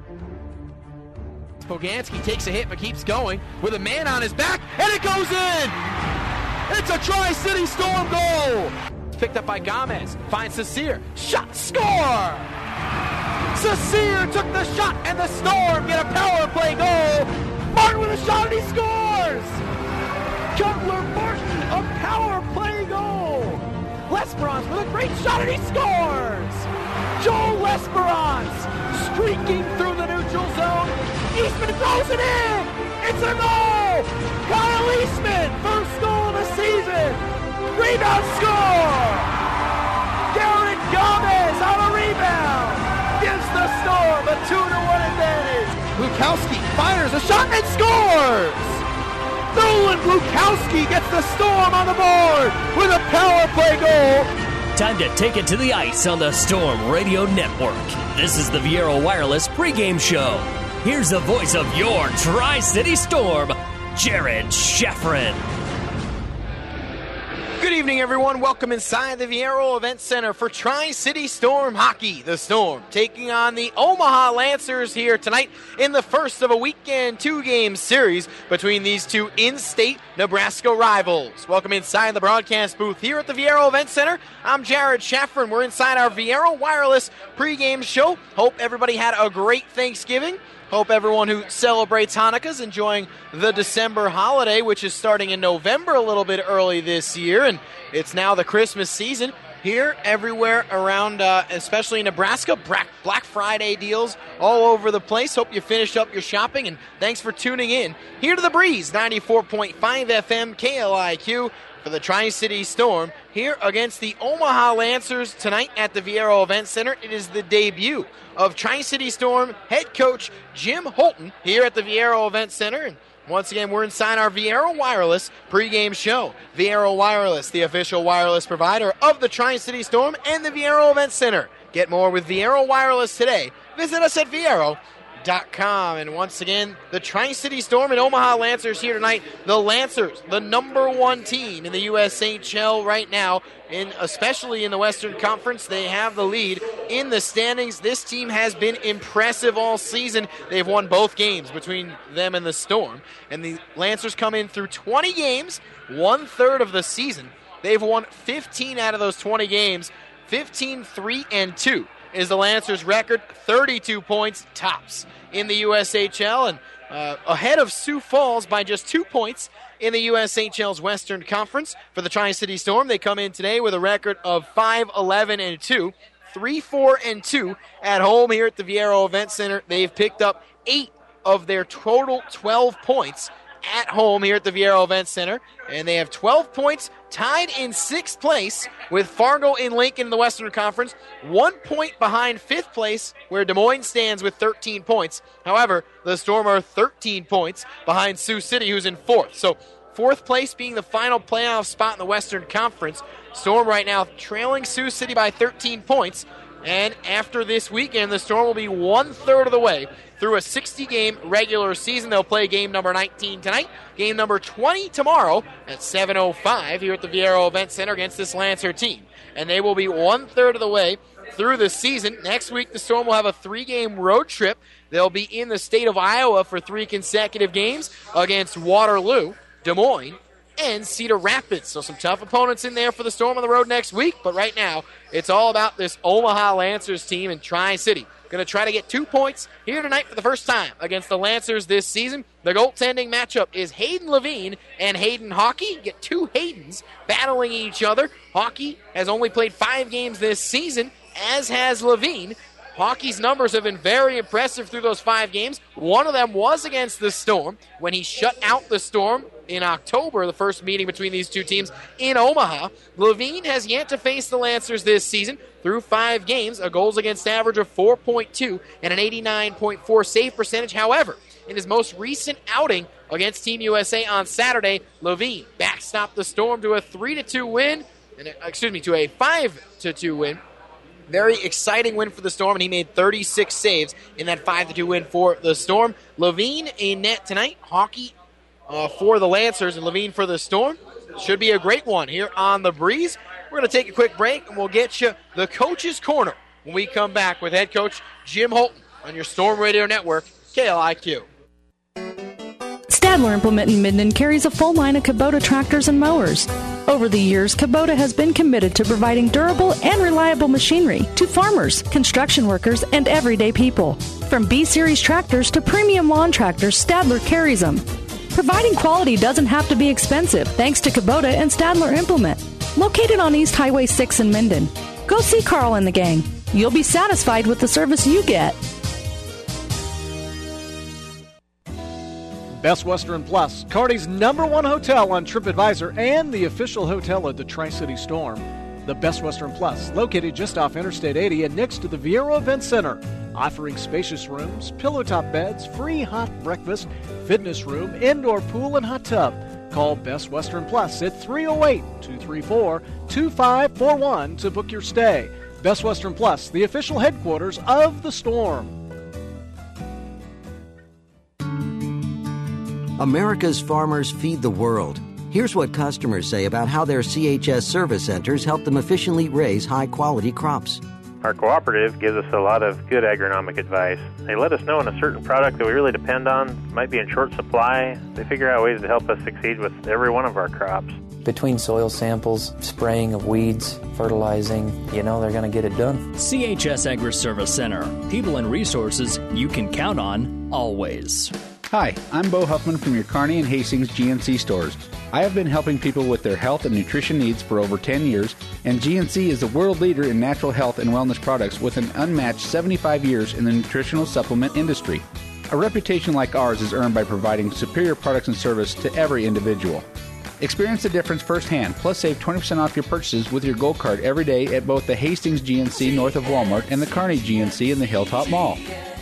Poganski takes a hit but keeps going with a man on his back, and it goes in! It's a Tri-City Storm goal! It's picked up by Gomez, finds Cecire, shot, score! Cecire took the shot, and the Storm get a power play goal! Martin with a shot, and he scores! Cutler Martin, a power play goal! Lesperance with a great shot, and he scores! Joel Lesperance streaking through the neutral zone. Eastman throws it in! It's a goal! Kyle Eastman, first goal of the season! Rebound score! Garrett Gomez on a rebound! Gives the Storm a 2-1 advantage! Lukowski fires a shot and scores! Nolan Lukowski gets the Storm on the board with a power play goal! Time to take it to the ice on the Storm Radio Network. This is the Viaero Wireless pregame show. Here's the voice of your Tri-City Storm, Jared Scheffrin. Good evening, everyone. Welcome inside the Viaero Event Center for Tri-City Storm Hockey. The Storm taking on the Omaha Lancers here tonight in the first of a weekend two-game series between these two in-state Nebraska rivals. Welcome inside the broadcast booth here at the Viaero Event Center. I'm Jared Scheffrin. We're inside our Viaero Wireless pregame show. Hope everybody had a great Thanksgiving. Hope everyone who celebrates Hanukkah is enjoying the December holiday, which is starting in November a little bit early this year, and it's now the Christmas season here everywhere around, especially in Nebraska. Black Friday deals all over the place. Hope you finished up your shopping, and thanks for tuning in here to The Breeze, 94.5 FM KLIQ for the Tri-City Storm here against the Omaha Lancers tonight at the Viaero Event Center. It is the debut of Tri-City Storm head coach Jim Holton here at the Viaero Event Center. And once again, we're inside our Viaero Wireless pregame show. Viaero Wireless, the official wireless provider of the Tri-City Storm and the Viaero Event Center. Get more with Viaero Wireless today. Visit us at Viaero.com. And once again, the Tri-City Storm and Omaha Lancers here tonight. The Lancers, the number one team in the USHL right now, especially in the Western Conference. They have the lead in the standings. This team has been impressive all season. They've won both games between them and the Storm. And the Lancers come in through 20 games, 1/3 of the season. They've won 15 out of those 20 games, 15-3-2. Is the Lancers' record, 32 points tops in the USHL, and ahead of Sioux Falls by just 2 points in the USHL's Western Conference. For the Tri-City Storm, they come in today with a record of 5-11-2, 3-4-2 at home here at the Viaero Event Center. They've picked up 8 of their total 12 points at home here at the Viaero Event Center, and they have 12 points, tied in 6th place with Fargo and Lincoln in the Western Conference, 1 point behind 5th place where Des Moines stands with 13 points. However, the Storm are 13 points behind Sioux City, who's in 4th. So 4th place being the final playoff spot in the Western Conference. Storm right now trailing Sioux City by 13 points. And after this weekend, the Storm will be 1/3 of the way through a 60-game regular season. They'll play game number 19 tonight, game number 20 tomorrow at 7:05 here at the Viaero Event Center against this Lancer team. And they will be 1/3 of the way through the season. Next week, the Storm will have a 3-game road trip. They'll be in the state of Iowa for 3 consecutive games against Waterloo, Des Moines, and Cedar Rapids. So some tough opponents in there for the Storm on the road next week. But right now, it's all about this Omaha Lancers team in Tri-City. Going to try to get 2 points here tonight for the first time against the Lancers this season. The goaltending matchup is Hayden Levine and Hayden Hockey. You get 2 Haydens battling each other. Hockey has only played 5 games this season, as has Levine. Hockey's numbers have been very impressive through those 5 games. One of them was against the Storm when he shut out the Storm in October, the first meeting between these two teams in Omaha. Levine has yet to face the Lancers this season through 5 games, a goals against average of 4.2 and an 89.4 save percentage. However, in his most recent outing against Team USA on Saturday, Levine backstopped the Storm to a 3-2 win, to a 5-2 win. Very exciting win for the Storm, and he made 36 saves in that 5-2 win for the Storm. Levine in net tonight. Hockey for the Lancers and Levine for the Storm. Should be a great one here on The Breeze. We're going to take a quick break, and we'll get you the Coach's Corner when we come back with head coach Jim Holton on your Storm Radio Network, KLIQ. Stadler Implement in Minden carries a full line of Kubota tractors and mowers. Over the years, Kubota has been committed to providing durable and reliable machinery to farmers, construction workers, and everyday people. From B-Series tractors to premium lawn tractors, Stadler carries them. Providing quality doesn't have to be expensive thanks to Kubota and Stadler Implement. Located on East Highway 6 in Minden. Go see Carl and the gang. You'll be satisfied with the service you get. Best Western Plus, Kearney's #1 hotel on TripAdvisor and the official hotel of the Tri-City Storm. The Best Western Plus, located just off Interstate 80 and next to the Viero Event Center, offering spacious rooms, pillow-top beds, free hot breakfast, fitness room, indoor pool, and hot tub. Call Best Western Plus at 308-234-2541 to book your stay. Best Western Plus, the official headquarters of the Storm. America's farmers feed the world. Here's what customers say about how their CHS service centers help them efficiently raise high-quality crops. Our cooperative gives us a lot of good agronomic advice. They let us know when a certain product that we really depend on might be in short supply. They figure out ways to help us succeed with every one of our crops. Between soil samples, spraying of weeds, fertilizing, they're going to get it done. CHS Agri-Service Center. People and resources you can count on always. Hi, I'm Bo Huffman from your Kearney and Hastings GNC stores. I have been helping people with their health and nutrition needs for over 10 years, and GNC is the world leader in natural health and wellness products with an unmatched 75 years in the nutritional supplement industry. A reputation like ours is earned by providing superior products and service to every individual. Experience the difference firsthand, plus save 20% off your purchases with your Gold Card every day at both the Hastings GNC north of Walmart and the Kearney GNC in the Hilltop Mall.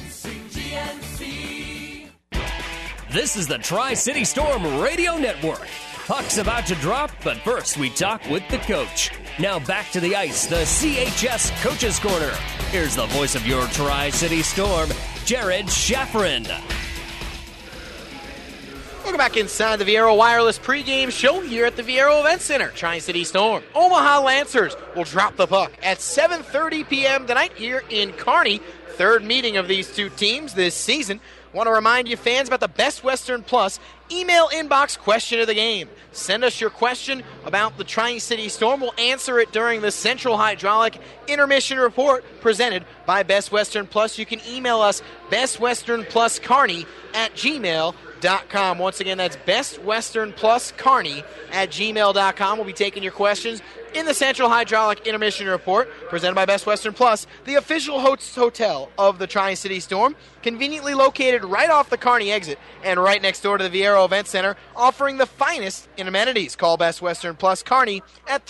This is the Tri-City Storm Radio Network. Puck's about to drop, but first we talk with the coach. Now back to the ice, the CHS Coaches Corner. Here's the voice of your Tri-City Storm, Jared Schafferin. Welcome back inside the Viero Wireless pregame show here at the Viero Event Center. Tri-City Storm, Omaha Lancers will drop the puck at 7:30 p.m. tonight here in Kearney. Third meeting of these two teams this season. Want to remind you fans about the Best Western Plus email inbox question of the game. Send us your question about the Tri-City Storm. We'll answer it during the Central Hydraulic Intermission Report presented by Best Western Plus. You can email us bestwesternpluscarney@gmail.com. Once again, that's bestwesternpluscarney@gmail.com. We'll be taking your questions in the Central Hydraulic Intermission Report, presented by Best Western Plus, the official hotel of the Tri-City Storm, conveniently located right off the Kearney exit and right next door to the Viero Event Center, offering the finest in amenities. Call Best Western Plus Kearney at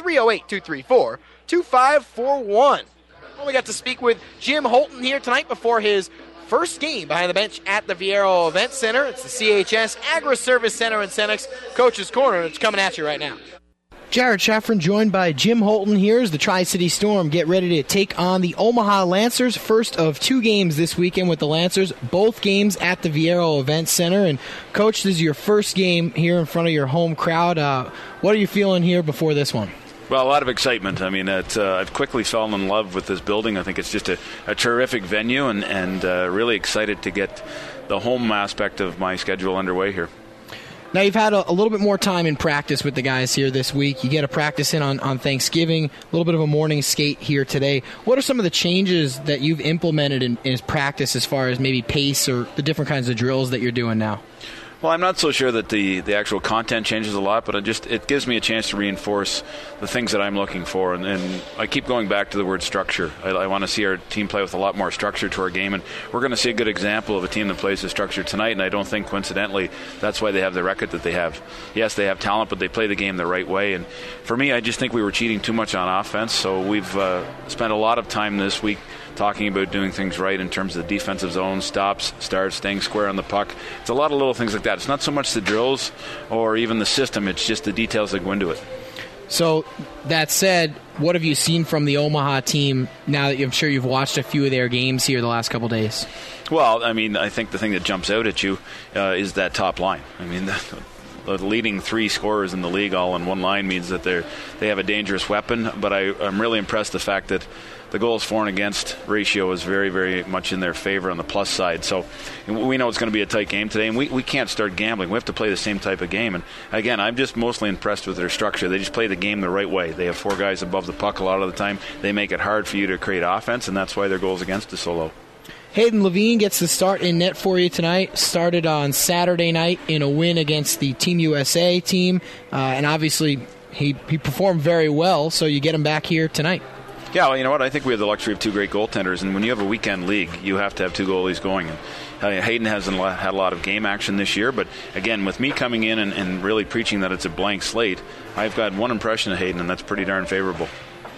308-234-2541. Well, we got to speak with Jim Holton here tonight before his first game behind the bench at the Viero Event Center. It's the CHS Agri-Service Center in Senex Coach's Corner. It's coming at you right now. Jared Schafferin joined by Jim Holton here as the Tri-City Storm get ready to take on the Omaha Lancers. First of two games this weekend with the Lancers, both games at the Viero Event Center. And Coach, this is your first game here in front of your home crowd. What are you feeling here before this one? Well, a lot of excitement. I mean, I've quickly fallen in love with this building. I think it's just a terrific venue and really excited to get the home aspect of my schedule underway here. Now, you've had a little bit more time in practice with the guys here this week. You get a practice in on Thanksgiving, a little bit of a morning skate here today. What are some of the changes that you've implemented in practice as far as maybe pace or the different kinds of drills that you're doing now? Well, I'm not so sure that the actual content changes a lot, but it gives me a chance to reinforce the things that I'm looking for. And I keep going back to the word structure. I want to see our team play with a lot more structure to our game, and we're going to see a good example of a team that plays with structure tonight, and I don't think, coincidentally, that's why they have the record that they have. Yes, they have talent, but they play the game the right way. And for me, I just think we were cheating too much on offense, so we've spent a lot of time this week talking about doing things right in terms of the defensive zone, stops, starts, staying square on the puck. It's a lot of little things like that. It's not so much the drills or even the system, it's just the details that go into it. So, that said, what have you seen from the Omaha team now that I'm sure you've watched a few of their games here the last couple days? Well, I mean, I think the thing that jumps out at you is that top line. I mean, the leading three scorers in the league all in one line means that they have a dangerous weapon, but I'm really impressed the fact that the goals for and against ratio is very, very much in their favor on the plus side. So we know it's going to be a tight game today, and we can't start gambling. We have to play the same type of game. And again, I'm just mostly impressed with their structure. They just play the game the right way. They have 4 guys above the puck a lot of the time. They make it hard for you to create offense, and that's why their goals against is so low. Hayden Levine gets the start in net for you tonight. Started on Saturday night in a win against the Team USA team, and obviously he performed very well, so you get him back here tonight. Yeah, well, you know what? I think we have the luxury of 2 great goaltenders, and when you have a weekend league, you have to have 2 goalies going. Hayden hasn't had a lot of game action this year, but again, with me coming in and really preaching that it's a blank slate, I've got one impression of Hayden, and that's pretty darn favorable.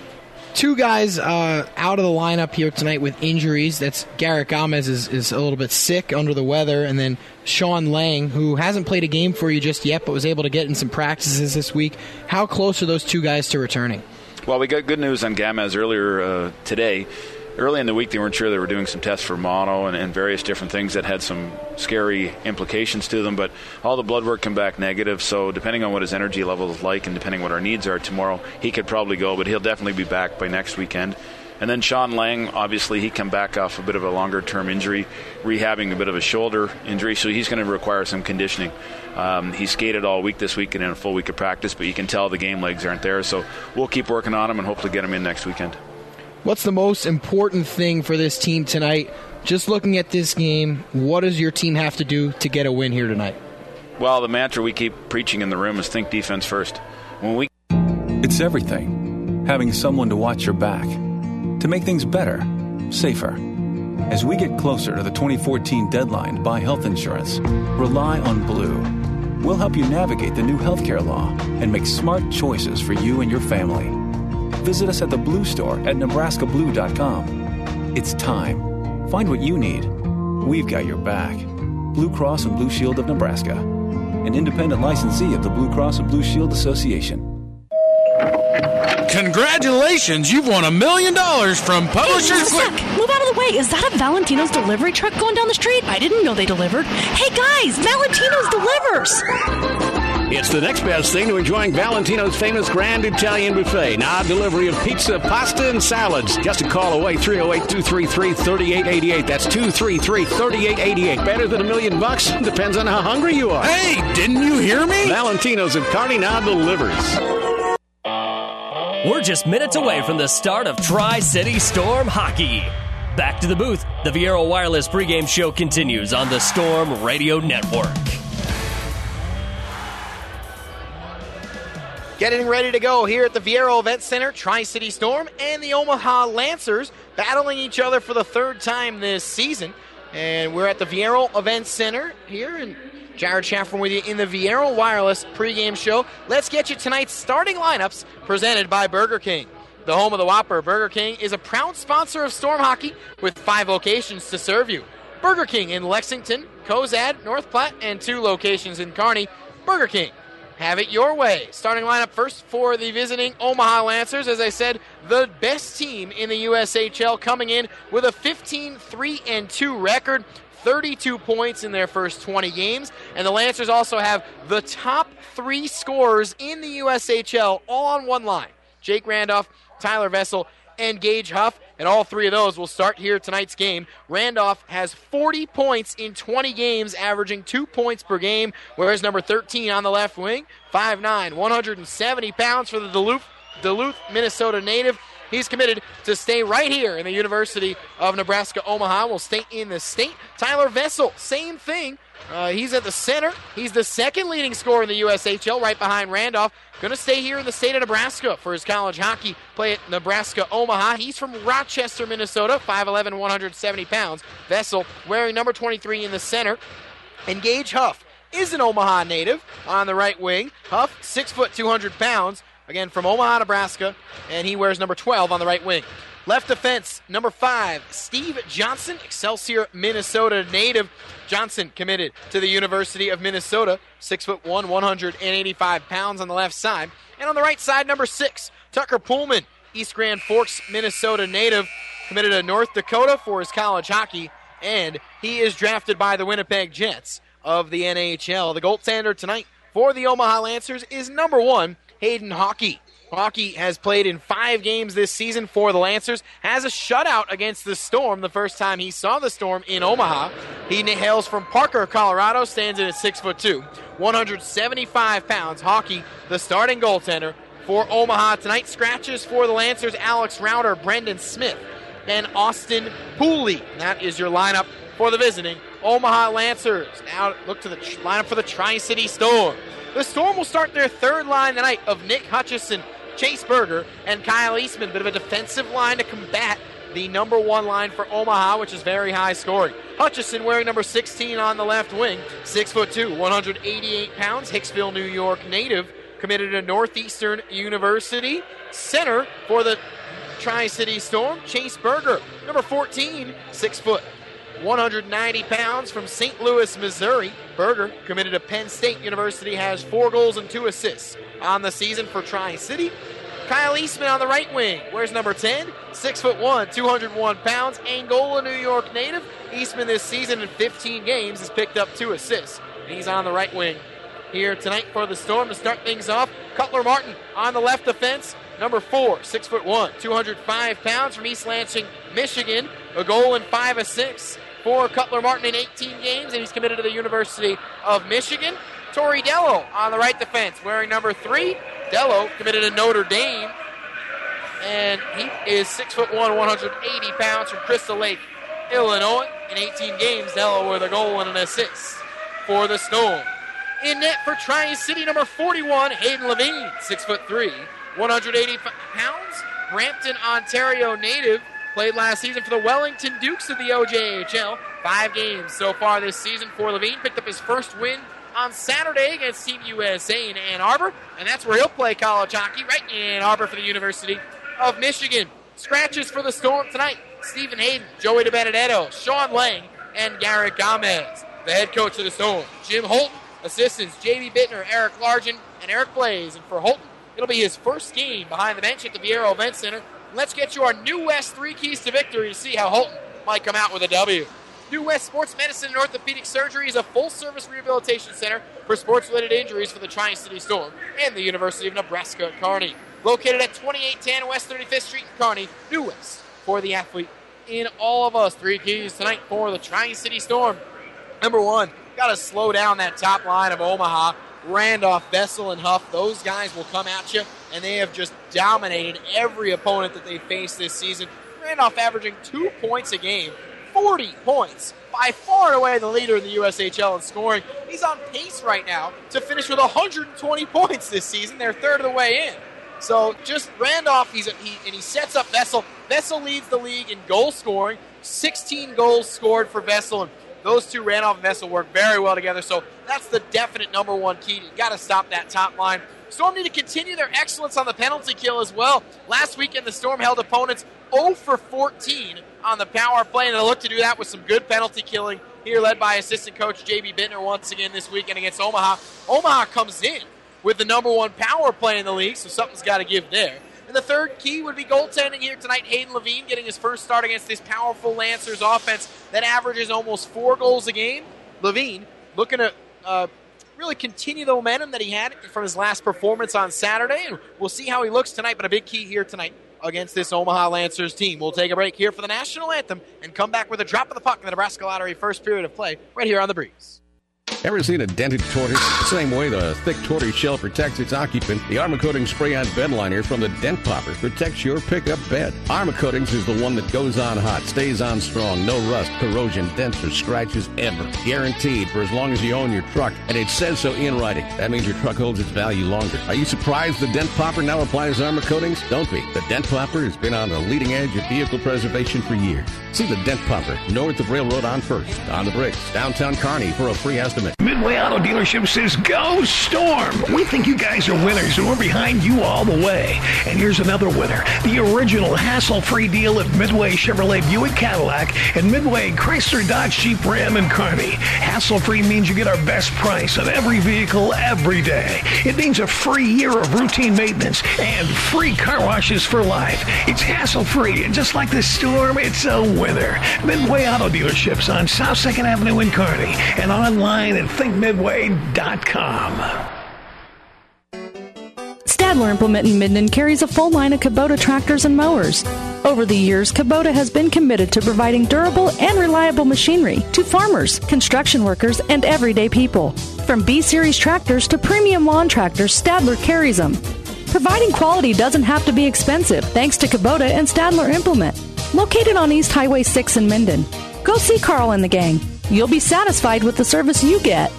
2 guys out of the lineup here tonight with injuries. That's Garrett Gomez is a little bit sick, under the weather, and then Sean Lang, who hasn't played a game for you just yet, but was able to get in some practices this week. How close are those 2 guys to returning? Well, we got good news on Gomez earlier today. Early in the week, they weren't sure. They were doing some tests for mono and various different things that had some scary implications to them, but all the blood work came back negative, so depending on what his energy level is like and depending what our needs are tomorrow, he could probably go, but he'll definitely be back by next weekend. And then Sean Lang, obviously, he come back off a bit of a longer-term injury, rehabbing a bit of a shoulder injury, so he's going to require some conditioning. He skated all week this week and in a full week of practice, but you can tell the game legs aren't there, so we'll keep working on him and hopefully get him in next weekend. What's the most important thing for this team tonight? Just looking at this game, what does your team have to do to get a win here tonight? Well, the mantra we keep preaching in the room is think defense first. It's everything. Having someone to watch your back. To make things better, safer. As we get closer to the 2014 deadline to buy health insurance, rely on Blue. We'll help you navigate the new healthcare law and make smart choices for you and your family. Visit us at the Blue Store at NebraskaBlue.com. It's time. Find what you need. We've got your back. Blue Cross and Blue Shield of Nebraska, an independent licensee of the Blue Cross and Blue Shield Association. Congratulations, you've won $1 million from Publishers Clear. Move out of the way. Is that a Valentino's delivery truck going down the street? I didn't know they delivered. Hey guys, Valentino's delivers. It's the next best thing to enjoying Valentino's famous Grand Italian Buffet. Now delivery of pizza, pasta, and salads. Just a call away, 308-233-3888. That's 233-3888. Better than $1 million? Depends on how hungry you are. Hey, didn't you hear me? Valentino's of Kearney now delivers. We're just minutes away from the start of Tri-City Storm Hockey. Back to the booth. The Viero Wireless pregame show continues on the Storm Radio Network. Getting ready to go here at the Viero Event Center, Tri-City Storm and the Omaha Lancers battling each other for the 3rd time this season. And we're at the Viero Event Center here, and Jared Chaffron with you in the Viero Wireless pregame show. Let's get you tonight's starting lineups presented by Burger King. The home of the Whopper, Burger King is a proud sponsor of Storm Hockey with 5 locations to serve you. Burger King in Lexington, Cozad, North Platte, and 2 locations in Kearney. Burger King. Have it your way. Starting lineup first for the visiting Omaha Lancers. As I said, the best team in the USHL, coming in with a 15-3-2 record, 32 points in their first 20 games. And the Lancers also have the top 3 scorers in the USHL all on one line. Jake Randolph, Tyler Vessel, and Gage Huff, and all 3 of those will start here tonight's game. Randolph has 40 points in 20 games, averaging 2 points per game, whereas number 13 on the left wing, 5'9", 170 pounds for the Duluth, Minnesota native. He's committed to stay right here in the University of Nebraska-Omaha. Will stay in the state. Tyler Vessel, same thing. He's at the center. He's the second leading scorer in the USHL, right behind Randolph. Going to stay here in the state of Nebraska for his college hockey play at Nebraska-Omaha. He's from Rochester, Minnesota, 5'11", 170 pounds. Vessel wearing number 23 in the center. And Gage Huff is an Omaha native on the right wing. Huff, 6 foot, 200 pounds. Again, from Omaha, Nebraska, and he wears number 12 on the right wing. Left defense, number 5, Steve Johnson, Excelsior, Minnesota native. Johnson committed to the University of Minnesota, 6'1", 185 pounds on the left side. And on the right side, number 6, Tucker Pullman, East Grand Forks, Minnesota native, committed to North Dakota for his college hockey, and he is drafted by the Winnipeg Jets of the NHL. The goaltender tonight for the Omaha Lancers is number 1, Hayden Hockey. Hockey has played in 5 games this season for the Lancers, has a shutout against the Storm the first time he saw the Storm in Omaha. He hails from Parker, Colorado, stands in at 6'2", 175 pounds. Hockey, the starting goaltender for Omaha tonight. Scratches for the Lancers, Alex Rauter, Brendan Smith, and Austin Pooley. That is your lineup for the visiting Omaha Lancers. Now look to the lineup for the Tri-City Storm. The Storm will start their third line tonight of Nick Hutchison, Chase Berger, and Kyle Eastman. Bit of a defensive line to combat the number 1 line for Omaha, which is very high scoring. Hutchison wearing number 16 on the left wing, 6'2", 188 pounds, Hicksville, New York native, committed to Northeastern University. Center for the Tri-City Storm, Chase Berger, number 14, 6 foot, 190 pounds, from St. Louis, Missouri. Berger, committed to Penn State University, has 4 goals and 2 assists on the season for Tri-City. Kyle Eastman on the right wing. Where's number 10? 6'1", 201 pounds, Angola, New York native. Eastman this season in 15 games has picked up 2 assists. He's on the right wing here tonight for the Storm to start things off. Cutler Martin on the left defense. Number 4, 6'1", 205 pounds, from East Lansing, Michigan. A goal and 5 assists for Cutler Martin in 18 games, and he's committed to the University of Michigan. Tori Dello on the right defense, wearing number 3. Dello committed to Notre Dame, and he is 6'1", 180 pounds, from Crystal Lake, Illinois. In 18 games, Dello with a goal and an assist for the Storm. In net for Tri-City, number 41, Hayden Levine, 6'3", 180 pounds, Brampton, Ontario native. Played last season for the Wellington Dukes of the OJHL. 5 games so far this season for Levine. Picked up his first win on Saturday against Team USA in Ann Arbor, and that's where he'll play college hockey, right in Ann Arbor for the University of Michigan. Scratches for the Storm tonight: Stephen Hayden, Joey DiBenedetto, Sean Lang, and Garrett Gomez. The head coach of the Storm, Jim Holton. Assistants, J.B. Bittner, Eric Largen, and Eric Blaze. And for Holton, it'll be his first game behind the bench at the Viero Event Center. Let's get you our New West 3 keys to victory to see how Holton might come out with a W. New West Sports Medicine and Orthopedic Surgery is a full-service rehabilitation center for sports-related injuries for the Tri-City Storm and the University of Nebraska at Kearney. Located at 2810 West 35th Street in Kearney, New West for the athlete in all of us. 3 keys tonight for the Tri-City Storm. Number 1, got to slow down that top line of Omaha. Randolph, Vessel, and Huff, those guys will come at you, and they have just dominated every opponent that they faced this season. Randolph averaging 2 points a game, 40 points, by far and away the leader in the USHL in scoring. He's on pace right now to finish with 120 points this season. They're third of the way in. So just Randolph, he sets up Vessel. Vessel leads the league in goal scoring, 16 goals scored for Vessel, and those two, Randolph and Vessel, work very well together, so that's the definite number 1 key. You've got to stop that top line. Storm need to continue their excellence on the penalty kill as well. Last weekend, the Storm held opponents 0 for 14 on the power play, and they'll look to do that with some good penalty killing here, led by assistant coach J.B. Bittner once again this weekend against Omaha. Omaha comes in with the number 1 power play in the league, so something's got to give there. And the third key would be goaltending here tonight. Hayden Levine getting his first start against this powerful Lancers offense that averages almost 4 goals a game. Levine looking to really continue the momentum that he had from his last performance on Saturday, and we'll see how he looks tonight, but a big key here tonight against this Omaha Lancers team. We'll take a break here for the national anthem and come back with a drop of the puck in the Nebraska Lottery first period of play right here on The Breeze. Ever seen a dented tortoise? Same way the thick tortoise shell protects its occupant, the Armor Coatings Spray-On Bed Liner from the Dent Popper protects your pickup bed. Armor Coatings is the one that goes on hot, stays on strong, no rust, corrosion, dents, or scratches ever. Guaranteed for as long as you own your truck, and it says so in writing. That means your truck holds its value longer. Are you surprised the Dent Popper now applies Armor Coatings? Don't be. The Dent Popper has been on the leading edge of vehicle preservation for years. See the Dent Popper north of Railroad on First, on the Bricks, downtown Kearney for a free estimate. Midway Auto Dealership says, go Storm! We think you guys are winners, and we're behind you all the way. And here's another winner. The original hassle-free deal at Midway Chevrolet Buick Cadillac and Midway Chrysler Dodge Jeep Ram in Kearney. Hassle-free means you get our best price on every vehicle every day. It means a free year of routine maintenance and free car washes for life. It's hassle-free, and just like the Storm, it's a winner. Midway Auto Dealerships on South 2nd Avenue in Kearney and online at thinkmidway.com. Stadler Implement in Minden carries a full line of Kubota tractors and mowers. Over the years, Kubota has been committed to providing durable and reliable machinery to farmers, construction workers, and everyday people. From B-Series tractors to premium lawn tractors, Stadler carries them. Providing quality doesn't have to be expensive thanks to Kubota and Stadler Implement. Located on East Highway 6 in Minden. Go see Carl and the gang. You'll be satisfied with the service you get.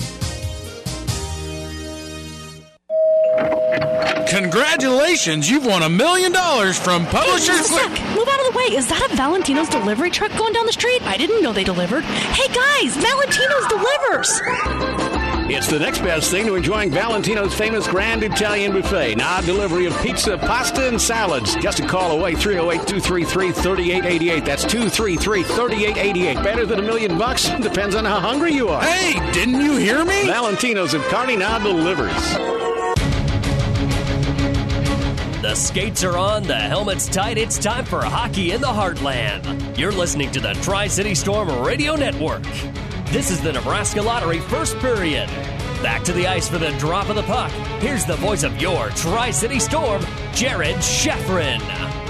Congratulations, you've won $1 million from Publishers Clearing. Move out of the way. Is that a Valentino's delivery truck going down the street? I didn't know they delivered. Hey guys, Valentino's delivers. It's the next best thing to enjoying Valentino's famous Grand Italian Buffet. Now delivery of pizza, pasta, and salads. Just a call away, 308-233-3888. That's 233-3888. Better than $1 million? Depends on how hungry you are. Hey, didn't you hear me? Valentino's of Kearney now delivers. The skates are on, the helmet's tight. It's time for hockey in the heartland. You're listening to the Tri-City Storm Radio Network. This is the Nebraska Lottery first period. Back to the ice for the drop of the puck. Here's the voice of your Tri-City Storm, Jared Scheffrin.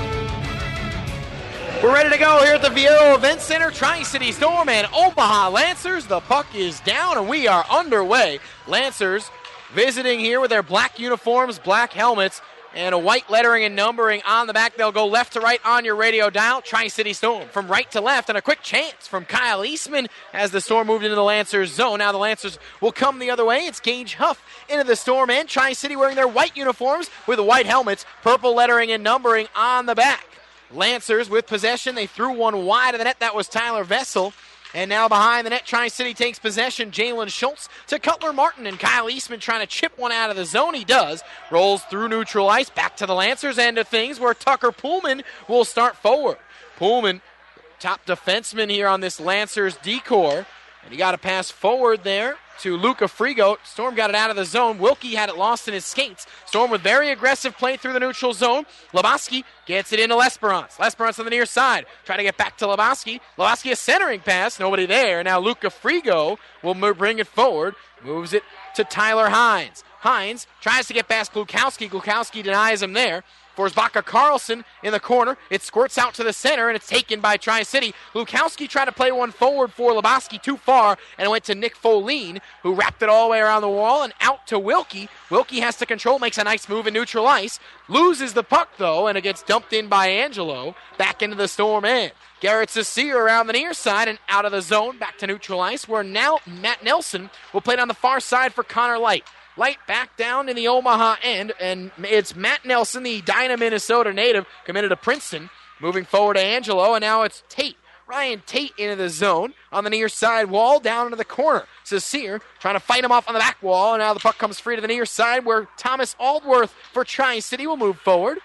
We're ready to go here at the Viero Event Center. Tri-City Storm and Omaha Lancers. The puck is down and we are underway. Lancers visiting here with their black uniforms, black helmets, and a white lettering and numbering on the back. They'll go left to right on your radio dial. Tri-City Storm from right to left, and a quick chance from Kyle Eastman as the Storm moved into the Lancers zone. Now the Lancers will come the other way. It's Gage Huff into the Storm end. Tri-City wearing their white uniforms with white helmets, purple lettering and numbering on the back. Lancers with possession. They threw one wide of the net. That was Tyler Vessel. And now behind the net, Tri-City takes possession. Jalen Schultz to Cutler Martin, and Kyle Eastman trying to chip one out of the zone. He does. Rolls through neutral ice, back to the Lancers end of things, where Tucker Pullman will start forward. Pullman, top defenseman here on this Lancers decor, and he got a pass forward there to Luca Frigo. Storm got it out of the zone. Wilkie had it lost in his skates. Storm with very aggressive play through the neutral zone. Lebowski gets it into Lesperance. Lesperance on the near side. Try to get back to Lebowski. Lebowski a centering pass. Nobody there. Now Luca Frigo will bring it forward. Moves it to Tyler Hines. Hines tries to get past Glukowski. Glukowski denies him there. Forsbacka Carlson in the corner. It squirts out to the center, and it's taken by Tri-City. Lukowski tried to play one forward for Lebowski too far, and it went to Nick Foline, who wrapped it all the way around the wall and out to Wilkie. Wilkie has to control, makes a nice move in neutral ice. Loses the puck, though, and it gets dumped in by Angelo. Back into the Storm end. Garrett Cecile around the near side and out of the zone. Back to neutral ice, where now Matt Nelson will play on the far side for Connor Light. Light back down in the Omaha end, and it's Matt Nelson, the Edina, Minnesota native, committed to Princeton. Moving forward to Angelo, and now it's Tate. Ryan Tate into the zone on the near side wall, down into the corner. Cecile trying to fight him off on the back wall, and now the puck comes free to the near side, where Thomas Aldworth for Tri-City will move forward.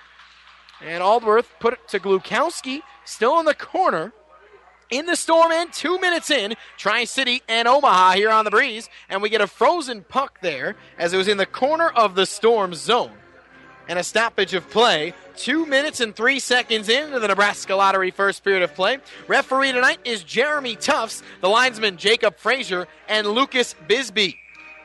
And Aldworth put it to Glukowski, still in the corner. In the Storm end, 2 minutes in, Tri-City and Omaha here on the breeze, and we get a frozen puck there as it was in the corner of the Storm zone. And a stoppage of play, 2 minutes and 3 seconds into the Nebraska Lottery first period of play. Referee tonight is Jeremy Tufts, the linesman Jacob Frazier, and Lucas Bisbee.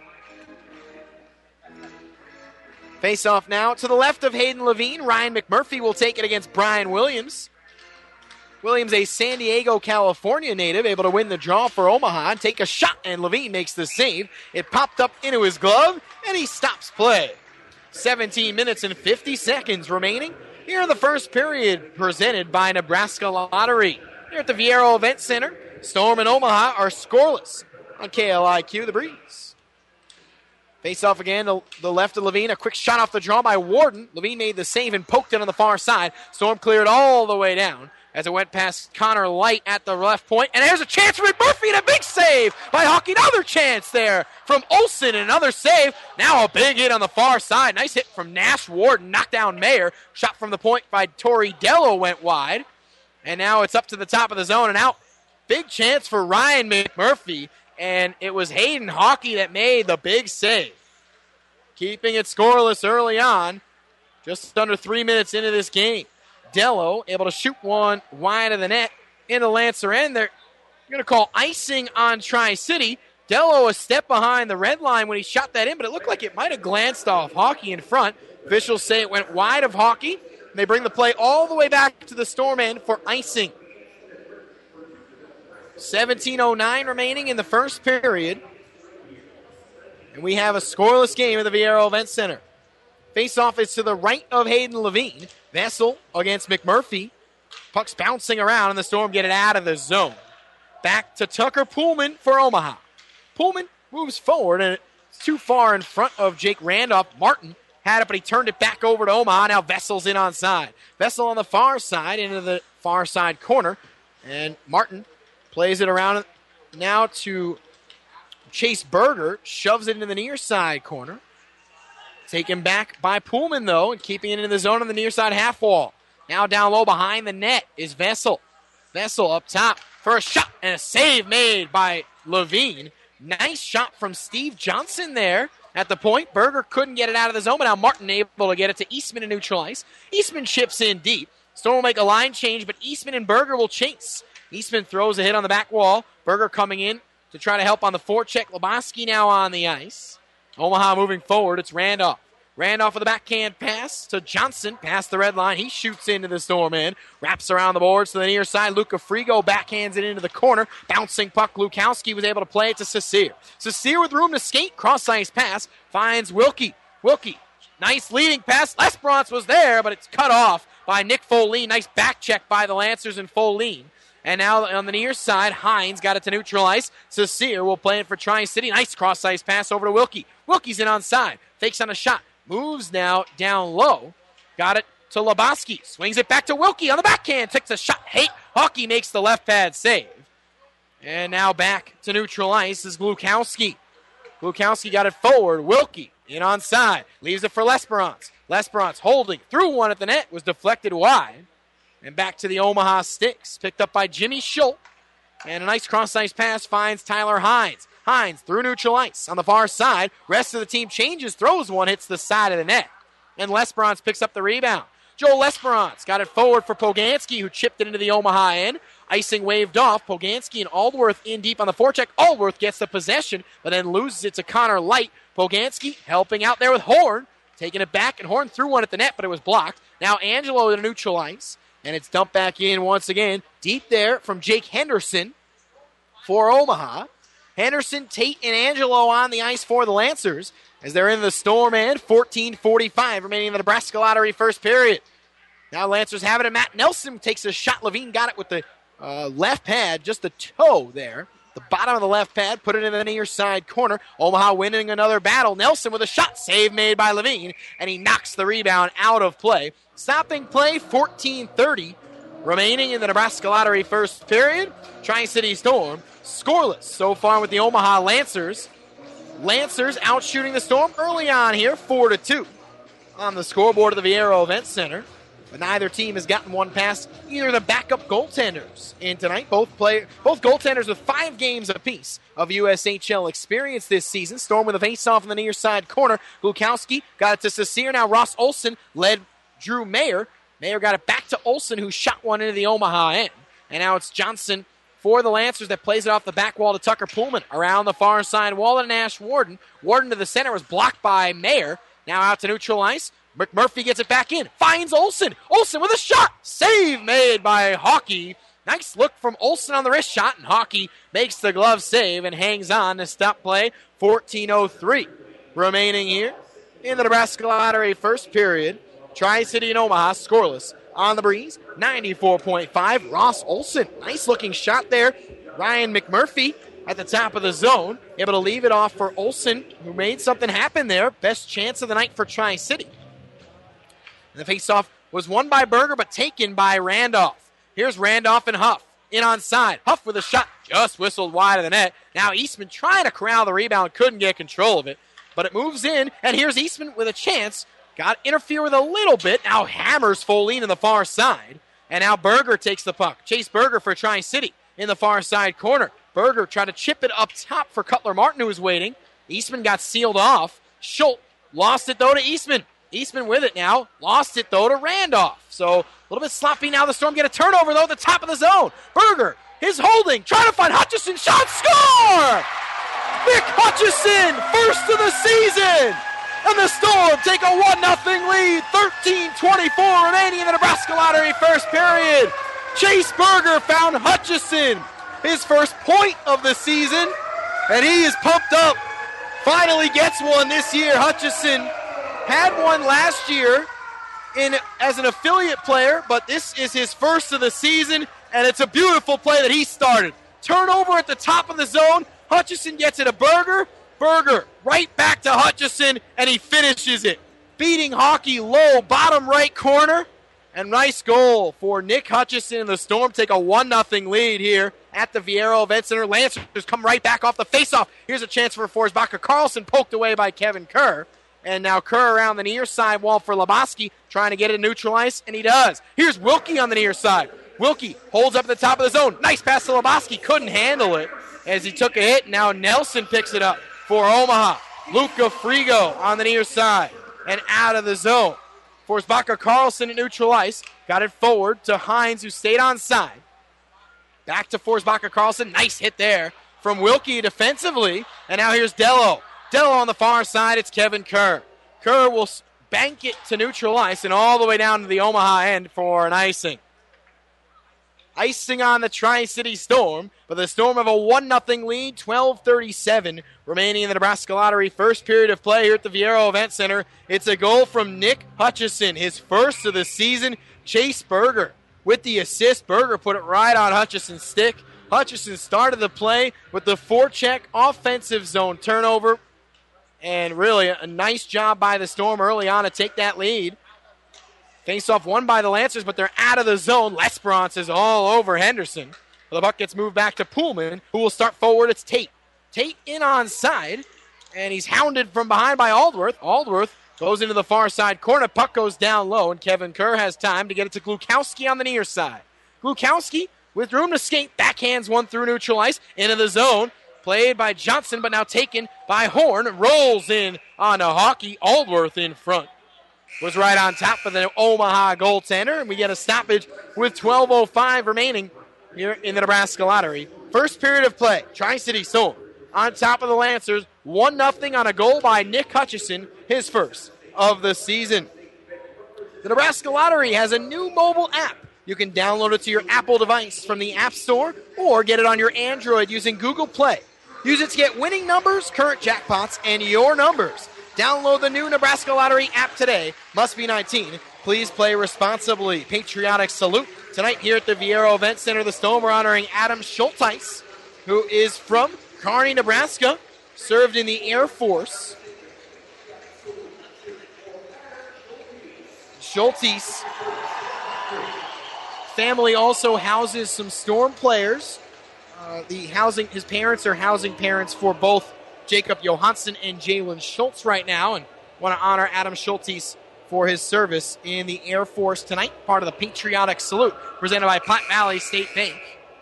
Face off now to the left of Hayden Levine. Ryan McMurphy will take it against Brian Williams. Williams, a San Diego, California native, able to win the draw for Omaha and take a shot, and Levine makes the save. It popped up into his glove, and he stops play. 17 minutes and 50 seconds remaining here in the first period, presented by Nebraska Lottery. Here at the Viero Event Center, Storm and Omaha are scoreless on KLIQ, the breeze. Face off again to the left of Levine. A quick shot off the draw by Warden. Levine made the save and poked it on the far side. Storm cleared all the way down as it went past Connor Light at the left point. And there's a chance for McMurphy, and a big save by Hawkey. Another chance there from Olsen, and another save. Now a big hit on the far side. Nice hit from Nash. Warden knocked down Mayer. Shot from the point by Tori Dello went wide. And now it's up to the top of the zone and out. Big chance for Ryan McMurphy, and it was Hayden Hawkey that made the big save. Keeping it scoreless early on, just under 3 minutes into this game. Dello able to shoot one wide of the net into Lancer end. They're going to call icing on Tri-City. Dello a step behind the red line when he shot that in, but it looked like it might have glanced off Hawkey in front. Officials say it went wide of Hockey. They bring the play all the way back to the Storm end for icing. 17:09 remaining in the first period. And we have a scoreless game at the Viaero Event Center. Face-off is to the right of Hayden Levine. Vessel against McMurphy. Puck's bouncing around, and the Storm get it out of the zone. Back to Tucker Pullman for Omaha. Pullman moves forward, and it's too far in front of Jake Randolph. Martin had it, but he turned it back over to Omaha. Now Vessel's in on side. Vessel on the far side into the far side corner. And Martin plays it around now to Chase Berger. Shoves it into the near side corner. Taken back by Pullman, though, and keeping it in the zone on the near side half wall. Now down low behind the net is Vessel. Vessel up top for a shot and a save made by Levine. Nice shot from Steve Johnson there at the point. Berger couldn't get it out of the zone, but now Martin able to get it to Eastman and neutral ice. Eastman chips in deep. Storm will make a line change, but Eastman and Berger will chase. Eastman throws a hit on the back wall. Berger coming in to try to help on the forecheck. Lebowski now on the ice. Omaha moving forward. It's Randolph. Randolph with a backhand pass to Johnson. Past the red line. He shoots into the Storm end. Wraps around the boards to the near side. Luca Frigo backhands it into the corner. Bouncing puck. Lukowski was able to play it to Cecile. Cecile with room to skate. Cross-ice pass. Finds Wilkie. Wilkie. Nice leading pass. Lesperance was there, but it's cut off by Nick Folene. Nice back check by the Lancers and Folene. And now on the near side, Hines got it to neutral ice. Cecile will play it for Tri-City. Nice cross-ice pass over to Wilkie. Wilkie's in on side. Fakes on a shot. Moves now down low. Got it to Lebowski. Swings it back to Wilkie on the backhand. Takes a shot. Hockey makes the left pad save. And now back to neutral ice is Glukowski. Glukowski got it forward. Wilkie in on side. Leaves it for Lesperance. Lesperance holding. Threw one at the net. Was deflected wide. And back to the Omaha Sticks. Picked up by Jimmy Schultz. And a nice cross-ice pass finds Tyler Hines. Hines through neutral ice on the far side. Rest of the team changes, throws one, hits the side of the net. And Lesperance picks up the rebound. Joel Lesperance got it forward for Poganski, who chipped it into the Omaha end. Icing waved off. Poganski and Aldworth in deep on the forecheck. Aldworth gets the possession, but then loses it to Connor Light. Poganski helping out there with Horn. Taking it back, and Horn threw one at the net, but it was blocked. Now Angelo to neutral ice. And it's dumped back in once again. Deep there from Jake Henderson for Omaha. Henderson, Tate, and Angelo on the ice for the Lancers as they're in the Storm end. 14:45 remaining in the Nebraska Lottery first period. Now Lancers have it, and Matt Nelson takes a shot. Levine got it with the left pad, just the toe there. The bottom of the left pad, put it in the near side corner. Omaha winning another battle. Nelson with a shot, save made by Levine, and he knocks the rebound out of play. Stopping play, 14:30 remaining in the Nebraska Lottery first period. Tri-City Storm scoreless so far with the Omaha Lancers. Lancers out shooting the Storm early on here, 4-2 on the scoreboard of the Viaero Event Center. But neither team has gotten one past either of the backup goaltenders in tonight. Both goaltenders with 5 games apiece of USHL experience this season. Storm with a face-off in the near side corner. Glukowski got it to Cecile. Now Ross Olson led Drew Mayer. Mayer got it back to Olson, who shot one into the Omaha end. And now it's Johnson for the Lancers that plays it off the back wall to Tucker Pullman. Around the far side wall and Ash Warden. Warden to the center was blocked by Mayer. Now out to neutral ice. McMurphy gets it back in. Finds Olson. Olson with a shot. Save made by Hockey. Nice look from Olson on the wrist shot, and Hockey makes the glove save and hangs on to stop play. 14:03 remaining here in the Nebraska Lottery first period. Tri-City and Omaha scoreless on the breeze. 94.5. Ross Olson. Nice looking shot there. Ryan McMurphy at the top of the zone. Able to leave it off for Olson, who made something happen there. Best chance of the night for Tri-City. And the faceoff was won by Berger, but taken by Randolph. Here's Randolph and Huff. In on side. Huff with a shot. Just whistled wide of the net. Now Eastman trying to corral the rebound. Couldn't get control of it. But it moves in. And here's Eastman with a chance. Got to interfere with a little bit. Now hammers Folene in the far side. And now Berger takes the puck. Chase Berger for Tri-City in the far side corner. Berger tried to chip it up top for Cutler Martin, who was waiting. Eastman got sealed off. Schultz lost it, though, to Eastman. Eastman with it now. Lost it, though, to Randolph. So a little bit sloppy now. The Storm get a turnover, though, at the top of the zone. Berger, his holding, trying to find Hutchison. Shot, score! Nick Hutchison, first of the season. And the Storm take a 1-0 lead. 13:24 remaining in the Nebraska Lottery first period. Chase Berger found Hutchison, his first point of the season, and he is pumped up. Finally gets one this year. Hutchison had one last year as an affiliate player, but this is his first of the season, and it's a beautiful play that he started. Turnover at the top of the zone. Hutchison gets it to Berger. Berger right back to Hutchison, and he finishes it. Beating Hockey low, bottom right corner. And nice goal for Nick Hutchison, and the Storm take a 1-0 lead here at the Viero Event Center. Lancers come right back off the faceoff. Here's a chance for Forsbacka Carlson, poked away by Kevin Kerr. And now Kerr around the near side wall for Lebowski, trying to get it neutralized, and he does. Here's Wilkie on the near side. Wilkie holds up at the top of the zone. Nice pass to Lebowski. Couldn't handle it as he took a hit. Now Nelson picks it up for Omaha. Luca Frigo on the near side and out of the zone. Forsbacka Carlson at neutral ice. Got it forward to Hines, who stayed on side. Back to Forsbacka Carlson. Nice hit there from Wilkie defensively. And now here's Dello. Dello on the far side. It's Kevin Kerr. Kerr will bank it to neutral ice and all the way down to the Omaha end for an icing. Icing on the Tri-City Storm, but the Storm have a 1-0 lead, 12:37 remaining in the Nebraska Lottery first period of play here at the Viero Event Center. It's a goal from Nick Hutchison, his first of the season. Chase Berger with the assist. Berger put it right on Hutchison's stick. Hutchison started the play with the forecheck offensive zone turnover, and really a nice job by the Storm early on to take that lead. Face-off won by the Lancers, but they're out of the zone. Lesperance is all over Henderson. The puck gets moved back to Pullman, who will start forward. It's Tate. Tate in on side, and he's hounded from behind by Aldworth. Aldworth goes into the far side corner. Puck goes down low, and Kevin Kerr has time to get it to Glukowski on the near side. Glukowski with room to skate, backhands one through neutral ice into the zone. Played by Johnson, but now taken by Horn. Rolls in on a Hockey. Aldworth in front. Was right on top of the Omaha goaltender, and we get a stoppage with 12:05 remaining here in the Nebraska Lottery. First period of play, Tri-City Storm on top of the Lancers, 1-0 on a goal by Nick Hutchison, his first of the season. The Nebraska Lottery has a new mobile app. You can download it to your Apple device from the App Store or get it on your Android using Google Play. Use it to get winning numbers, current jackpots, and your numbers. Download the new Nebraska Lottery app today. Must be 19. Please play responsibly. Patriotic salute. Tonight here at the Viero Event Center, the Storm are honoring Adam Schulteis, who is from Kearney, Nebraska, served in the Air Force. Schulteis' family also houses some Storm players. His parents are housing parents for both Jacob Johansson and Jalen Schultz right now, and want to honor Adam Schulteis for his service in the Air Force tonight, part of the Patriotic Salute presented by Platte Valley State Bank.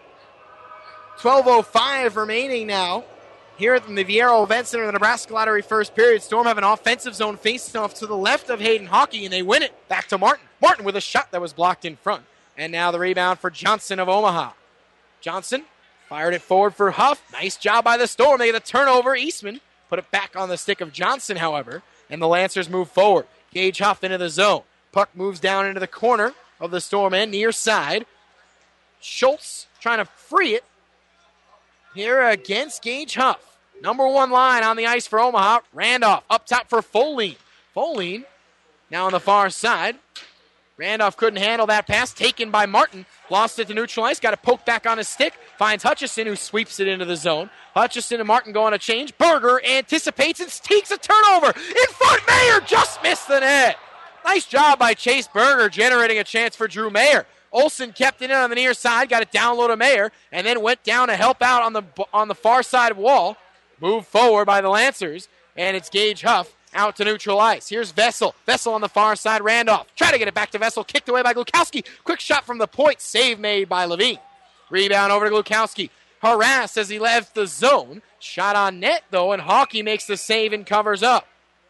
12:05 remaining now here at the Viero Event Center, the Nebraska Lottery first period. Storm have an offensive zone face-off to the left of Hayden Hockey, and they win it back to Martin. Martin with a shot that was blocked in front, and now the rebound for Johnson of Omaha. Johnson fired it forward for Huff. Nice job by the Storm. They get a turnover. Eastman put it back on the stick of Johnson, however, and the Lancers move forward. Gage Huff into the zone. Puck moves down into the corner of the Storm end, near side. Schultz trying to free it here against Gage Huff. Number one line on the ice for Omaha. Randolph up top for Foley. Foley now on the far side. Randolph couldn't handle that pass. Taken by Martin. Lost it to neutral ice. Got it poked back on his stick. Finds Hutchison, who sweeps it into the zone. Hutchison and Martin go on a change. Berger anticipates and takes a turnover. In front, Mayer just missed the net. Nice job by Chase Berger, generating a chance for Drew Mayer. Olsen kept it in on the near side. Got it down low to Mayer. And then went down to help out on the far side wall. Moved forward by the Lancers. And it's Gage Huff out to neutral ice. Here's Vessel. Vessel on the far side. Randolph. Try to get it back to Vessel. Kicked away by Glukowski. Quick shot from the point. Save made by Levine. Rebound over to Glukowski. Harassed as he left the zone. Shot on net, though, and Hockey makes the save and covers up.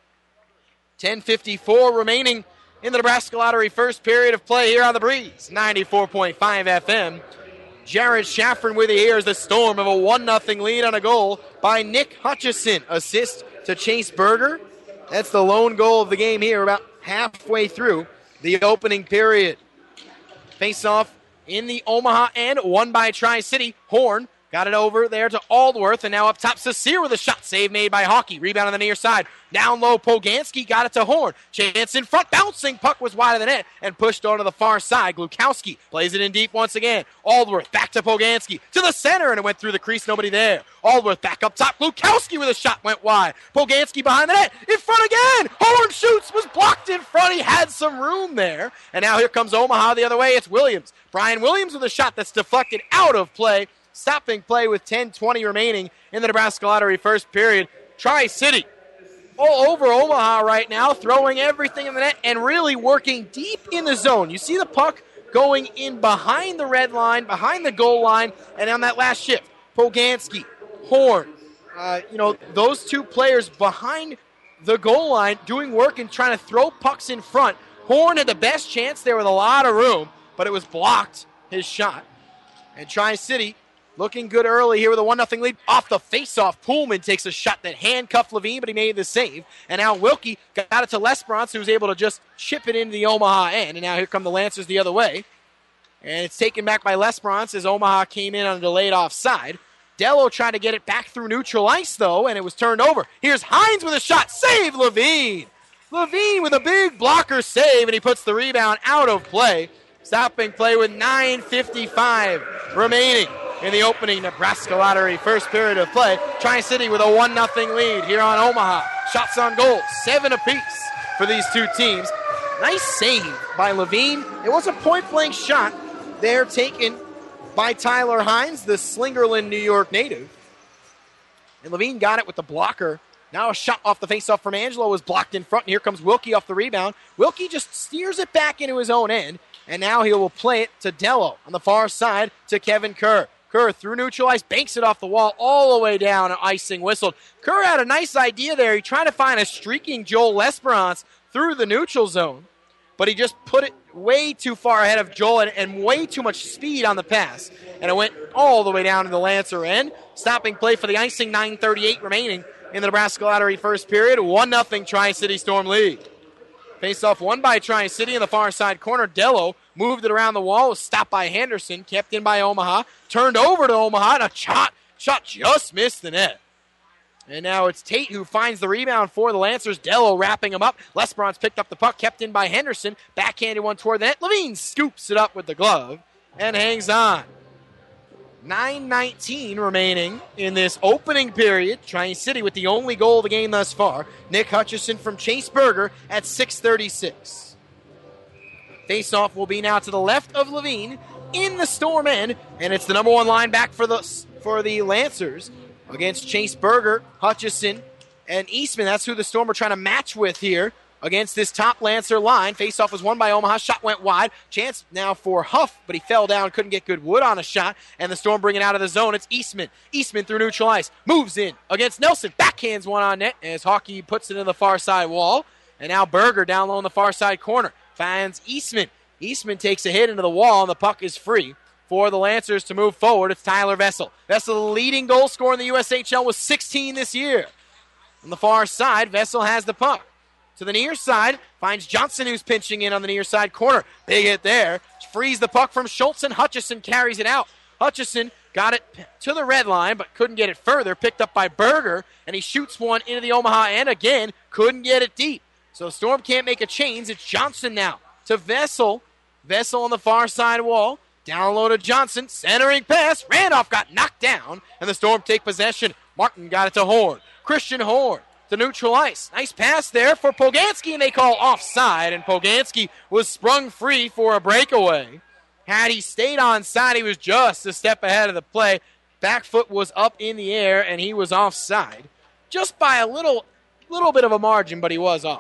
10:54 remaining in the Nebraska Lottery first period of play here on the Breeze. 94.5 FM. Jared Shaffron with the ears. The Storm of a 1-0 lead on a goal by Nick Hutchison. Assist to Chase Berger. That's the lone goal of the game here, about halfway through the opening period. Face-off in the Omaha end, won by Tri-City. Horn got it over there to Aldworth, and now up top, Cecile with a shot. Save made by Hockey. Rebound on the near side. Down low, Poganski got it to Horn. Chance in front, bouncing puck was wide of the net and pushed onto the far side. Glukowski plays it in deep once again. Aldworth back to Poganski. To the center, and it went through the crease. Nobody there. Aldworth back up top. Glukowski with a shot went wide. Poganski behind the net. In front again. Horn shoots. Was blocked in front. He had some room there. And now here comes Omaha the other way. It's Williams. Brian Williams with a shot that's deflected out of play. Stopping play with 10:20 remaining in the Nebraska Lottery first period. Tri-City all over Omaha right now, throwing everything in the net and really working deep in the zone. You see the puck going in behind the red line, behind the goal line, and on that last shift, Poganski, Horn, those two players behind the goal line doing work and trying to throw pucks in front. Horn had the best chance there with a lot of room, but it was blocked, his shot. And Tri-City looking good early here with a 1-0 lead. Off the face-off, Pullman takes a shot that handcuffed Levine, but he made the save. And now Wilkie got it to Lesperance, who was able to just chip it into the Omaha end. And now here come the Lancers the other way. And it's taken back by Lesperance as Omaha came in on a delayed offside. Dello tried to get it back through neutral ice, though, and it was turned over. Here's Hines with a shot. Save Levine! Levine with a big blocker save, and he puts the rebound out of play. Stopping play with 9:55 remaining in the opening Nebraska Lottery first period of play. Tri-City with a 1-0 lead here on Omaha. Shots on goal, 7 apiece for these two teams. Nice save by Levine. It was a point-blank shot there taken by Tyler Hines, the Slingerland, New York native. And Levine got it with the blocker. Now a shot off the faceoff from Angelo was blocked in front. And here comes Wilkie off the rebound. Wilkie just steers it back into his own end. And now he will play it to Dello on the far side to Kevin Kerr. Kerr through neutral ice, banks it off the wall all the way down, and icing whistled. Kerr had a nice idea there. He tried to find a streaking Joel Lesperance through the neutral zone, but he just put it way too far ahead of Joel and way too much speed on the pass. And it went all the way down to the Lancer end. Stopping play for the icing, 9:38 remaining in the Nebraska Lottery first period. 1-0 Tri-City Storm lead. Face-off won by Tri-City in the far side corner. Dello moved it around the wall, was stopped by Henderson, kept in by Omaha, turned over to Omaha, and a shot just missed the net. And now it's Tate who finds the rebound for the Lancers. Dello wrapping him up. Lesperance picked up the puck, kept in by Henderson, backhanded one toward the net. Levine scoops it up with the glove and hangs on. 9:19 remaining in this opening period. Tri-City with the only goal of the game thus far. Nick Hutchison from Chase Berger at 6:36. Face-off will be now to the left of Levine in the Storm end, and it's the number one line back for the Lancers against Chase Berger, Hutchison, and Eastman. That's who the Storm are trying to match with here against this top Lancer line. Face-off was won by Omaha. Shot went wide. Chance now for Huff, but he fell down, couldn't get good wood on a shot, and the Storm bring it out of the zone. It's Eastman. Eastman through neutral ice. Moves in against Nelson. Backhands one on net as Hockey puts it in the far side wall. And now Berger down low in the far side corner. Finds Eastman. Eastman takes a hit into the wall, and the puck is free for the Lancers to move forward. It's Tyler Vessel. Vessel, the leading goal scorer in the USHL, with 16 this year. On the far side, Vessel has the puck. To the near side, finds Johnson, who's pinching in on the near side corner. Big hit there. Frees the puck from Schultz, and Hutchison carries it out. Hutchison got it to the red line, but couldn't get it further. Picked up by Berger, and he shoots one into the Omaha end again. Couldn't get it deep. So Storm can't make a change. It's Johnson now to Vessel. Vessel on the far side wall. Down low to Johnson. Centering pass. Randolph got knocked down, and the Storm take possession. Martin got it to Horn. Christian Horn to neutral ice. Nice pass there for Poganski, and they call offside, and Poganski was sprung free for a breakaway. Had he stayed on side, he was just a step ahead of the play. Back foot was up in the air, and he was offside. Just by a little bit of a margin, but he was off.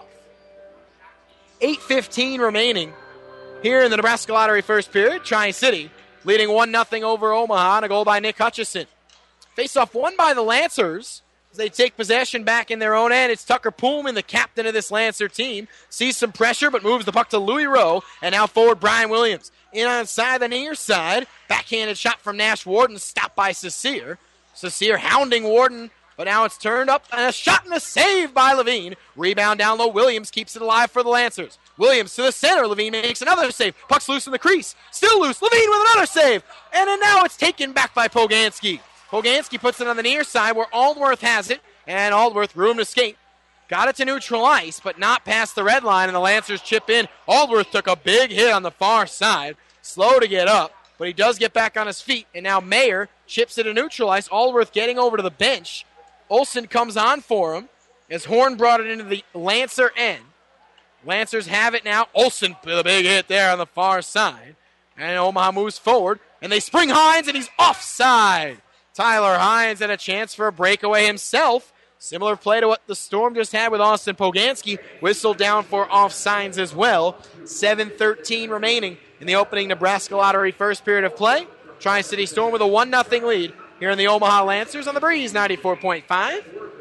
8:15 remaining here in the Nebraska Lottery first period. Tri-City leading 1-0 over Omaha, and a goal by Nick Hutchison. Face-off won by the Lancers. They take possession back in their own end. It's Tucker Pullman, the captain of this Lancer team. Sees some pressure, but moves the puck to Louis Rowe. And now forward Brian Williams. In on the near side. Backhanded shot from Nash Warden, stopped by Cecile. Cecile hounding Warden But now it's turned up and a shot and a save by Levine. Rebound down low. Williams keeps it alive for the Lancers. Williams to the center. Levine makes another save. Puck's loose in the crease. Still loose. Levine with another save. And then now it's taken back by Poganski. Poganski puts it on the near side where Aldworth has it. And Aldworth, room to skate. Got it to neutral ice, but not past the red line, and the Lancers chip in. Aldworth took a big hit on the far side. Slow to get up, but he does get back on his feet. And now Mayer chips it to neutral ice. Aldworth getting over to the bench. Olsen comes on for him as Horn brought it into the Lancer end. Lancers have it now. Olsen with a big hit there on the far side. And Omaha moves forward, and they spring Hines, and he's offside. Tyler Hines had a chance for a breakaway himself. Similar play to what the Storm just had with Austin Poganski. Whistled down for offsides as well. 7:13 remaining in the opening Nebraska Lottery first period of play. Tri-City Storm with a 1-0 lead here in the Omaha Lancers on the Breeze 94.5.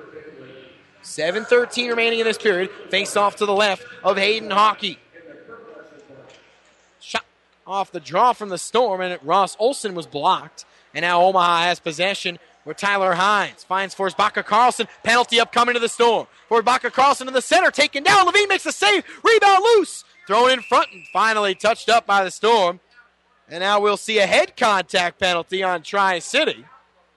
7:13 remaining in this period. Face off to the left of Hayden Hockey. Shot off the draw from the Storm, and Ross Olsen was blocked. And now Omaha has possession where Tyler Hines finds Forsbacka Carlson. Penalty upcoming to the Storm. Forsbacka Carlson to the center, taken down. Levine makes the save. Rebound loose. Thrown in front and finally touched up by the Storm. And now we'll see a head contact penalty on Tri-City.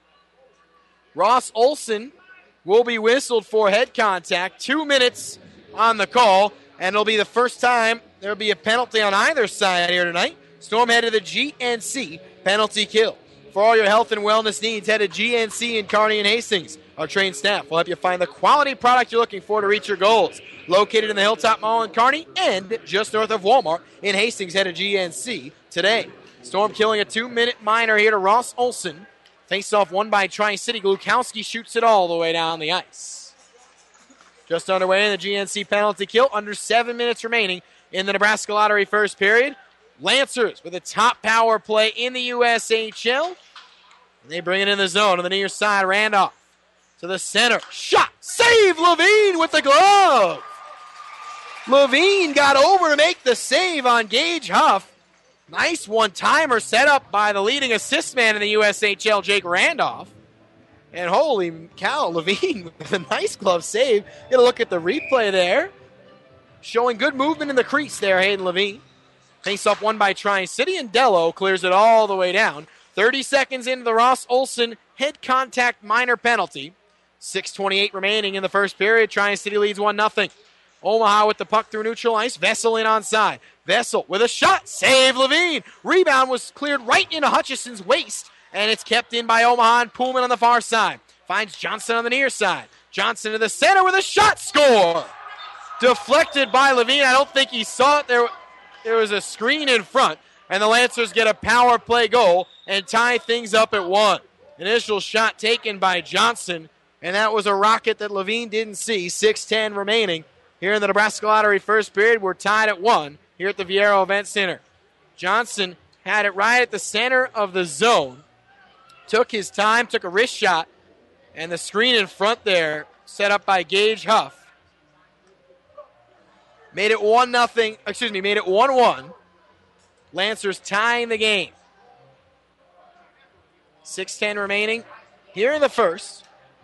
Ross Olsen will be whistled for head contact. 2 minutes on the call, and it'll be the first time there'll be a penalty on either side here tonight. Storm head to the GNC penalty kill. For all your health and wellness needs, head to GNC in Kearney and Hastings. Our trained staff will help you find the quality product you're looking for to reach your goals. Located in the Hilltop Mall in Kearney and just north of Walmart in Hastings, head to GNC today. Storm killing a 2-minute minor here to Ross Olsen. Face-off won by Tri-City. Glukowski shoots it all the way down the ice. Just underway in the GNC penalty kill. Under 7 minutes remaining in the Nebraska Lottery first period. Lancers with a top power play in the USHL. And they bring it in the zone on the near side. Randolph to the center. Shot. Save Levine with the glove. Levine got over to make the save on Gage Huff. Nice one-timer set up by the leading assist man in the USHL, Jake Randolph. And holy cow, Levine with a nice glove save. Get a look at the replay there. Showing good movement in the crease there, Hayden Levine. Face-off won by Tri-City, and Dello clears it all the way down. 30 seconds into the Ross Olsen head contact minor penalty. 6:28 remaining in the first period. Tri-City leads 1-0. Omaha with the puck through neutral ice. Vessel in onside. Vessel with a shot. Save Levine. Rebound was cleared right into Hutchison's waist, and it's kept in by Omaha and Pullman on the far side. Finds Johnson on the near side. Johnson to the center with a shot. Score! Deflected by Levine. I don't think he saw it. There was a screen in front, and the Lancers get a power play goal and tie things up at 1. Initial shot taken by Johnson, and that was a rocket that Levine didn't see. 6:10 remaining here in the Nebraska Lottery first period. We're tied at 1 here at the Viero Event Center. Johnson had it right at the center of the zone. Took his time, took a wrist shot, and the screen in front there set up by Gage Huff. Made it 1-1. Lancers tying the game. 6:10 remaining here in the first.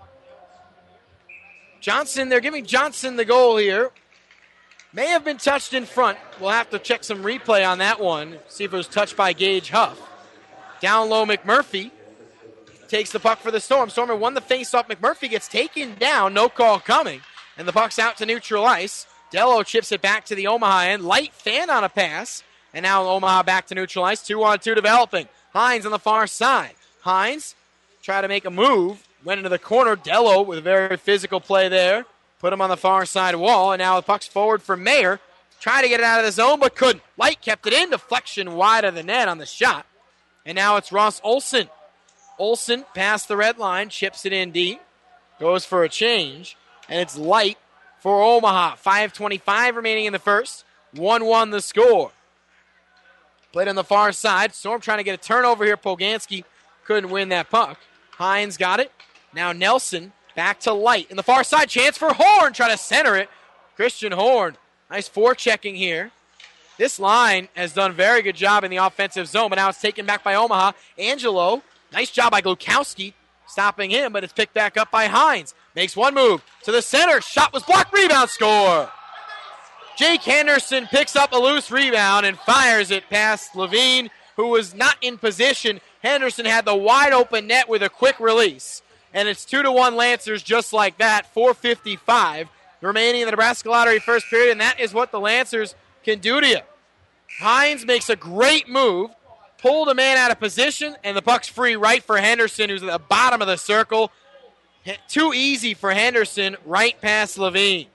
Johnson, they're giving Johnson the goal here. May have been touched in front. We'll have to check some replay on that one. See if it was touched by Gage Huff. Down low, McMurphy takes the puck for the Storm. Storm had won the faceoff. McMurphy gets taken down. No call coming. And the puck's out to neutral ice. Dello chips it back to the Omaha end. Light fan on a pass. And now Omaha back to neutral ice. 2-on-2 developing. Hines on the far side. Hines tried to make a move. Went into the corner. Dello with a very physical play there. Put him on the far side wall. And now the puck's forward for Mayer. Tried to get it out of the zone, but couldn't. Light kept it in. Deflection wide of the net on the shot. And now it's Ross Olsen. Olsen past the red line. Chips it in deep. Goes for a change. And it's Light for Omaha. 5:25 remaining in the first. 1-1 the score. Played on the far side. Storm trying to get a turnover here. Poganski couldn't win that puck. Hines got it. Now Nelson back to Light. In the far side, chance for Horn. Try to center it. Christian Horn. Nice forechecking here. This line has done a very good job in the offensive zone, but now it's taken back by Omaha. Angelo. Nice job by Glukowski. stopping him, but it's picked back up by Hines. Makes one move to the center. Shot was blocked. Rebound, score. Jake Henderson picks up a loose rebound and fires it past Levine, who was not in position. Henderson had the wide open net with a quick release. And it's 2-1 Lancers just like that. 4:55 remaining in the Nebraska Lottery first period, and that is what the Lancers can do to you. Hines makes a great move, pulled a man out of position, and the puck's free right for Henderson, who's at the bottom of the circle. Too easy for Henderson, right past Levine.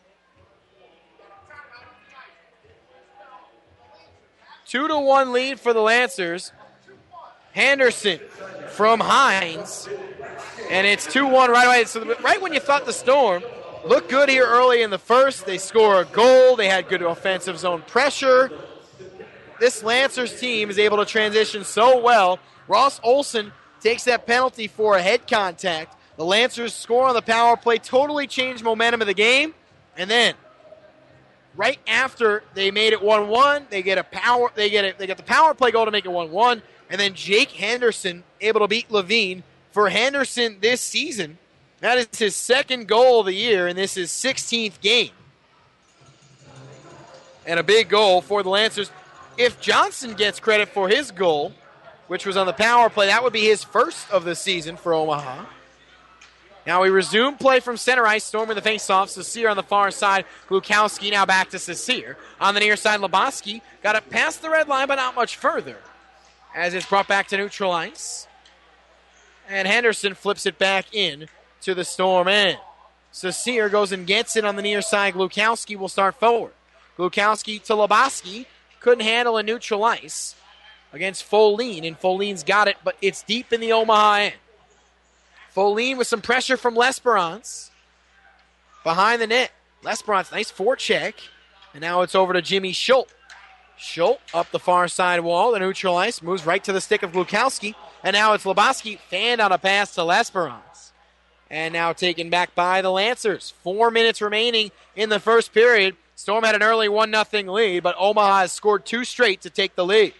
2-1 lead for the Lancers. Henderson from Hines, and it's 2-1 right away. So right when you thought the Storm looked good here early in the first, they score a goal. They had good offensive zone pressure. This Lancers team is able to transition so well. Ross Olson takes that penalty for a head contact. The Lancers score on the power play, totally changed momentum of the game, and then right after they made it 1-1, they get the power play goal to make it 1-1, and then Jake Henderson able to beat Levine. For Henderson this season, that is his second goal of the year, and this is 16th game. And a big goal for the Lancers. If Johnson gets credit for his goal, which was on the power play, that would be his first of the season for Omaha. Now we resume play from center ice. Storm in the faceoff. Saucier on the far side. Glukowski now back to Saucier. On the near side, Lebowski got it past the red line, but not much further, as it's brought back to neutral ice. And Henderson flips it back in to the Storm end. Saucier goes and gets it on the near side. Glukowski will start forward. Glukowski to Lebowski. Couldn't handle a neutral ice against Foline, and Foline's got it, but it's deep in the Omaha end. Foline with some pressure from Lesperance. Behind the net. Lesperance, nice forecheck. And now it's over to Jimmy Schultz. Schultz up the far side wall. The neutral ice moves right to the stick of Glukowski. And now it's Lebowski fanned on a pass to Lesperance. And now taken back by the Lancers. 4 minutes remaining in the first period. Storm had an early 1-0 lead, but Omaha has scored 2 straight to take the lead.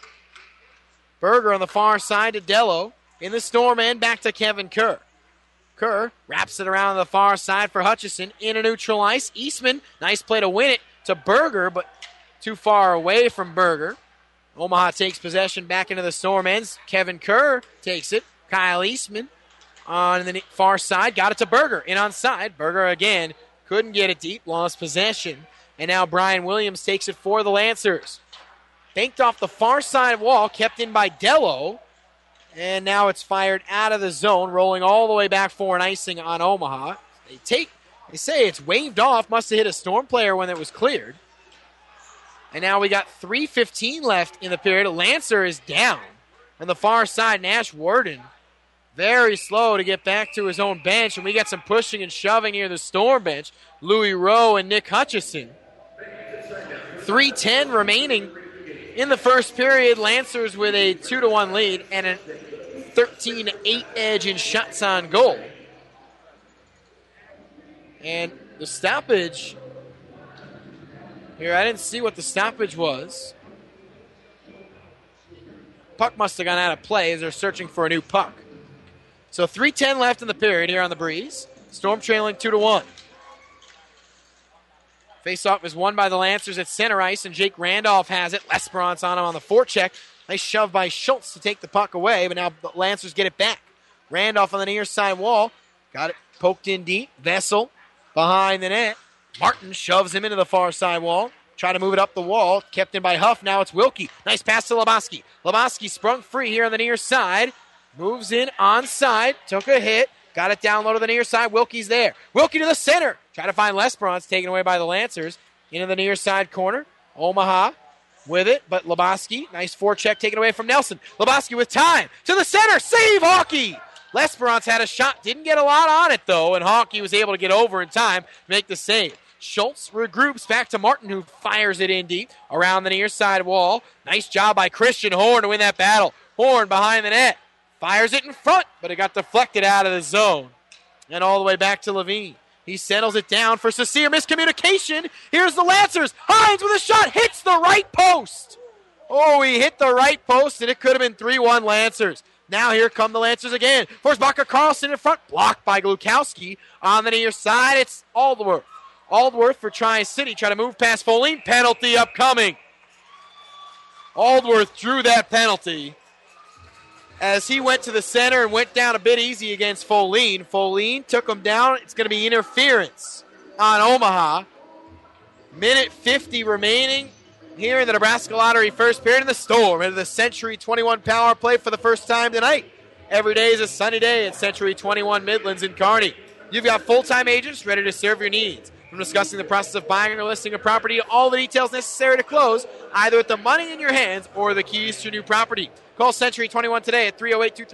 Berger on the far side to Dello. In the Storm end, back to Kevin Kerr. Kerr wraps it around the far side for Hutchison. In a neutral ice. Eastman, nice play to win it to Berger, but too far away from Berger. Omaha takes possession back into the Storm ends. Kevin Kerr takes it. Kyle Eastman on the far side. Got it to Berger. In on side. Berger again couldn't get it deep. Lost possession. And now Brian Williams takes it for the Lancers. Banked off the far side wall. Kept in by Dello. And now it's fired out of the zone, rolling all the way back for an icing on Omaha. They say it's waved off. Must have hit a Storm player when it was cleared. And now we got 3:15 left in the period. Lancer is down. On the far side, Nash Worden very slow to get back to his own bench. And we got some pushing and shoving here in the Storm bench. Louis Rowe and Nick Hutchison. 3:10 remaining in the first period. Lancers with a 2-1 lead and a 13-8 edge in shots on goal. And the stoppage here, I didn't see what the stoppage was. Puck must have gone out of play as they're searching for a new puck. So 3:10 left in the period here on the Breeze. Storm trailing 2-1. Faceoff is won by the Lancers at center ice, and Jake Randolph has it. Lesperance on him on the forecheck. Nice shove by Schultz to take the puck away, but now the Lancers get it back. Randolph on the near side wall. Got it poked in deep. Vessel behind the net. Martin shoves him into the far side wall. Try to move it up the wall. Kept in by Huff. Now it's Wilkie. Nice pass to Lebowski. Lebowski sprung free here on the near side. Moves in onside. Took a hit. Got it down low to the near side. Wilkie's there. Wilkie to the center. Try to find Lesperance. Taken away by the Lancers. Into the near side corner. Omaha with it, but Lebowski. Nice forecheck taken away from Nelson. Lebowski with time. To the center. Save Hawkey. Lesperance had a shot. Didn't get a lot on it, though, and Hawkey was able to get over in time to make the save. Schultz regroups back to Martin, who fires it in deep around the near side wall. Nice job by Christian Horn to win that battle. Horn behind the net. Fires it in front, but it got deflected out of the zone. And all the way back to Levine. He settles it down for Saucier. Miscommunication. Here's the Lancers. Hines with a shot. Hits the right post. Oh, he hit the right post, and it could have been 3-1 Lancers. Now here come the Lancers again. Forsbacher Carlson in front. Blocked by Glukowski. On the near side, it's Aldworth. Aldworth for Tri-City. Try to move past Folene. Penalty upcoming. Aldworth drew that penalty as he went to the center and went down a bit easy against Folene. Folene took him down. It's going to be interference on Omaha. Minute 50 remaining here in the Nebraska Lottery first period in the Storm. Into the Century 21 power play for the first time tonight. Every day is a sunny day at Century 21 Midlands in Kearney. You've got full-time agents ready to serve your needs. From discussing the process of buying or listing a property, all the details necessary to close, either with the money in your hands or the keys to your new property. Call Century 21 today at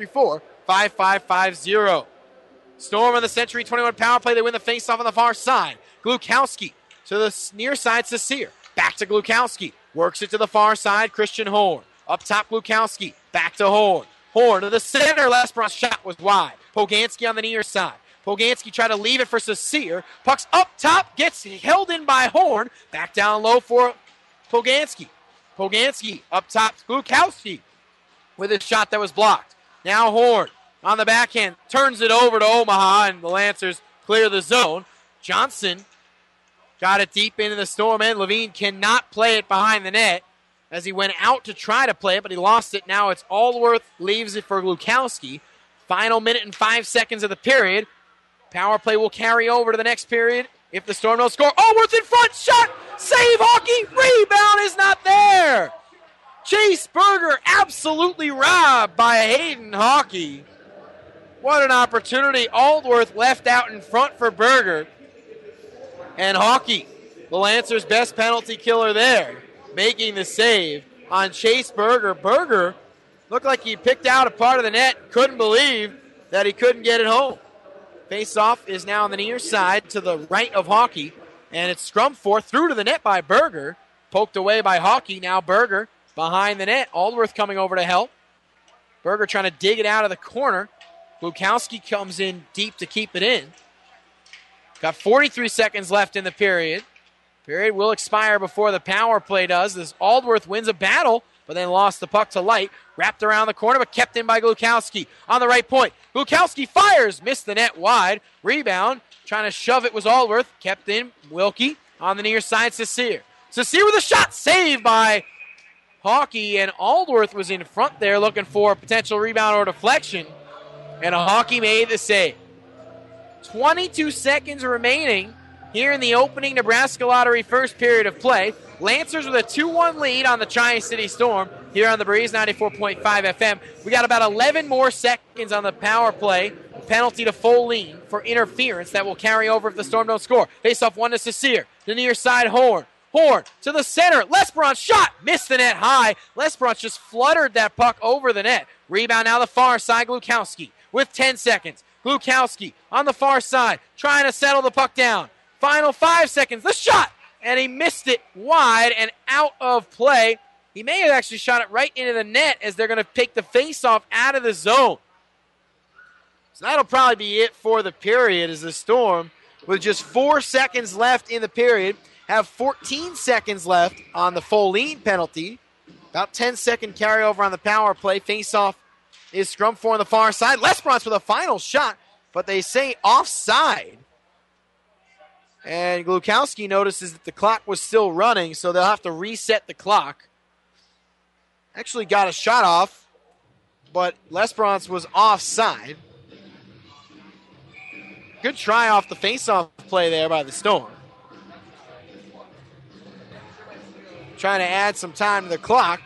308-234-5550. Storm on the Century 21 power play. They win the faceoff on the far side. Glukowski to the near side, Cecile. Back to Glukowski. Works it to the far side, Christian Horn. Up top, Glukowski. Back to Horn. Horn to the center. Lesbron's shot was wide. Poganski on the near side. Poganski tried to leave it for Cecile. Puck's up top, gets held in by Horn. Back down low for Poganski. Poganski up top, Glukowski with a shot that was blocked. Now Horn on the backhand, turns it over to Omaha, and the Lancers clear the zone. Johnson got it deep into the Storm end. Levine cannot play it behind the net as he went out to try to play it, but he lost it. Now it's Aldworth, leaves it for Glukowski. Final minute and 5 seconds of the period. Power play will carry over to the next period if the Storm don't score. Aldworth in front, shot, save Hockey, rebound is not there. Chase Berger absolutely robbed by Hayden Hockey. What an opportunity. Aldworth left out in front for Berger. And Hockey, the Lancers' best penalty killer there, making the save on Chase Berger. Berger looked like he picked out a part of the net. Couldn't believe that he couldn't get it home. Face-off is now on the near side to the right of Hockey. And it's scrum for through to the net by Berger. Poked away by Hockey. Now Berger behind the net. Aldworth coming over to help. Berger trying to dig it out of the corner. Glukowski comes in deep to keep it in. Got 43 seconds left in the period. Period will expire before the power play does. This Aldworth wins a battle, but then lost the puck to Light. Wrapped around the corner, but kept in by Glukowski. On the right point. Glukowski fires. Missed the net wide. Rebound. Trying to shove it was Aldworth. Kept in. Wilkie on the near side. Cecile. Cecile with a shot. Saved by Hockey. And Aldworth was in front there looking for a potential rebound or deflection. And Hockey made the save. 22 seconds remaining here in the opening Nebraska Lottery first period of play. Lancers with a 2-1 lead on the Tri-City Storm here on the Breeze 94.5 FM. We got about 11 more seconds on the power play. Penalty to Folene for interference that will carry over if the Storm don't score. Face off one to Cecile. The near side, Horn. Horn to the center. Lesbron shot. Missed the net high. Lesbron just fluttered that puck over the net. Rebound now the far side, Glukowski with 10 seconds. Glukowski on the far side trying to settle the puck down. Final 5 seconds. The shot. And he missed it wide and out of play. He may have actually shot it right into the net as they're going to take the face-off out of the zone. So that'll probably be it for the period as the Storm, with just 4 seconds left in the period, have 14 seconds left on the Folene penalty. About 10-second carryover on the power play. Face-off is scrum for on the far side. Lesbrance with a final shot, but they say offside. And Glukowski notices that the clock was still running, so they'll have to reset the clock. Actually got a shot off, but Lesbrance was offside. Good try off the face-off play there by the Storm. Trying to add some time to the clock.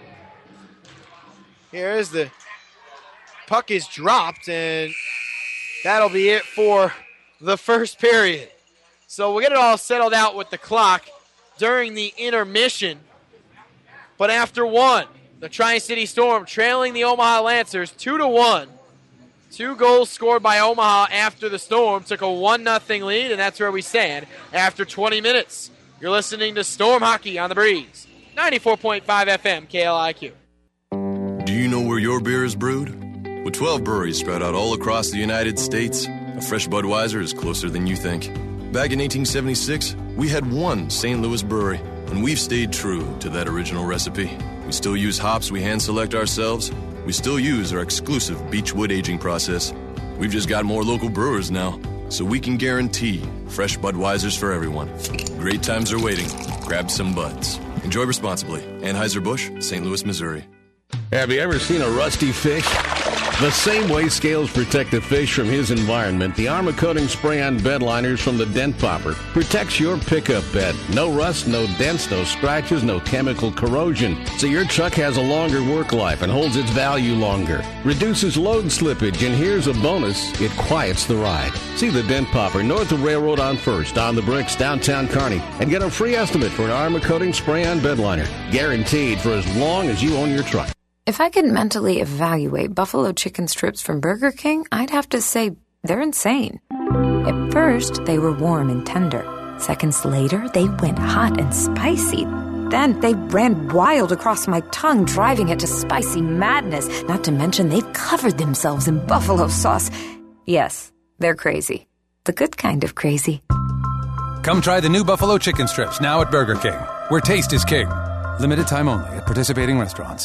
Here's the puck is dropped, and that'll be it for the first period. So we'll get it all settled out with the clock during the intermission. But after one, the Tri-City Storm trailing the Omaha Lancers 2-1. 2 goals scored by Omaha after the Storm took a 1-0 lead, and that's where we stand after 20 minutes. You're listening to Storm Hockey on the Breeze. 94.5 FM, KLIQ. Do you know where your beer is brewed? With 12 breweries spread out all across the United States, a fresh Budweiser is closer than you think. Back in 1876, we had one St. Louis brewery, and we've stayed true to that original recipe. We still use hops we hand-select ourselves, We still use our exclusive Beechwood aging process. We've just got more local brewers now, so we can guarantee fresh Budweisers for everyone. Great times are waiting. Grab some buds. Enjoy responsibly. Anheuser-Busch, St. Louis, Missouri. Have you ever seen a rusty fish? The same way scales protect the fish from his environment, the Armor Coating Spray-On bed liners from the Dent Popper protects your pickup bed. No rust, no dents, no scratches, no chemical corrosion. So your truck has a longer work life and holds its value longer. Reduces load slippage, and here's a bonus, it quiets the ride. See the Dent Popper north of Railroad on 1st, on the Bricks, downtown Kearney, and get a free estimate for an Armor Coating Spray-On bed liner. Guaranteed for as long as you own your truck. If I could mentally evaluate buffalo chicken strips from Burger King, I'd have to say they're insane. At first, they were warm and tender. Seconds later, they went hot and spicy. Then they ran wild across my tongue, driving it to spicy madness. Not to mention, they've covered themselves in buffalo sauce. Yes, they're crazy. The good kind of crazy. Come try the new buffalo chicken strips now at Burger King, where taste is king. Limited time only at participating restaurants.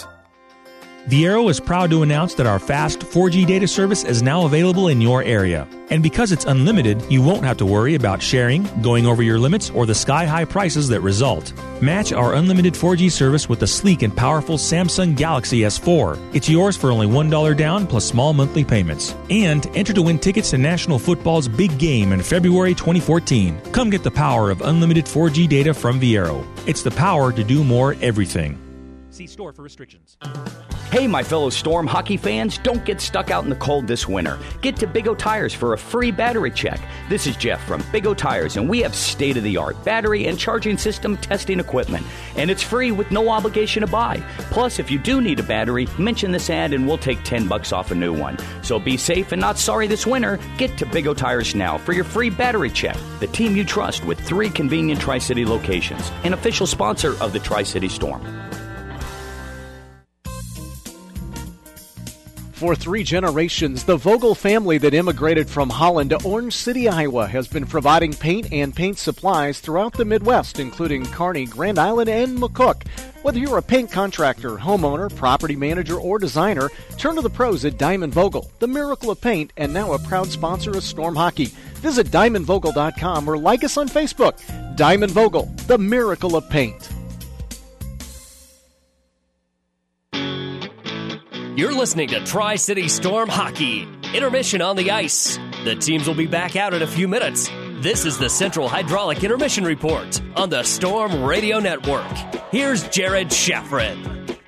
Viero is proud to announce that our fast 4G data service is now available in your area. And because it's unlimited, you won't have to worry about sharing, going over your limits, or the sky-high prices that result. Match our unlimited 4G service with the sleek and powerful Samsung Galaxy S4. It's yours for only $1 down plus small monthly payments. And enter to win tickets to National Football's big game in February 2014. Come get the power of unlimited 4G data from Viero. It's the power to do more everything. See store for restrictions. Hey, my fellow Storm hockey fans, don't get stuck out in the cold this winter. Get to Big O Tires for a free battery check. This is Jeff from Big O Tires, and we have state-of-the-art battery and charging system testing equipment. And it's free with no obligation to buy. Plus, if you do need a battery, mention this ad and we'll take $10 off a new one. So be safe and not sorry this winter. Get to Big O Tires now for your free battery check. The team you trust with 3 convenient Tri-City locations. An official sponsor of the Tri-City Storm. For 3 generations, the Vogel family that immigrated from Holland to Orange City, Iowa, has been providing paint and paint supplies throughout the Midwest, including Kearney, Grand Island, and McCook. Whether you're a paint contractor, homeowner, property manager, or designer, turn to the pros at Diamond Vogel, the miracle of paint, and now a proud sponsor of Storm Hockey. Visit diamondvogel.com or like us on Facebook. Diamond Vogel, the miracle of paint. You're listening to Tri-City Storm Hockey. Intermission on the ice. The teams will be back out in a few minutes. This is the Central Hydraulic Intermission Report on the Storm Radio Network. Here's Jared Shafran.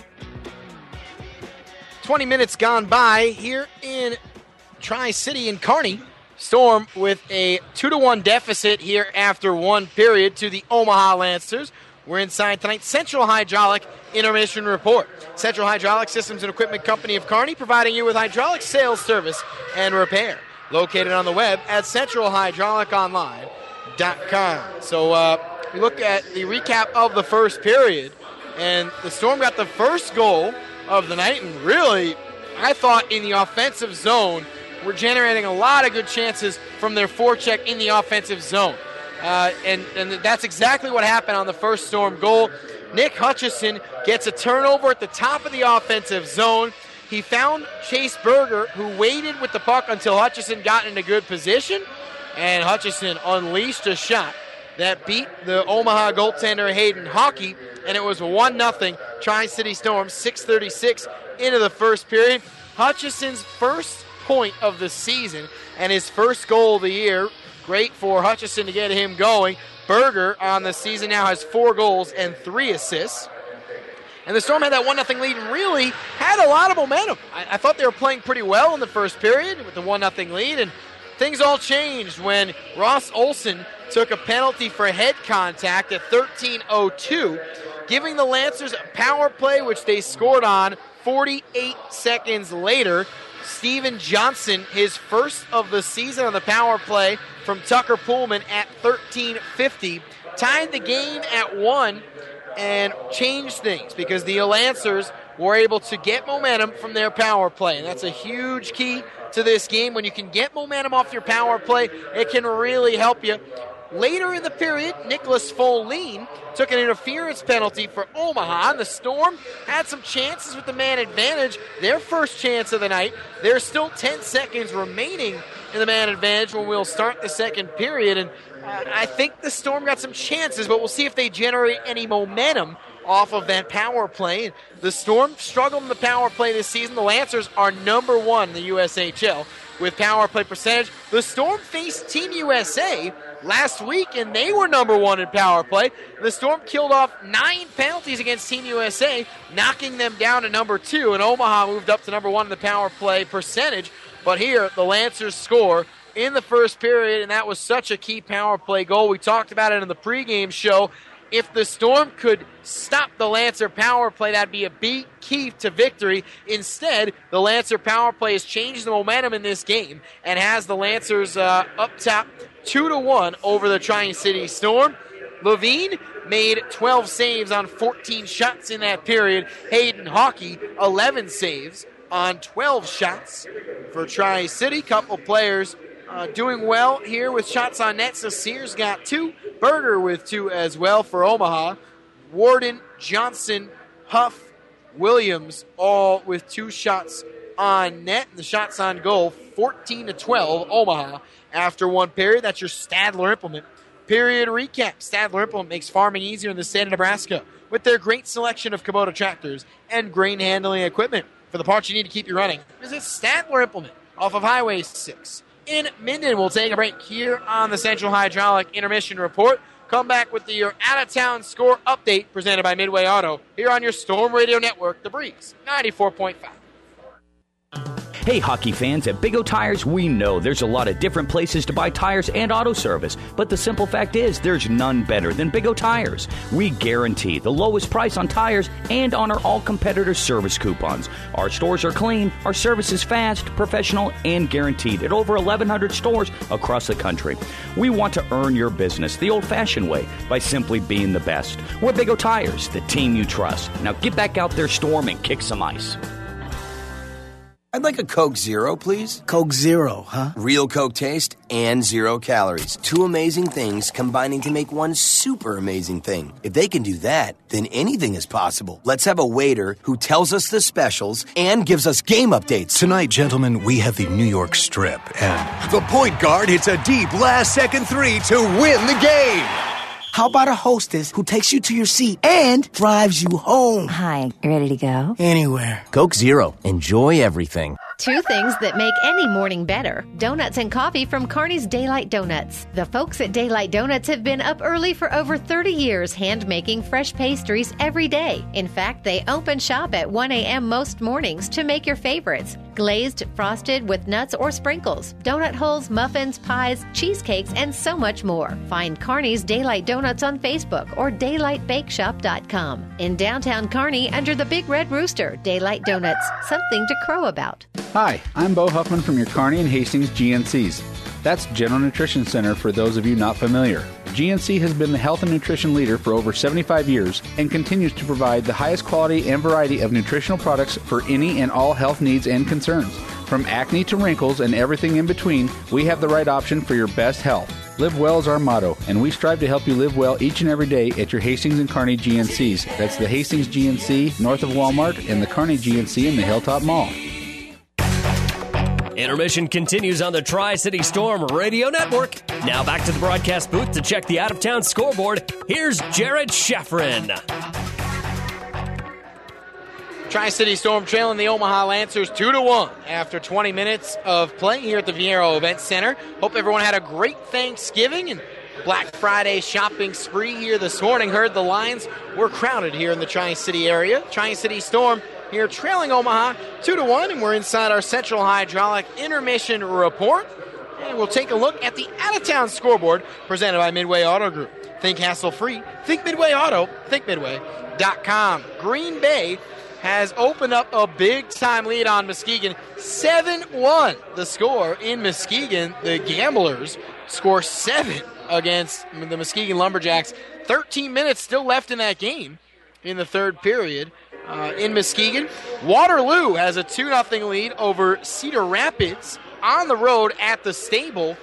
20 minutes gone by here in Tri-City in Kearney. Storm with a 2-1 deficit here after one period to the Omaha Lancers. We're inside tonight's Central Hydraulic Intermission Report. Central Hydraulic Systems and Equipment Company of Kearney, providing you with hydraulic sales, service, and repair. Located on the web at centralhydrauliconline.com. So we look at the recap of the first period, and the Storm got the first goal of the night, and really, I thought in the offensive zone, we're generating a lot of good chances from their forecheck in the offensive zone. And that's exactly what happened on the first Storm goal. Nick Hutchison gets a turnover at the top of the offensive zone. He found Chase Berger, who waited with the puck until Hutchison got in a good position, and Hutchison unleashed a shot that beat the Omaha goaltender Hayden Hockey, and it was 1-0 Tri-City Storm, 6:36 into the first period. Hutchison's first point of the season and his first goal of the year. Great for Hutchison to get him going. Berger on the season now has 4 goals and 3 assists. And the Storm had that 1-0 lead and really had a lot of momentum. I thought they were playing pretty well in the first period with the 1-0 lead, and things all changed when Ross Olson took a penalty for head contact at 13:02, giving the Lancers a power play, which they scored on 48 seconds later. Steven Johnson, his first of the season on the power play from Tucker Pullman at 13:50, tied the game at 1 and changed things because the Lancers were able to get momentum from their power play. And that's a huge key to this game. When you can get momentum off your power play, it can really help you. Later in the period, Nicholas Folleen took an interference penalty for Omaha, and the Storm had some chances with the man advantage. Their first chance of the night. There's still 10 seconds remaining in the man advantage when we'll start the second period, and I think the Storm got some chances, but we'll see if they generate any momentum off of that power play. The Storm struggled in the power play this season. The Lancers are number 1 in the USHL with power play percentage. The Storm faced Team USA last week, and they were number 1 in power play. The Storm killed off 9 penalties against Team USA, knocking them down to number 2, and Omaha moved up to number 1 in the power play percentage. But here, the Lancers score in the first period, and that was such a key power play goal. We talked about it in the pregame show. If the Storm could stop the Lancer power play, that'd be a big key to victory. Instead, the Lancer power play has changed the momentum in this game and has the Lancers up top 2-1 over the Tri-City Storm. Levine made 12 saves on 14 shots in that period. Hayden Hawkey, 11 saves on 12 shots for Tri-City. Couple players doing well here with shots on net. So Sears got 2. Berger with 2 as well for Omaha. Warden, Johnson, Huff, Williams, all with 2 shots on net. And the shots on goal, 14-12, Omaha after 1 period. That's your Stadler Implement period recap. Stadler Implement makes farming easier in the state of Nebraska with their great selection of Kubota tractors and grain handling equipment. For the parts you need to keep you running, visit Stadler Implement off of Highway 6 in Minden. We'll take a break here on the Central Hydraulic Intermission Report. Come back with your out-of-town score update presented by Midway Auto here on your Storm Radio Network, The Breeze 94.5. Hey, hockey fans, at Big O Tires, we know there's a lot of different places to buy tires and auto service, but the simple fact is there's none better than Big O Tires. We guarantee the lowest price on tires and honor all competitor service coupons. Our stores are clean, our service is fast, professional, and guaranteed at over 1,100 stores across the country. We want to earn your business the old-fashioned way by simply being the best. We're Big O Tires, the team you trust. Now get back out there, Storm, and kick some ice. I'd like a Coke Zero, please. Coke Zero, huh? Real Coke taste and 0 calories. 2 amazing things combining to make one super amazing thing. If they can do that, then anything is possible. Let's have a waiter who tells us the specials and gives us game updates. Tonight, gentlemen, we have the New York Strip, and the point guard hits a deep last-second 3 to win the game. How about a hostess who takes you to your seat and drives you home? Hi, you ready to go? Anywhere. Coke Zero. Enjoy everything. 2 things that make any morning better. Donuts and coffee from Kearney's Daylight Donuts. The folks at Daylight Donuts have been up early for over 30 years hand-making fresh pastries every day. In fact, they open shop at 1 a.m. most mornings to make your favorites. Glazed, frosted with nuts or sprinkles, donut holes, muffins, pies, cheesecakes, and so much more. Find Kearney's Daylight Donuts on Facebook or daylightbakeshop.com. In downtown Kearney, under the Big Red Rooster, Daylight Donuts, something to crow about. Hi, I'm Bo Huffman from your Kearney and Hastings GNCs. That's General Nutrition Center for those of you not familiar. GNC has been the health and nutrition leader for over 75 years and continues to provide the highest quality and variety of nutritional products for any and all health needs and concerns. From acne to wrinkles and everything in between, we have the right option for your best health. Live well is our motto, and we strive to help you live well each and every day at your Hastings and Kearney GNCs. That's the Hastings GNC north of Walmart and the Kearney GNC in the Hilltop Mall. Intermission continues on the Tri-City Storm Radio Network. Now back to the broadcast booth to check the out-of-town scoreboard. Here's Jared Sheffrin. Tri-City Storm trailing the Omaha Lancers 2-1 after 20 minutes of play here at the Viero Event Center. Hope everyone had a great Thanksgiving and Black Friday shopping spree here this morning. Heard the lines were crowded here in the Tri-City area. Tri-City Storm here trailing Omaha 2-1, and we're inside our Central Hydraulic Intermission Report. And we'll take a look at the out-of-town scoreboard presented by Midway Auto Group. Think hassle-free. Think Midway Auto. Think Midway.com. Green Bay has opened up a big-time lead on Muskegon. 7-1 the score in Muskegon. The Gamblers score 7 against the Muskegon Lumberjacks. 13 minutes still left in that game in the third period. In Muskegon, Waterloo has a 2-0 lead over Cedar Rapids on the road at the Stable.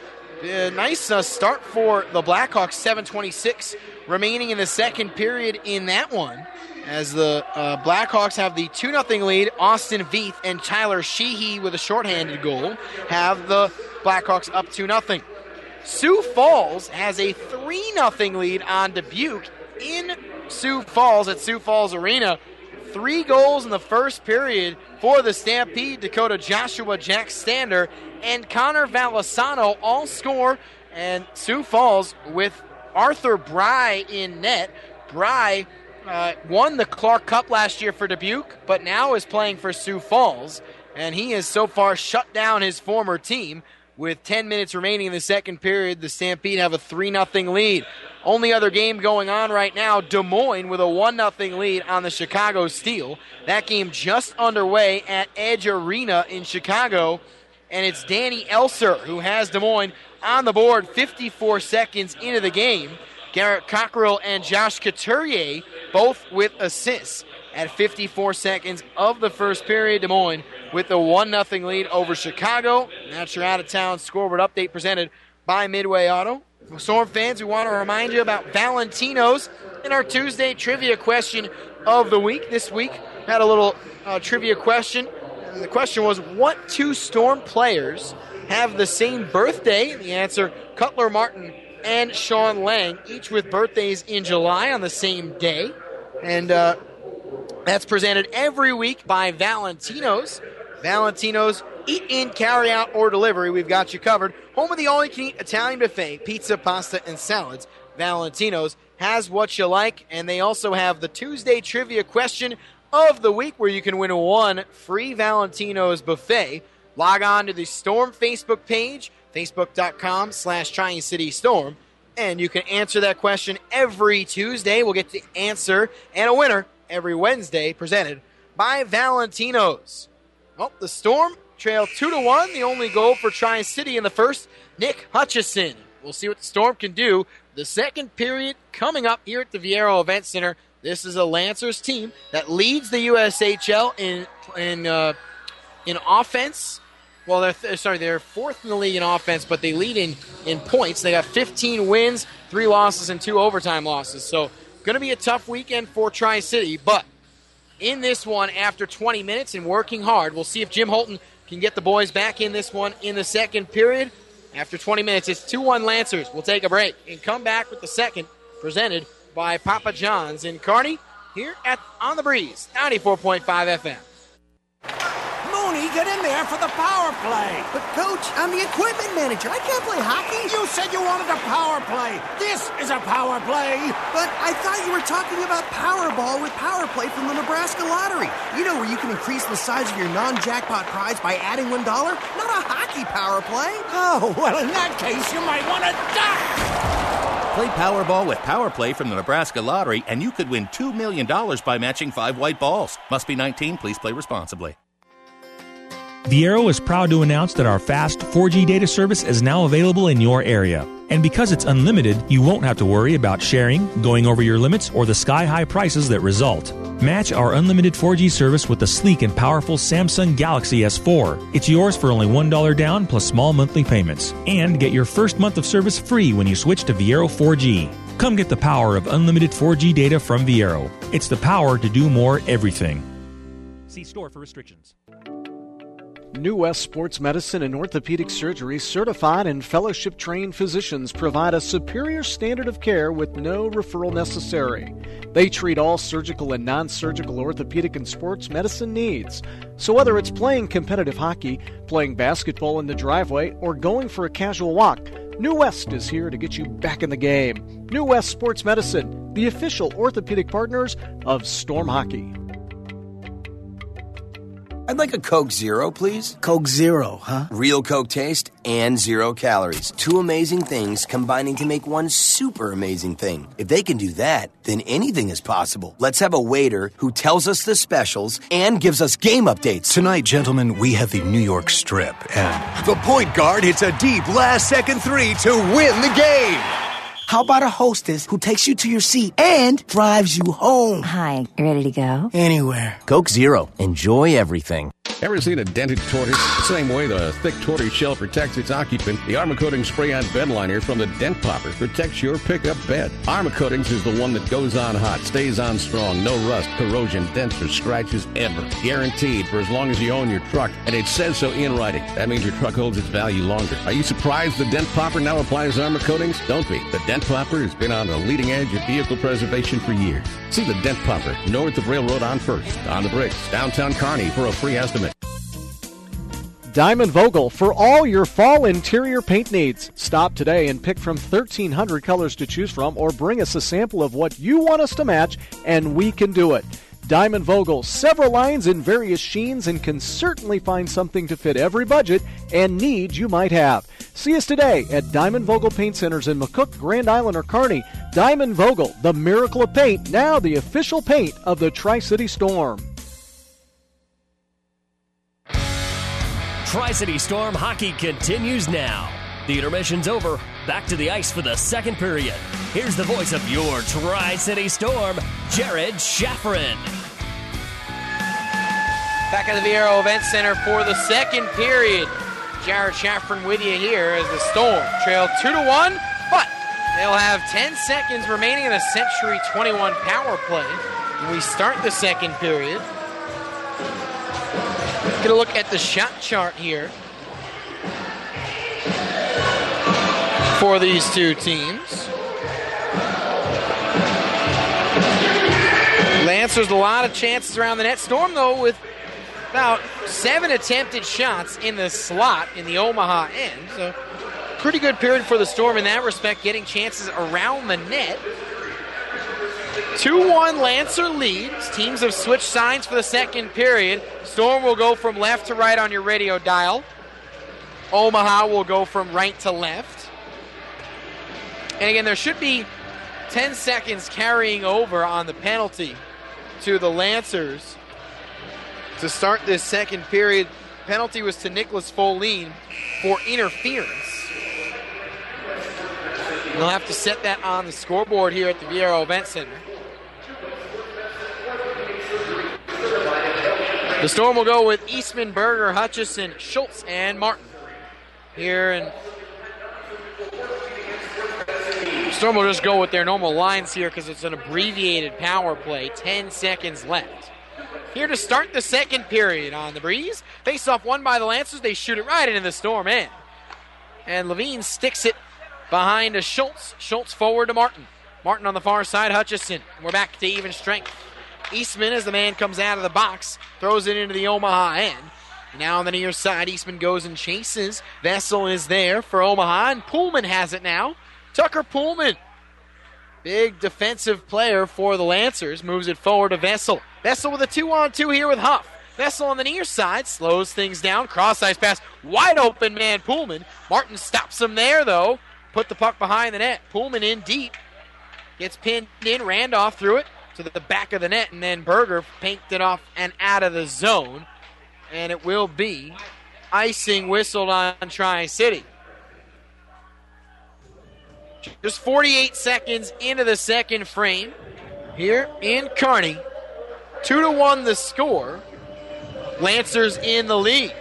Nice start for the Blackhawks, 7:26 remaining in the second period in that one. As the Blackhawks have the 2-0 lead, Austin Veith and Tyler Sheehy with a shorthanded goal have the Blackhawks up 2-0. Sioux Falls has a 3-0 lead on Dubuque in Sioux Falls at Sioux Falls Arena. 3 goals in the first period for the Stampede. Dakota Joshua, Jack Stander, and Connor Valisano all score. And Sioux Falls with Arthur Bry in net. Bry won the Clark Cup last year for Dubuque, but now is playing for Sioux Falls. And he has so far shut down his former team. With 10 minutes remaining in the second period, the Stampede have a 3-0 lead. Only other game going on right now, Des Moines with a 1-0 lead on the Chicago Steel. That game just underway at Edge Arena in Chicago. And it's Danny Elser who has Des Moines on the board 54 seconds into the game. Garrett Cockrell and Josh Couturier both with assists at 54 seconds of the first period. Des Moines with the 1-0 lead over Chicago. That's your out-of-town scoreboard update presented by Midway Auto. For Storm fans, we want to remind you about Valentino's in our Tuesday trivia question of the week. This week, had a little trivia question. And the question was, what 2 Storm players have the same birthday? The answer, Cutler Martin and Sean Lang, each with birthdays in July on the same day. And that's presented every week by Valentino's. Valentino's, eat in, carry out, or delivery. We've got you covered. Home of the all-you-can-eat Italian buffet, pizza, pasta, and salads. Valentino's has what you like, and they also have the Tuesday trivia question of the week where you can win 1 free Valentino's buffet. Log on to the Storm Facebook page, facebook.com/TriCityStorm, and you can answer that question every Tuesday. We'll get the answer and a winner every Wednesday, presented by Valentino's. Well, the Storm trail 2-1. The only goal for Tri-City in the first, Nick Hutchison. We'll see what the Storm can do. The second period coming up here at the Viaero Event Center. This is a Lancers team that leads the USHL in offense. Well, they're fourth in the league in offense, but they lead in points. They got 15 wins, 3 losses, and 2 overtime losses. So going to be a tough weekend for Tri-City, but in this one, after 20 minutes and working hard, we'll see if Jim Holton can get the boys back in this one in the second period. After 20 minutes, it's 2-1 Lancers. We'll take a break and come back with the second, presented by Papa John's in Kearney, here at On the Breeze, 94.5 FM. Mooney, get in there for the power play. But, Coach, I'm the equipment manager. I can't play hockey. You said you wanted a power play. This is a power play. But I thought you were talking about Powerball with Power Play from the Nebraska Lottery. You know, where you can increase the size of your non-jackpot prize by adding $1? Not a hockey power play. Oh, well, in that case, you might want to duck. Play Powerball with Power Play from the Nebraska Lottery, and you could win $2 million by matching 5 white balls. Must be 19. Please play responsibly. Viaero is proud to announce that our fast 4G data service is now available in your area. And because it's unlimited, you won't have to worry about sharing, going over your limits, or the sky-high prices that result. Match our unlimited 4G service with the sleek and powerful Samsung Galaxy S4. It's yours for only $1 down plus small monthly payments. And get your first month of service free when you switch to Viaero 4G. Come get the power of unlimited 4G data from Viaero. It's the power to do more everything. See store for restrictions. New West Sports Medicine and Orthopedic Surgery certified and fellowship-trained physicians provide a superior standard of care with no referral necessary. They treat all surgical and non-surgical orthopedic and sports medicine needs. So whether it's playing competitive hockey, playing basketball in the driveway, or going for a casual walk, New West is here to get you back in the game. New West Sports Medicine, the official orthopedic partners of Storm Hockey. I'd like a Coke Zero, please. Coke Zero, huh? Real Coke taste and 0 calories. 2 amazing things combining to make one super amazing thing. If they can do that, then anything is possible. Let's have a waiter who tells us the specials and gives us game updates. Tonight, gentlemen, we have the New York Strip, and the point guard hits a deep last-second 3 to win the game. How about a hostess who takes you to your seat and drives you home? Hi, ready to go? Anywhere. Coke Zero. Enjoy everything. Ever seen a dented tortoise? The same way the thick tortoise shell protects its occupant, the Armor Coatings Spray-On Bed Liner from the Dent Poppers protects your pickup bed. Armor Coatings is the one that goes on hot, stays on strong, no rust, corrosion, dents, or scratches ever. Guaranteed for as long as you own your truck, and it says so in writing. That means your truck holds its value longer. Are you surprised the Dent Popper now applies Armor Coatings? Don't be. The Dent Popper has been on the leading edge of vehicle preservation for years. See the Dent Popper north of Railroad on First, on the bricks, downtown Kearney for a free estimate. Diamond Vogel for all your fall interior paint needs. Stop today and pick from 1,300 colors to choose from, or bring us a sample of what you want us to match, and we can do it. Diamond Vogel, several lines in various sheens, and can certainly find something to fit every budget and need you might have. See us today at Diamond Vogel Paint Centers in McCook, Grand Island, or Kearney. Diamond Vogel, the miracle of paint, now the official paint of the Tri-City Storm. Tri-City Storm hockey continues now. The intermission's over. Back to the ice for the second period. Here's the voice of your Tri-City Storm, Jared Shaffrin. Back at the Viero Event Center for the second period. Jared Shaffrin with you here as the Storm trail 2-1, but they'll have 10 seconds remaining in the Century 21 power play when we start the second period. Get a look at the shot chart here for these two teams. Lancers a lot of chances around the net. Storm, though, with about 7 attempted shots in the slot in the Omaha end. So pretty good period for the Storm in that respect, getting chances around the net. 2-1 Lancer leads. Teams have switched sides for the second period. Storm will go from left to right on your radio dial. Omaha will go from right to left. And again, there should be 10 seconds carrying over on the penalty to the Lancers to start this second period. Penalty was to Nicholas Folene for interference. They'll have to set that on the scoreboard here at the Viero Event Center. The Storm will go with Eastman, Berger, Hutchison, Schultz, and Martin. Here, and Storm will just go with their normal lines here because it's an abbreviated power play. 10 seconds left. Here to start the second period on the breeze. Face-off won by the Lancers. They shoot it right into the Storm end. And Levine sticks it behind to Schultz. Schultz forward to Martin. Martin on the far side, Hutchison. We're back to even strength. Eastman, as the man comes out of the box, throws it into the Omaha end. Now on the near side, Eastman goes and chases. Vessel is there for Omaha, and Pullman has it now. Tucker Pullman, big defensive player for the Lancers, moves it forward to Vessel. Vessel with a 2-on-2 here with Huff. Vessel on the near side, slows things down. Cross-ice pass, wide open man Pullman. Martin stops him there, though. Put the puck behind the net. Pullman in deep. Gets pinned in. Randolph threw it to the back of the net, and then Berger pinked it off and out of the zone. And it will be icing whistled on Tri-City. Just 48 seconds into the second frame here in Kearney. 2-1 the score. Lancers in the lead.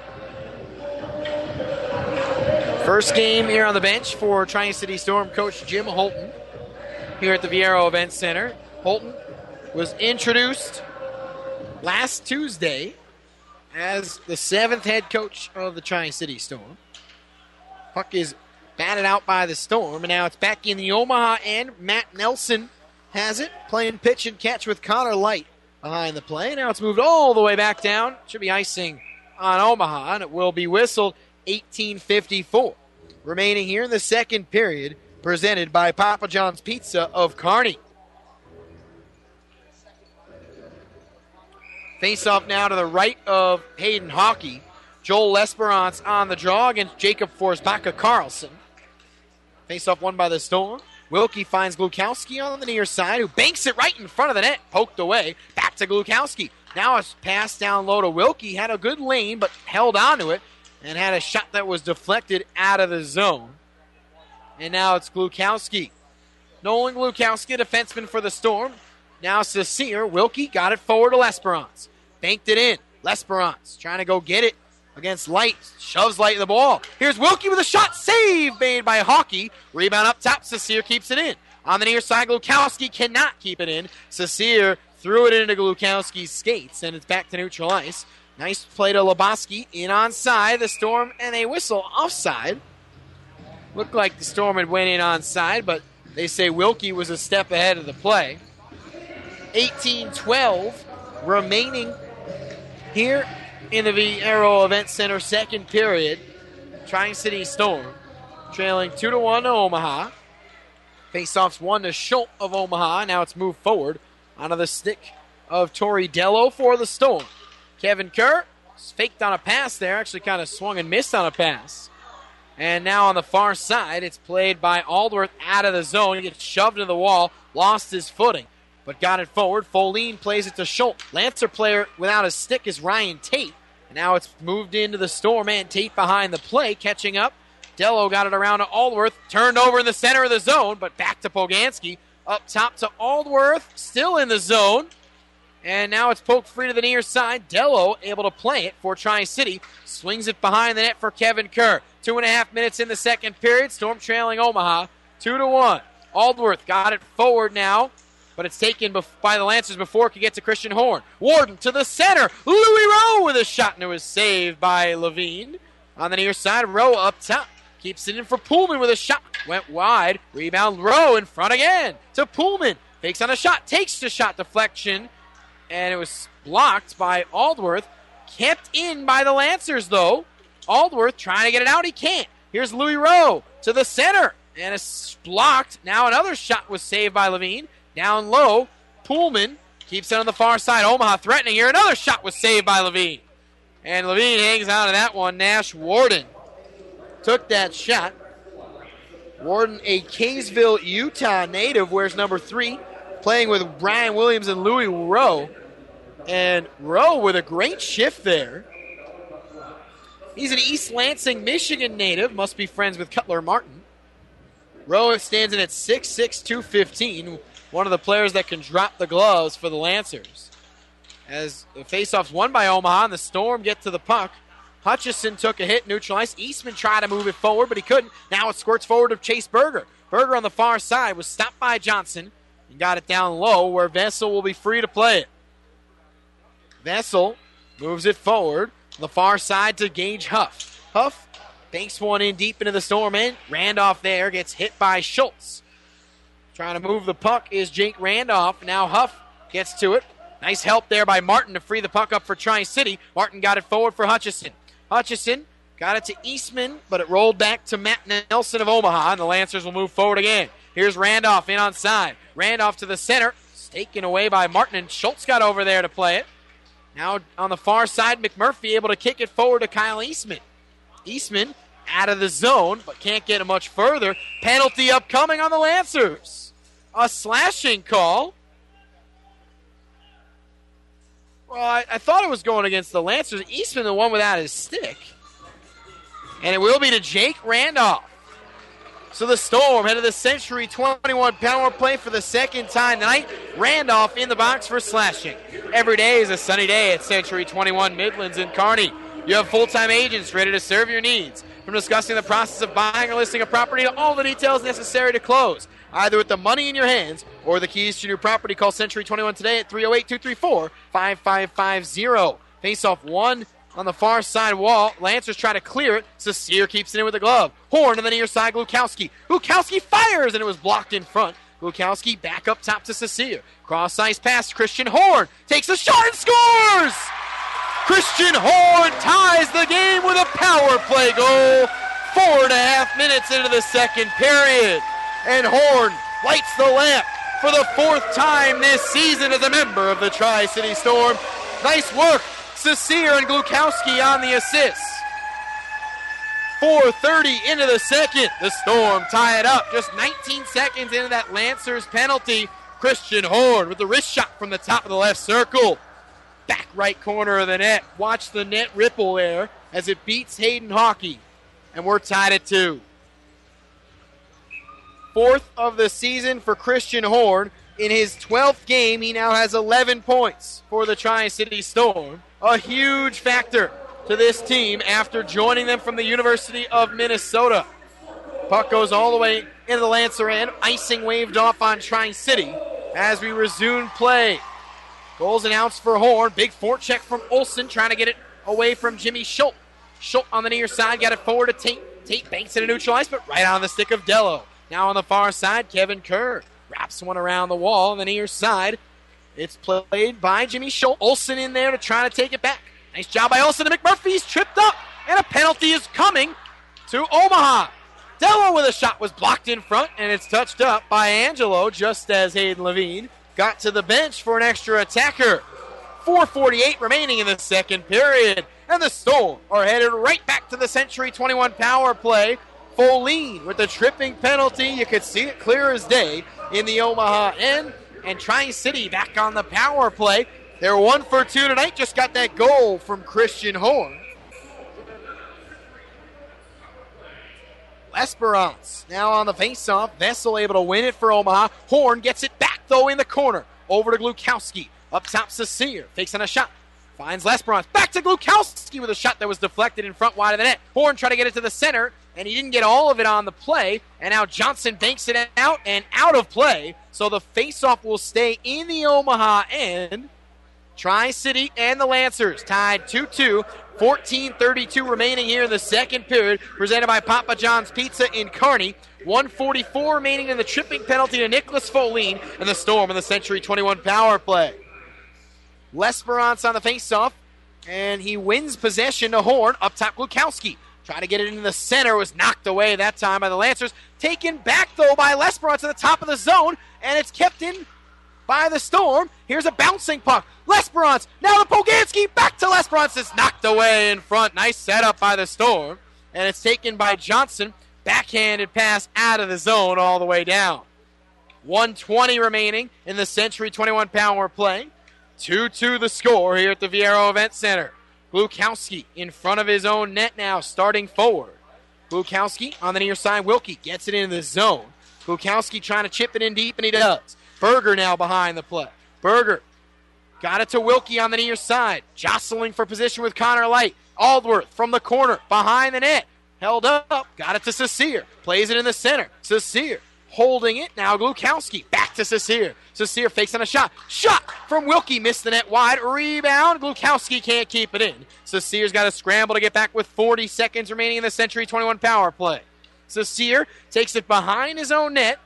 First game here on the bench for Tri-City Storm coach Jim Holton here at the Viero Event Center. Holton was introduced last Tuesday as the 7th head coach of the Tri-City Storm. Puck is batted out by the Storm, and now it's back in the Omaha end. Matt Nelson has it, playing pitch and catch with Connor Light behind the play. Now it's moved all the way back down. Should be icing on Omaha, and it will be whistled. 18:54 remaining here in the second period, presented by Papa John's Pizza of Kearney. Face-off now to the right of Hayden Hockey. Joel Lesperance on the draw against Jacob Forsbacka Carlson. Face-off won by the Storm. Wilkie finds Glukowski on the near side, who banks it right in front of the net. Poked away. Back to Glukowski. Now a pass down low to Wilkie. Had a good lane, but held onto it and had a shot that was deflected out of the zone. And now it's Glukowski. Nolan Glukowski, defenseman for the Storm. Now Cecile. Wilkie got it forward to Lesperance. Banked it in. L'Esperance trying to go get it against Light. Shoves Light in the ball. Here's Wilkie with a shot. Save made by Hockey. Rebound up top. Cecile keeps it in. On the near side, Glukowski cannot keep it in. Cecile threw it into Glukowski's skates, and it's back to neutral ice. Nice play to Lebowski. In onside. The Storm and a whistle offside. Looked like the Storm had went in onside, but they say Wilkie was a step ahead of the play. 18-12 remaining here in the Viero Event Center second period. Tri-City Storm trailing 2-1 to Omaha. Faceoffs 1 to Schultz of Omaha. Now it's moved forward onto the stick of Tori Dello for the Storm. Kevin Kerr faked on a pass there. Actually kind of swung and missed on a pass. And now on the far side, it's played by Aldworth out of the zone. He gets shoved into the wall, lost his footing, but got it forward. Folene plays it to Schultz. Lancer player without a stick is Ryan Tate. And now it's moved into the Storm, and Tate behind the play, catching up. Dello got it around to Aldworth, turned over in the center of the zone, but back to Poganski. Up top to Aldworth, still in the zone. And now it's poked free to the near side. Dello able to play it for Tri-City. Swings it behind the net for Kevin Kerr. 2.5 minutes in the second period. Storm trailing Omaha 2-1. Aldworth got it forward now, but it's taken by the Lancers before it could get to Christian Horn. Warden to the center. Louis Rowe with a shot, and it was saved by Levine. On the near side, Rowe up top. Keeps it in for Pullman with a shot. Went wide. Rebound Rowe in front again to Pullman. Fakes on a shot. Takes the shot deflection. And it was blocked by Aldworth. Kept in by the Lancers, though. Aldworth trying to get it out. He can't. Here's Louis Rowe to the center. And it's blocked. Now another shot was saved by Levine. Down low. Pullman keeps it on the far side. Omaha threatening here. Another shot was saved by Levine. And Levine hangs on to that one. Nash Warden took that shot. Warden, a Kaysville, Utah native, wears number 3. Playing with Brian Williams and Louis Rowe. And Rowe with a great shift there. He's an East Lansing, Michigan native. Must be friends with Cutler Martin. Rowe stands in at 6'6", 215. One of the players that can drop the gloves for the Lancers. As the faceoff's won by Omaha, and the Storm get to the puck. Hutchison took a hit, neutralized. Eastman tried to move it forward, but he couldn't. Now it squirts forward to Chase Berger. Berger on the far side was stopped by Johnson and got it down low where Vessel will be free to play it. Vessel moves it forward on the far side to Gage Huff. Huff banks one in deep into the Storm end. Randolph there gets hit by Schultz. Trying to move the puck is Jake Randolph. Now Huff gets to it. Nice help there by Martin to free the puck up for Tri-City. Martin got it forward for Hutchison. Hutchison got it to Eastman, but it rolled back to Matt Nelson of Omaha, and the Lancers will move forward again. Here's Randolph in on side. Randolph to the center. It's taken away by Martin, and Schultz got over there to play it. Now on the far side, McMurphy able to kick it forward to Kyle Eastman. Eastman out of the zone, but can't get it much further. Penalty upcoming on the Lancers. A slashing call. Well, I thought it was going against the Lancers. Eastman, the one without his stick. And it will be to Jake Randolph. So the Storm head to the Century 21 power play for the second time tonight. Randolph in the box for slashing. Every day is a sunny day at Century 21 Midlands in Kearney. You have full-time agents ready to serve your needs. From discussing the process of buying or listing a property to all the details necessary to close. Either with the money in your hands or the keys to your property, call Century 21 today at 308-234-5550. Face-off one on the far side wall. Lancers try to clear it. Cecile keeps it in with a glove. Horn to the near side, Glukowski. Glukowski fires, and it was blocked in front. Glukowski back up top to Cecile. Cross-ice pass, Christian Horn takes a shot and scores! Christian Horn ties the game with a power play goal. 4.5 minutes into the second period. And Horn lights the lamp for the 4th time this season as a member of the Tri-City Storm. Nice work, Cecile and Glukowski on the assists. 4:30 into the second. The Storm tie it up. Just 19 seconds into that Lancers penalty. Christian Horn with the wrist shot from the top of the left circle. Back right corner of the net. Watch the net ripple there as it beats Hayden Hockey. And we're tied at 2. 4th of the season for Christian Horn. In his 12th game, he now has 11 points for the Tri-City Storm. A huge factor to this team after joining them from the University of Minnesota. Puck goes all the way into the Lancer end. Icing waved off on Tri-City as we resume play. Goals announced for Horn. Big forecheck from Olsen, trying to get it away from Jimmy Schultz. Schultz on the near side, got it forward to Tate. Tate banks it to neutral ice, but right on the stick of Dello. Now on the far side, Kevin Kerr wraps one around the wall on the near side. It's played by Jimmy Schultz. Olsen in there to try to take it back. Nice job by Olsen to McMurphy's tripped up, and a penalty is coming to Omaha. Dello with a shot was blocked in front, and it's touched up by Angelo just as Hayden Levine got to the bench for an extra attacker. 4:48 remaining in the second period, and the Storm are headed right back to the Century 21 power play. Folene with the tripping penalty. You could see it clear as day in the Omaha end. And Tri-City back on the power play. They're 1 for 2 tonight. Just got that goal from Christian Horn. L'Esperance now on the faceoff. Vessel able to win it for Omaha. Horn gets it back, though, in the corner. Over to Glukowski. Up top, Cecile. Fakes on a shot. Finds L'Esperance. Back to Glukowski with a shot that was deflected in front wide of the net. Horn tried to get it to the center, and he didn't get all of it on the play. And now Johnson banks it out and out of play. So the faceoff will stay in the Omaha end. Tri-City and the Lancers tied 2-2. 14:32 remaining here in the second period. Presented by Papa John's Pizza in Kearney. 1:44 remaining in the tripping penalty to Nicholas Folene, and the Storm in the Century 21 power play. L'Esperance on the faceoff, and he wins possession to Horn. Up top, Glukowski. Trying to get it into the center, was knocked away that time by the Lancers. Taken back, though, by L'Esperance at the top of the zone, and it's kept in by the Storm. Here's a bouncing puck. L'Esperance, now the Poganski, back to L'Esperance. It's knocked away in front. Nice setup by the Storm, and it's taken by Johnson. Backhanded pass out of the zone all the way down. 1:20 remaining in the Century 21 power play. 2-2 the score here at the Viero Event Center. Glukowski in front of his own net now, starting forward. Glukowski on the near side. Wilkie gets it into the zone. Glukowski trying to chip it in deep, and he does. Berger now behind the play. Berger got it to Wilkie on the near side. Jostling for position with Connor Light. Aldworth from the corner, behind the net. Held up, got it to Cecile. Plays it in the center. Cecile holding it. Now Glukowski back to Cecile. Cecile fakes on a shot. Shot from Wilkie, missed the net wide. Rebound. Glukowski can't keep it in. Cecile's got to scramble to get back with 40 seconds remaining in the Century 21 power play. Cecile takes it behind his own net.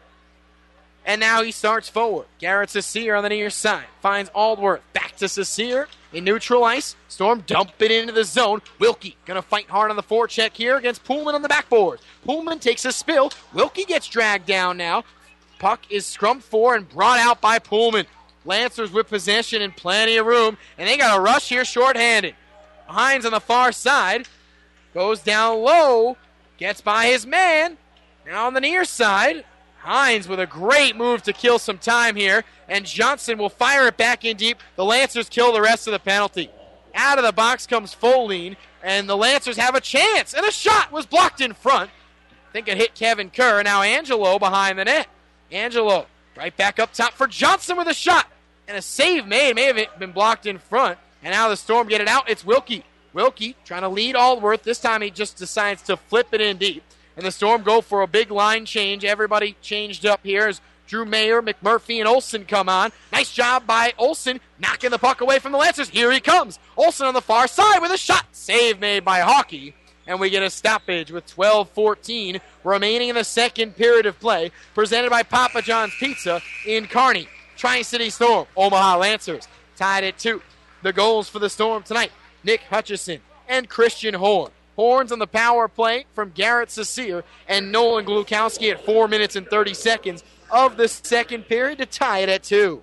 And now he starts forward. Garrett Cecile on the near side. Finds Aldworth. Back to Cecile in neutral ice. Storm dump it into the zone. Wilkie going to fight hard on the forecheck here against Pullman on the backboard. Pullman takes a spill. Wilkie gets dragged down now. Puck is scrubbed for and brought out by Pullman. Lancers with possession and plenty of room. And they got a rush here shorthanded. Hines on the far side. Goes down low. Gets by his man. Now on the near side. Hines with a great move to kill some time here, and Johnson will fire it back in deep. The Lancers kill the rest of the penalty. Out of the box comes Folene, and the Lancers have a chance, and a shot was blocked in front. I think it hit Kevin Kerr. Now Angelo behind the net. Angelo right back up top for Johnson with a shot, and a save made. May have been blocked in front, and now the Storm get it out. It's Wilkie. Wilkie trying to lead Aldworth. This time he just decides to flip it in deep. And the Storm go for a big line change. Everybody changed up here as Drew Mayer, McMurphy, and Olsen come on. Nice job by Olsen, knocking the puck away from the Lancers. Here he comes. Olsen on the far side with a shot. Save made by Hockey. And we get a stoppage with 12:14 remaining in the second period of play. Presented by Papa John's Pizza in Kearney. Tri-City Storm, Omaha Lancers tied at 2. The goals for the Storm tonight, Nick Hutchison and Christian Horn. Horns on the power play from Garrett Cecile and Nolan Glukowski at 4 minutes and 30 seconds of the second period to tie it at 2.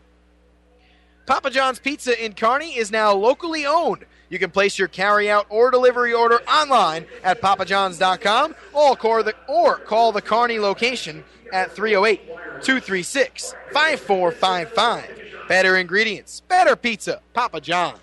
Papa John's Pizza in Kearney is now locally owned. You can place your carry-out or delivery order online at papajohns.com or call the Kearney location at 308-236-5455. Better ingredients, better pizza, Papa John's.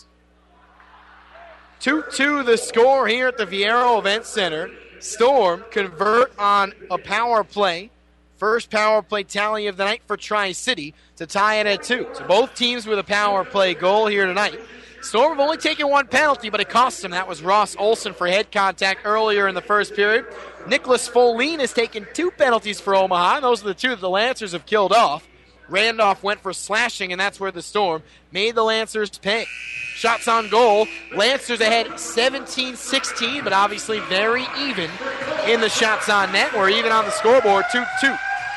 2-2 the score here at the Viero Event Center. Storm convert on a power play. First power play tally of the night for Tri-City to tie it at 2. So both teams with a power play goal here tonight. Storm have only taken one penalty, but it cost them. That was Ross Olson for head contact earlier in the first period. Nicholas Folene has taken 2 penalties for Omaha, and those are the 2 that the Lancers have killed off. Randolph went for slashing, and that's where the Storm made the Lancers pay. Shots on goal. Lancers ahead 17-16, but obviously very even in the shots on net. We're even on the scoreboard, 2-2.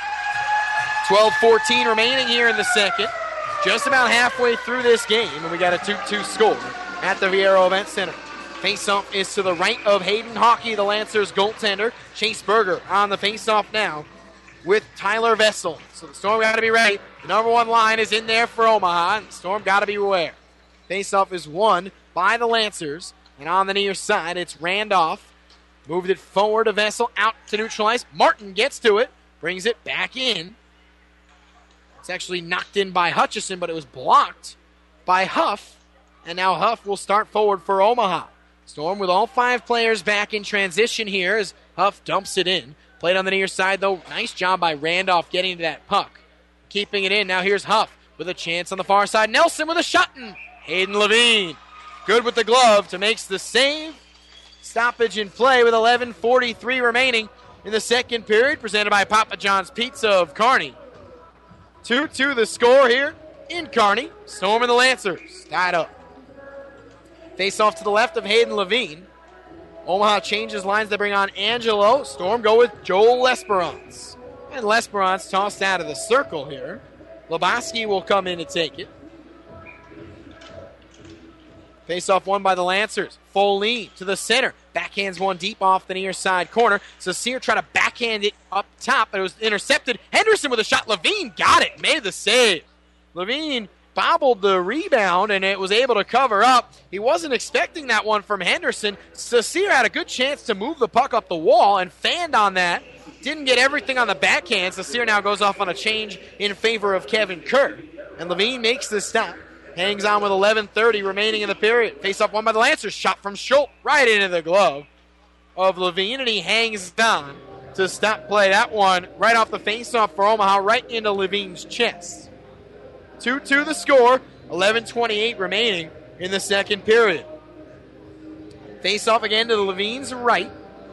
12-14 remaining here in the second. Just about halfway through this game, and we got a 2-2 score at the Viero Event Center. Faceoff is to the right of Hayden Hockey, the Lancers goaltender. Chase Berger on the faceoff now with Tyler Vessel. So the Storm got to be ready. The number 1 line is in there for Omaha, and the Storm got to be aware. Faceoff is won by the Lancers, and on the near side, it's Randolph. Moved it forward to Vessel, out to neutralize. Martin gets to it, brings it back in. It's actually knocked in by Hutchison, but it was blocked by Huff, and now Huff will start forward for Omaha. Storm with all 5 players back in transition here as Huff dumps it in. Played on the near side, though. Nice job by Randolph getting to that puck. Keeping it in. Now here's Huff with a chance on the far side. Nelson with a shot, and Hayden Levine good with the glove to makes the save. Stoppage in play with 11:43 remaining in the second period, presented by Papa John's Pizza of Kearney. 2-2 the score here in Kearney. Storm and the Lancers tied up. Face off to the left of Hayden Levine. Omaha changes lines to bring on Angelo. Storm go with Joel Lesperance. And Lesperance tossed out of the circle here. Lebowski will come in and take it. Face off won by the Lancers. Foley to the center. Backhands one deep off the near side corner. Sear tried to backhand it up top, but it was intercepted. Henderson with a shot. Levine got it. Made the save. Levine bobbled the rebound, and it was able to cover up. He wasn't expecting that one from Henderson. Sear had a good chance to move the puck up the wall and fanned on that. Didn't get everything on the backhand. Sear now goes off on a change in favor of Kevin Kerr. And Levine makes the stop. Hangs on with 11:30 remaining in the period. Face-off won by the Lancers. Shot from Schultz right into the glove of Levine, and he hangs down to stop play. That one right off the face-off for Omaha, right into Levine's chest. 2-2 the score. 11:28 remaining in the second period. Face-off again to the Levine's right.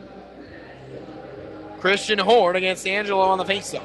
Christian Horn against Angelo on the face-off.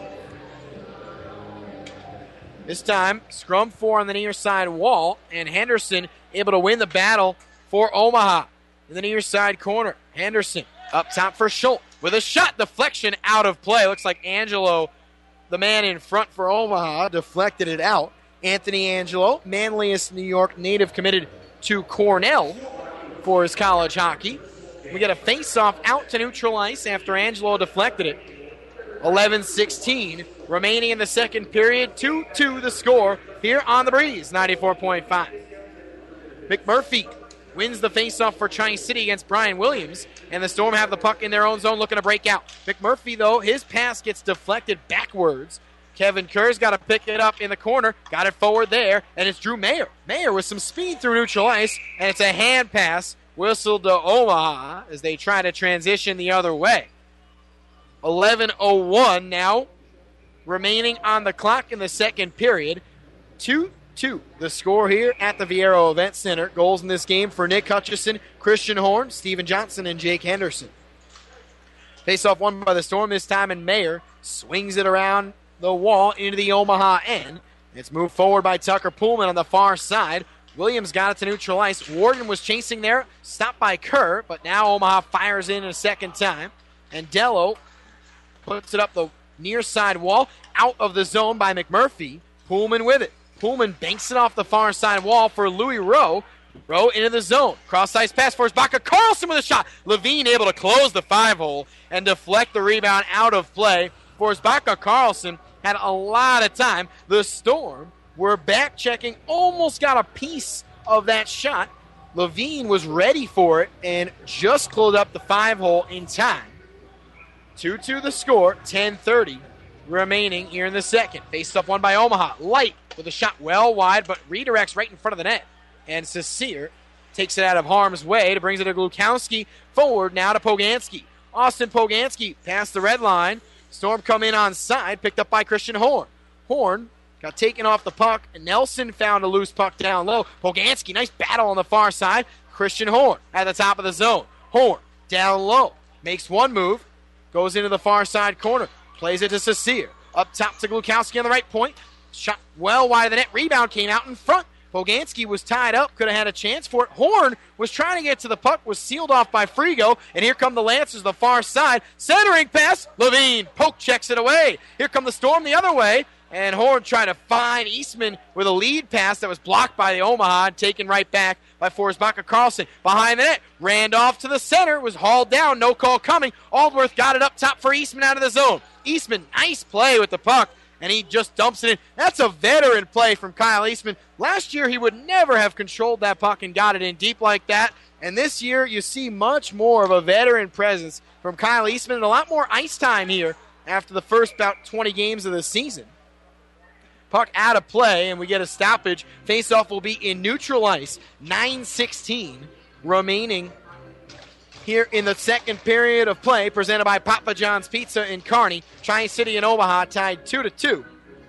This time, scrum 4 on the near side wall, and Henderson able to win the battle for Omaha in the near side corner. Henderson up top for Schultz with a shot deflection out of play. Looks like Angelo, the man in front for Omaha, deflected it out. Anthony Angelo, Manlius, New York native, committed to Cornell for his college hockey. We get a face-off out to neutral ice after Angelo deflected it. 11:16 remaining in the second period. 2-2 the score here on the Breeze, 94.5. McMurphy wins the face-off for Tri-City against Brian Williams, and the Storm have the puck in their own zone looking to break out. McMurphy, though, his pass gets deflected backwards. Kevin Kerr's got to pick it up in the corner, got it forward there, and it's Drew Mayer. Mayer with some speed through neutral ice, and it's a hand pass whistled to Omaha as they try to transition the other way. 11:01 now remaining on the clock in the second period. 2-2 the score here at the Viero Event Center. Goals in this game for Nick Hutchison, Christian Horn, Steven Johnson, and Jake Henderson. Face-off won by the Storm this time, and Mayer swings it around the wall into the Omaha end. It's moved forward by Tucker Pullman on the far side. Williams got it to neutral ice. Warden was chasing there, stopped by Kerr, but now Omaha fires in a second time. And Dello puts it up the near side wall, out of the zone by McMurphy. Pullman with it. Pullman banks it off the far side wall for Louis Rowe. Rowe into the zone. Cross-ice pass for Forsbacka. Carlson with a shot. Levine able to close the 5-hole and deflect the rebound out of play. Forsbacka Carlson had a lot of time. The Storm were back checking, almost got a piece of that shot. Levine was ready for it and just closed up the 5-hole in time. 2-2 the score, 10:30 remaining here in the second. Faced up one by Omaha. Light with a shot well wide, but redirects right in front of the net. And Sear takes it out of harm's way to brings it to Glukowski. Forward now to Poganski. Austin Poganski past the red line. Storm come in on side, picked up by Christian Horn. Horn got taken off the puck, and Nelson found a loose puck down low. Poganski, nice battle on the far side. Christian Horn at the top of the zone. Horn down low, makes one move, goes into the far side corner, plays it to Saucier. Up top to Glukowski on the right point. Shot well wide of the net. Rebound came out in front. Poganski was tied up, could have had a chance for it. Horn was trying to get to the puck, was sealed off by Frigo, and here come the Lancers, the far side. Centering pass, Levine, poke checks it away. Here come the Storm the other way, and Horn trying to find Eastman with a lead pass that was blocked by the Omaha and taken right back by Forsbacka Carlson. Behind the net, Randolph to the center, was hauled down, no call coming. Aldworth got it up top for Eastman out of the zone. Eastman, nice play with the puck, and he just dumps it in. That's a veteran play from Kyle Eastman. Last year, he would never have controlled that puck and got it in deep like that. And this year, you see much more of a veteran presence from Kyle Eastman and a lot more ice time here after the first about 20 games of the season. Puck out of play, and we get a stoppage. Faceoff will be in neutral ice. 9:16 remaining here in the second period of play, presented by Papa John's Pizza in Kearney. Tri-City and Omaha tied 2-2.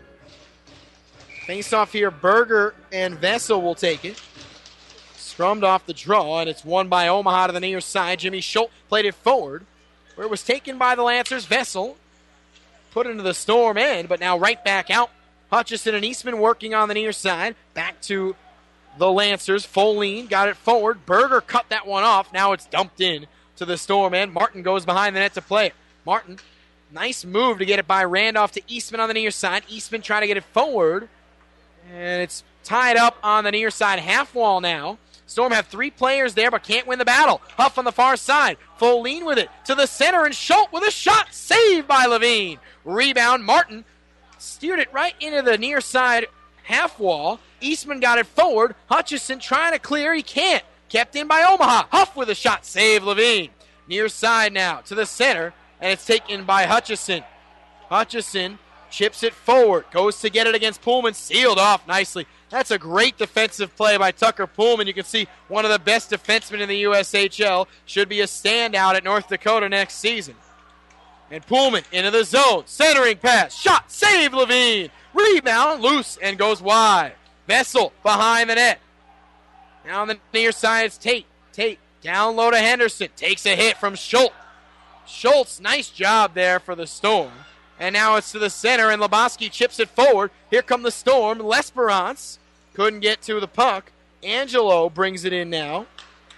Face-off here, Berger and Vessel will take it. Scrummed off the draw, and it's won by Omaha to the near side. Jimmy Schultz played it forward, where it was taken by the Lancers. Vessel put into the Storm end, but now right back out. Hutchison and Eastman working on the near side. Back to the Lancers. Folene got it forward. Berger cut that one off. Now it's dumped in to the Storm end. Martin goes behind the net to play it. Martin, nice move to get it by Randolph to Eastman on the near side. Eastman trying to get it forward. And it's tied up on the near side half wall now. Storm have 3 players there but can't win the battle. Huff on the far side. Folene with it to the center, and Schultz with a shot. Saved by Levine. Rebound, Martin steered it right into the near side half wall. Eastman got it forward. Hutchison trying to clear. He can't. Kept in by Omaha. Huff with a shot. Save Levine. Near side now to the center, and it's taken by Hutchison. Hutchison chips it forward. Goes to get it against Pullman. Sealed off nicely. That's a great defensive play by Tucker Pullman. You can see one of the best defensemen in the USHL. Should be a standout at North Dakota next season. And Pullman into the zone. Centering pass. Shot. Save Levine. Rebound. Loose and goes wide. Vessel behind the net. Now on the near side it's Tate. Tate down low to Henderson. Takes a hit from Schultz. Schultz, nice job there for the Storm. And now it's to the center, and Lebowski chips it forward. Here come the Storm. L'Esperance couldn't get to the puck. Angelo brings it in now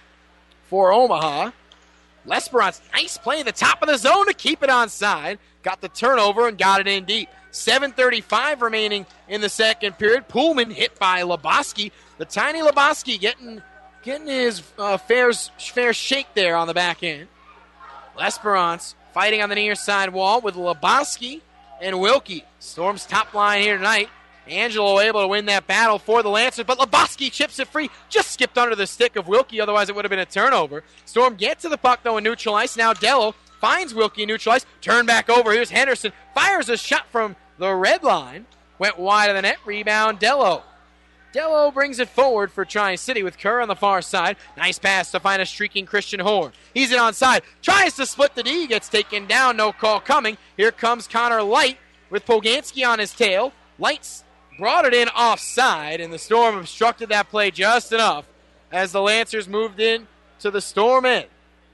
for Omaha. L'Esperance, nice play at the top of the zone to keep it onside. Got the turnover and got it in deep. 7:35 remaining in the second period. Pullman hit by Lebowski. The tiny Lebowski getting his fair shake there on the back end. L'Esperance fighting on the near side wall with Lebowski and Wilkie. Storm's top line here tonight. Angelo able to win that battle for the Lancers, but Lebowski chips it free. Just skipped under the stick of Wilkie, otherwise it would have been a turnover. Storm get to the puck, though, in neutral ice. Now Dello finds Wilkie in neutral ice. Turn back over. Here's Henderson. Fires a shot from the red line. Went wide of the net. Rebound, Dello. Dello brings it forward for Tri-City with Kerr on the far side. Nice pass to find a streaking Christian Horn. He's in onside. Tries to split the D. Gets taken down. No call coming. Here comes Connor Light with Poganski on his tail. Light's brought it in offside, and the Storm obstructed that play just enough as the Lancers moved in to the Storm end.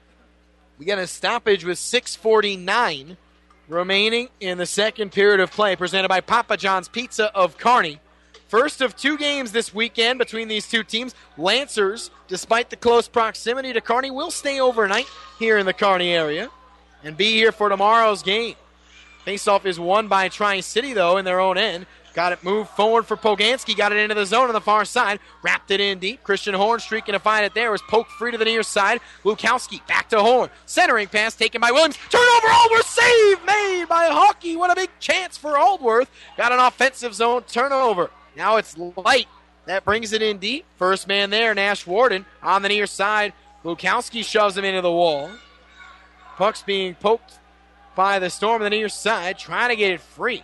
We got a stoppage with 6:49 remaining in the second period of play, presented by Papa John's Pizza of Kearney. First of 2 games this weekend between these two teams. Lancers, despite the close proximity to Kearney, will stay overnight here in the Kearney area and be here for tomorrow's game. Faceoff is won by Tri-City, though, in their own end. Got it moved forward for Poganski. Got it into the zone on the far side. Wrapped it in deep. Christian Horn streaking to find it there. Was poked free to the near side. Lukowski back to Horn. Centering pass taken by Williams. Turnover. Aldworth. Save made by Hockey. What a big chance for Aldworth. Got an offensive zone turnover. Now it's Light that brings it in deep. First man there, Nash Warden on the near side. Lukowski shoves him into the wall. Puck's being poked by the Storm on the near side, trying to get it free.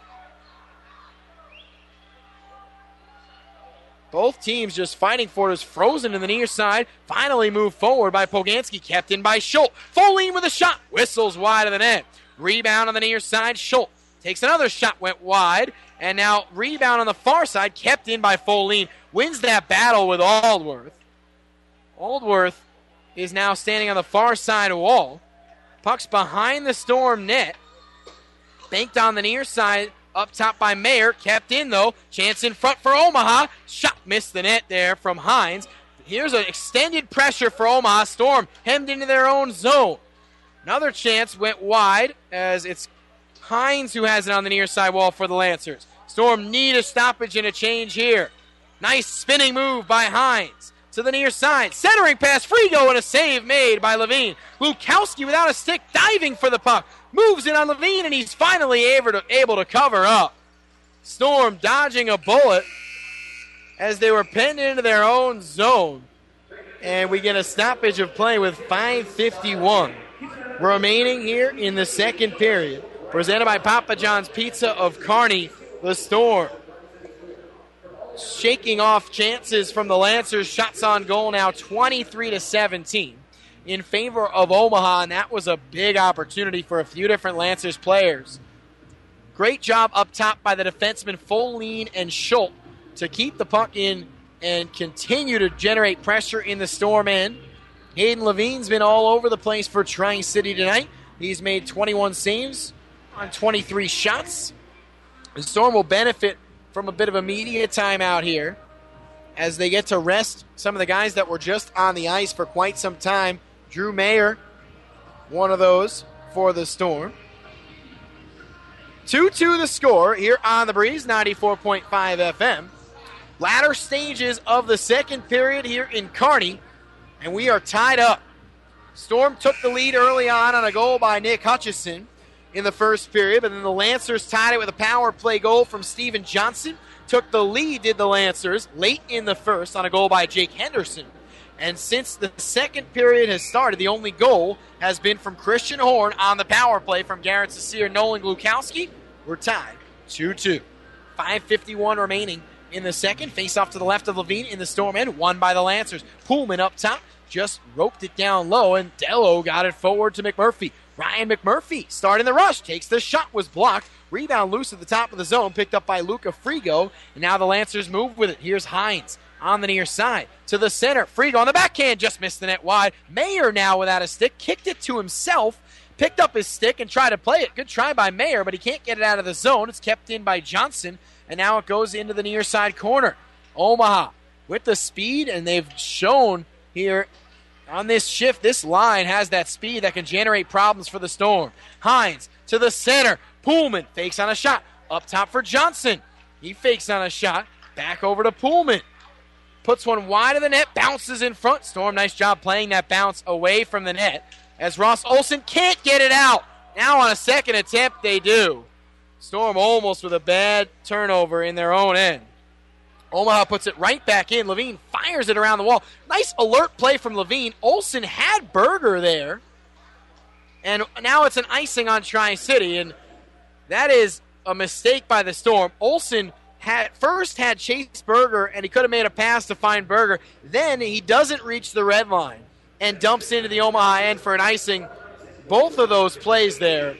Both teams just fighting for it. Is frozen in the near side. Finally moved forward by Poganski. Kept in by Schultz. Folene with a shot. Whistles wide of the net. Rebound on the near side. Schultz takes another shot, went wide. And now rebound on the far side, kept in by Folin. Wins that battle with Aldworth. Aldworth is now standing on the far side wall. Puck's behind the Storm net. Banked on the near side, up top by Mayer. Kept in, though. Chance in front for Omaha. Shot missed the net there from Hines. Here's an extended pressure for Omaha. Storm hemmed into their own zone. Another chance went wide as it's Hines who has it on the near side wall for the Lancers. Storm need a stoppage and a change here. Nice spinning move by Hines to the near side. Centering pass, Frigo, and a save made by Levine. Lukowski without a stick, diving for the puck. Moves it on Levine, and he's finally able to cover up. Storm dodging a bullet as they were pinned into their own zone. And we get a stoppage of play with 5:51 remaining here in the second period. Presented by Papa John's Pizza of Kearney. The Storm shaking off chances from the Lancers. Shots on goal now 23-17 in favor of Omaha, and that was a big opportunity for a few different Lancers players. Great job up top by the defensemen Folin and Schultz to keep the puck in and continue to generate pressure in the Storm end. Hayden Levine's been all over the place for Tri-City tonight. He's made 21 saves on 23 shots. The Storm will benefit from a bit of a media timeout here as they get to rest some of the guys that were just on the ice for quite some time. Drew Mayer, one of those for the Storm. 2-2 the score here on the Breeze, 94.5 FM. Latter stages of the second period here in Kearney, and we are tied up. Storm took the lead early on a goal by Nick Hutchison in the first period, but then the Lancers tied it with a power play goal from Steven Johnson. Took the lead, did the Lancers, late in the first on a goal by Jake Henderson. And since the second period has started, the only goal has been from Christian Horn on the power play from Garrett Cecile, Nolan Glukowski. We're tied 2-2. 5:51 remaining in the second. Face off to the left of Levine in the Storm end, won by the Lancers. Pullman up top, just roped it down low, and Dello got it forward to McMurphy. Ryan McMurphy starting the rush, takes the shot, was blocked. Rebound loose at the top of the zone, picked up by Luca Frigo. And now the Lancers move with it. Here's Hines on the near side to the center. Frigo on the backhand, just missed the net wide. Mayer now without a stick, kicked it to himself, picked up his stick and tried to play it. Good try by Mayer, but he can't get it out of the zone. It's kept in by Johnson, and now it goes into the near side corner. Omaha with the speed, and they've shown here on this shift, this line has that speed that can generate problems for the Storm. Hines to the center. Pullman fakes on a shot. Up top for Johnson. He fakes on a shot. Back over to Pullman. Puts one wide of the net. Bounces in front. Storm, nice job playing that bounce away from the net as Ross Olson can't get it out. Now on a second attempt, they do. Storm almost with a bad turnover in their own end. Omaha puts it right back in. Levine fires it around the wall. Nice alert play from Levine. Olsen had Berger there. And now it's an icing on Tri-City, and that is a mistake by the Storm. Olsen had Chase Berger, and he could have made a pass to find Berger. Then he doesn't reach the red line and dumps into the Omaha end for an icing. Both of those plays there,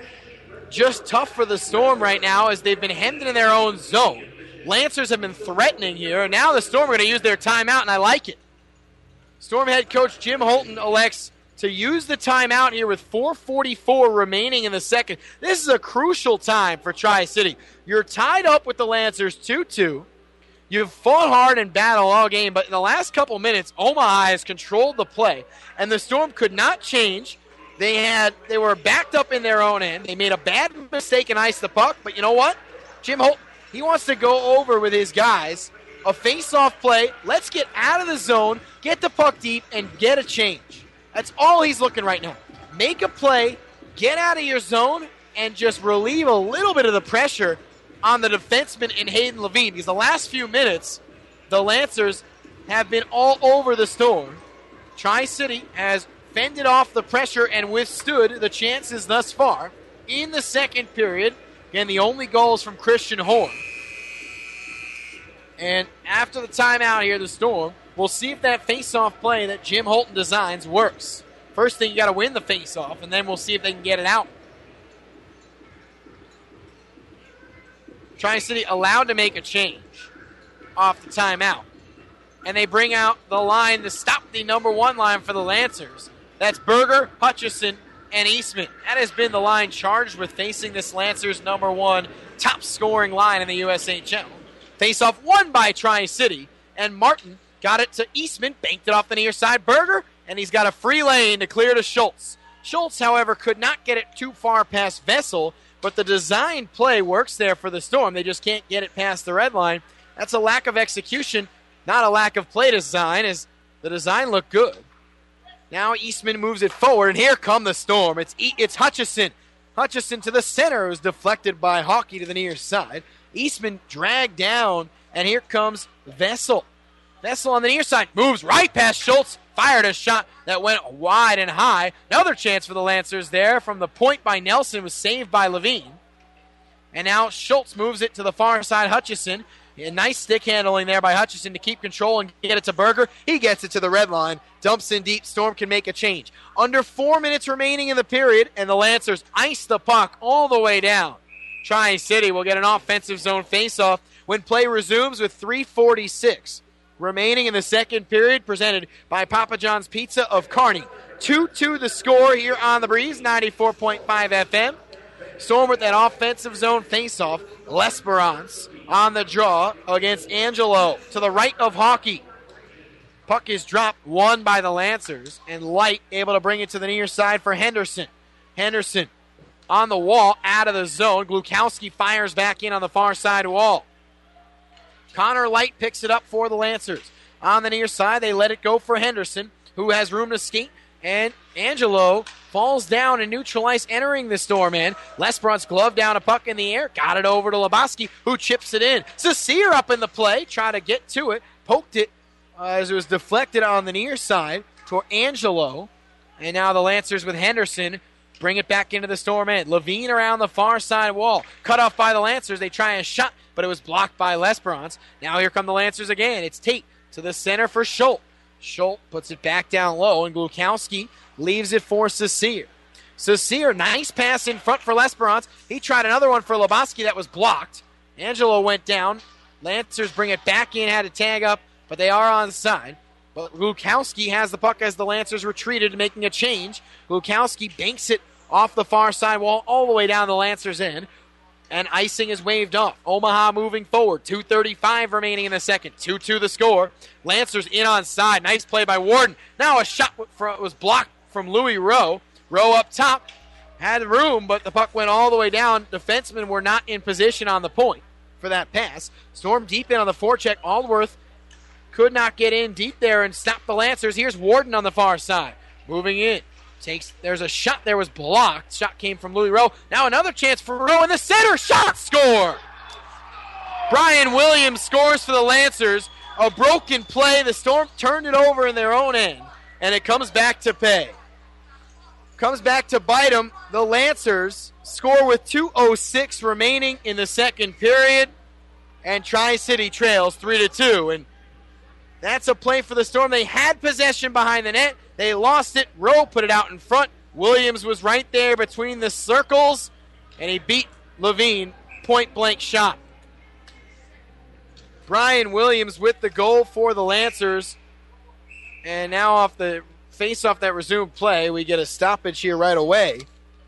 just tough for the Storm right now as they've been hemmed in their own zone. Lancers have been threatening here, and now the Storm are going to use their timeout, and I like it. Storm head coach Jim Holton elects to use the timeout here with 4:44 remaining in the second. This is a crucial time for Tri-City. You're tied up with the Lancers 2-2. You've fought hard and battled all game, but in the last couple minutes, Omaha has controlled the play, and the Storm could not change. They were backed up in their own end. They made a bad mistake and iced the puck, but you know what? Jim Holton, he wants to go over with his guys. A face-off play. Let's get out of the zone, get the puck deep, and get a change. That's all he's looking right now. Make a play, get out of your zone, and just relieve a little bit of the pressure on the defenseman in Hayden Levine. Because the last few minutes, the Lancers have been all over the Storm. Tri-City has fended off the pressure and withstood the chances thus far in the second period. Again, the only goals from Christian Horn. And after the timeout here, the Storm, we'll see if that face-off play that Jim Holton designs works. First thing, you got to win the face-off, and then we'll see if they can get it out. Tri-City allowed to make a change off the timeout. And they bring out the line to stop the number 1 line for the Lancers. That's Berger, Hutchison, and Eastman. That has been the line charged with facing this Lancers number 1 top scoring line in the USHL. Face-off won by Tri-City, and Martin got it to Eastman, banked it off the near side. Berger, and he's got a free lane to clear to Schultz. Schultz, however, could not get it too far past Vessel, but the design play works there for the Storm. They just can't get it past the red line. That's a lack of execution, not a lack of play design, as the design looked good. Now Eastman moves it forward, and here come the Storm. It's Hutchison. Hutchison to the center. It was deflected by Hawkey to the near side. Eastman dragged down, and here comes Vessel. Vessel on the near side moves right past Schultz. Fired a shot that went wide and high. Another chance for the Lancers there from the point by Nelson, was saved by Levine. And now Schultz moves it to the far side. Hutchison. A nice stick handling there by Hutchison to keep control and get it to Berger. He gets it to the red line. Dumps in deep. Storm can make a change. Under 4 minutes remaining in the period, and the Lancers ice the puck all the way down. Tri-City will get an offensive zone faceoff when play resumes with 3:46 remaining in the second period, presented by Papa John's Pizza of Kearney. 2-2 the score here on the Breeze, 94.5 FM. Storm with that offensive zone faceoff. L'Esperance on the draw against Angelo to the right of Hawkey. Puck is dropped, won by the Lancers, and Light able to bring it to the near side for Henderson. Henderson on the wall, out of the zone. Glukowski fires back in on the far side wall. Connor Light picks it up for the Lancers. On the near side, they let it go for Henderson, who has room to skate, and Angelo falls down and neutralized entering the Storm in. L'Esperance gloved down a puck in the air, got it over to Lebowski, who chips it in. Cecere up in the play, try to get to it, poked it as it was deflected on the near side for Angelo. And now the Lancers with Henderson bring it back into the Storm end. Levine around the far side wall, cut off by the Lancers. They try a shot, but it was blocked by L'Esperance. Now here come the Lancers again. It's Tate to the center for Schultz. Schultz puts it back down low, and Glukowski leaves it for Cecere. Cecere, nice pass in front for L'Esperance. He tried another one for Lebowski that was blocked. Angelo went down. Lancers bring it back in, had to tag up, but they are onside. But Glukowski has the puck as the Lancers retreated, making a change. Glukowski banks it off the far side wall all the way down the Lancers' end. And icing is waved off. Omaha moving forward. 2:35 remaining in the second. 2-2 the score. Lancers in on side. Nice play by Warden. Now a shot was blocked from Louis Rowe. Rowe up top. Had room, but the puck went all the way down. Defensemen were not in position on the point for that pass. Storm deep in on the forecheck. Allworth could not get in deep there and stop the Lancers. Here's Warden on the far side. Moving in. There's a shot there was blocked. Shot came from Louis Rowe. Now another chance for Rowe in the center. Shot, score! Brian Williams scores for the Lancers. A broken play. The Storm turned it over in their own end, and it comes back to pay. Comes back to bite them. The Lancers score with 2:06 remaining in the second period, and Tri-City trails 3-2. And that's a play for the Storm. They had possession behind the net. They lost it. Rowe put it out in front. Williams was right there between the circles, and he beat Levine. Point-blank shot. Brian Williams with the goal for the Lancers. And now off the face-off that resumed play, we get a stoppage here right away.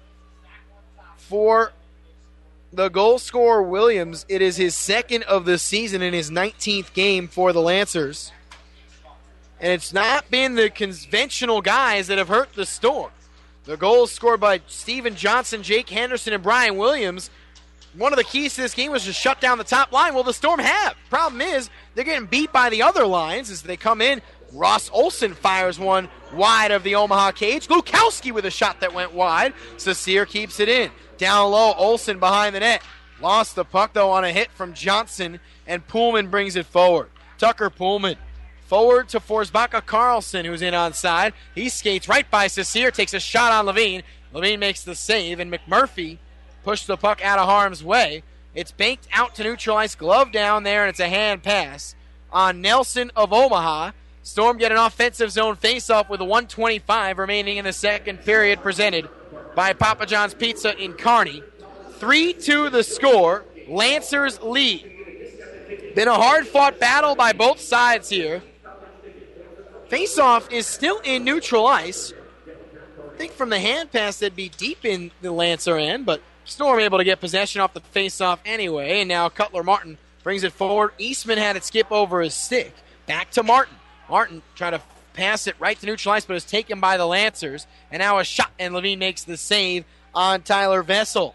For the goal scorer, Williams, it is his second of the season in his 19th game for the Lancers. And it's not been the conventional guys that have hurt the Storm. The goals scored by Steven Johnson, Jake Henderson, and Brian Williams. One of the keys to this game was to shut down the top line. Well, the Storm have. Problem is, they're getting beat by the other lines as they come in. Ross Olson fires one wide of the Omaha cage. Glukowski with a shot that went wide. Cecere keeps it in. Down low, Olson behind the net. Lost the puck, though, on a hit from Johnson, and Pullman brings it forward. Tucker Pullman. Forward to Forsbacka Carlson, who's in onside. He skates right by Cecere, takes a shot on Levine. Levine makes the save, and McMurphy pushed the puck out of harm's way. It's banked out to neutralize, glove down there, and it's a hand pass on Nelson of Omaha. Storm get an offensive zone faceoff with a 1:25 remaining in the second period, presented by Papa John's Pizza in Kearney. 3-2 the score. Lancers lead. Been a hard-fought battle by both sides here. Faceoff is still in neutral ice. I think from the hand pass, they'd be deep in the Lancer end, but Storm able to get possession off the faceoff anyway, and now Cutler Martin brings it forward. Eastman had it skip over his stick. Back to Martin. Martin trying to pass it right to neutral ice, but is taken by the Lancers, and now a shot, and Levine makes the save on Tyler Vessel.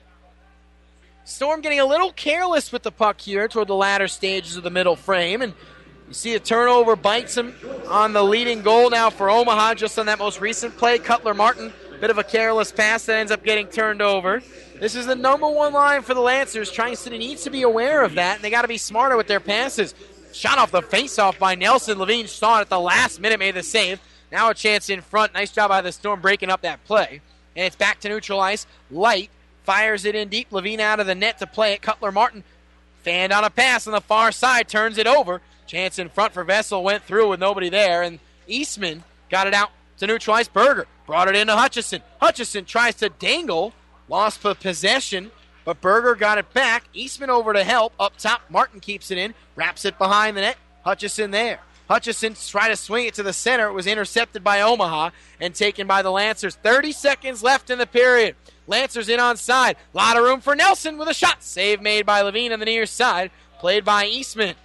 Storm getting a little careless with the puck here toward the latter stages of the middle frame, and you see a turnover bites him on the leading goal now for Omaha just on that most recent play. Cutler Martin, bit of a careless pass that ends up getting turned over. This is the number one line for the Lancers. Tri-City needs to be aware of that, and they got to be smarter with their passes. Shot off the faceoff by Nelson. Levine saw it at the last minute, made the save. Now a chance in front. Nice job by the Storm breaking up that play. And it's back to neutral ice. Light fires it in deep. Levine out of the net to play it. Cutler Martin fanned on a pass on the far side. Turns it over. Chance in front for Vessel. Went through with nobody there. And Eastman got it out to neutral ice. Berger brought it into Hutchison. Hutchison tries to dangle. Lost possession, but Berger got it back. Eastman over to help. Up top, Martin keeps it in. Wraps it behind the net. Hutchison there. Hutchison tried to swing it to the center. It was intercepted by Omaha and taken by the Lancers. 30 seconds left in the period. Lancers in on side. Lot of room for Nelson with a shot. Save made by Levine on the near side. Played by Eastman.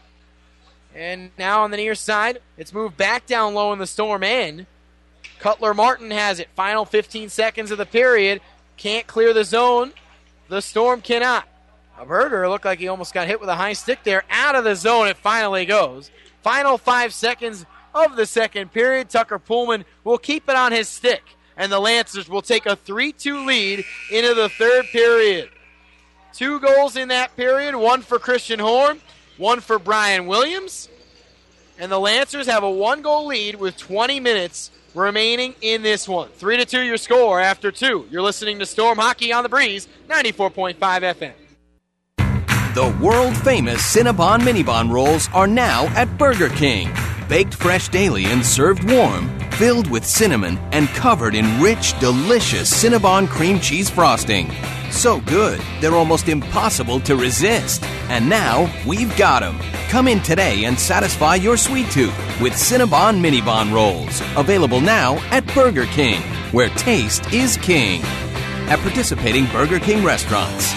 And now on the near side, it's moved back down low in the Storm end. Cutler Martin has it. Final 15 seconds of the period. Can't clear the zone. The Storm cannot. A Berger looked like he almost got hit with a high stick there. Out of the zone it finally goes. Final 5 seconds of the second period. Tucker Pullman will keep it on his stick, and the Lancers will take a 3-2 lead into the third period. 2 goals in that period, 1 for Christian Horn, 1 for Brian Williams. And the Lancers have a 1-goal lead with 20 minutes remaining in this one. 3-2 your score after 2. You're listening to Storm Hockey on the Breeze, 94.5 FM. The world-famous Cinnabon Minibon rolls are now at Burger King. Baked fresh daily and served warm, filled with cinnamon and covered in rich, delicious Cinnabon cream cheese frosting. So good, they're almost impossible to resist. And now, we've got them. Come in today and satisfy your sweet tooth with Cinnabon Minibon rolls. Available now at Burger King, where taste is king. At participating Burger King restaurants.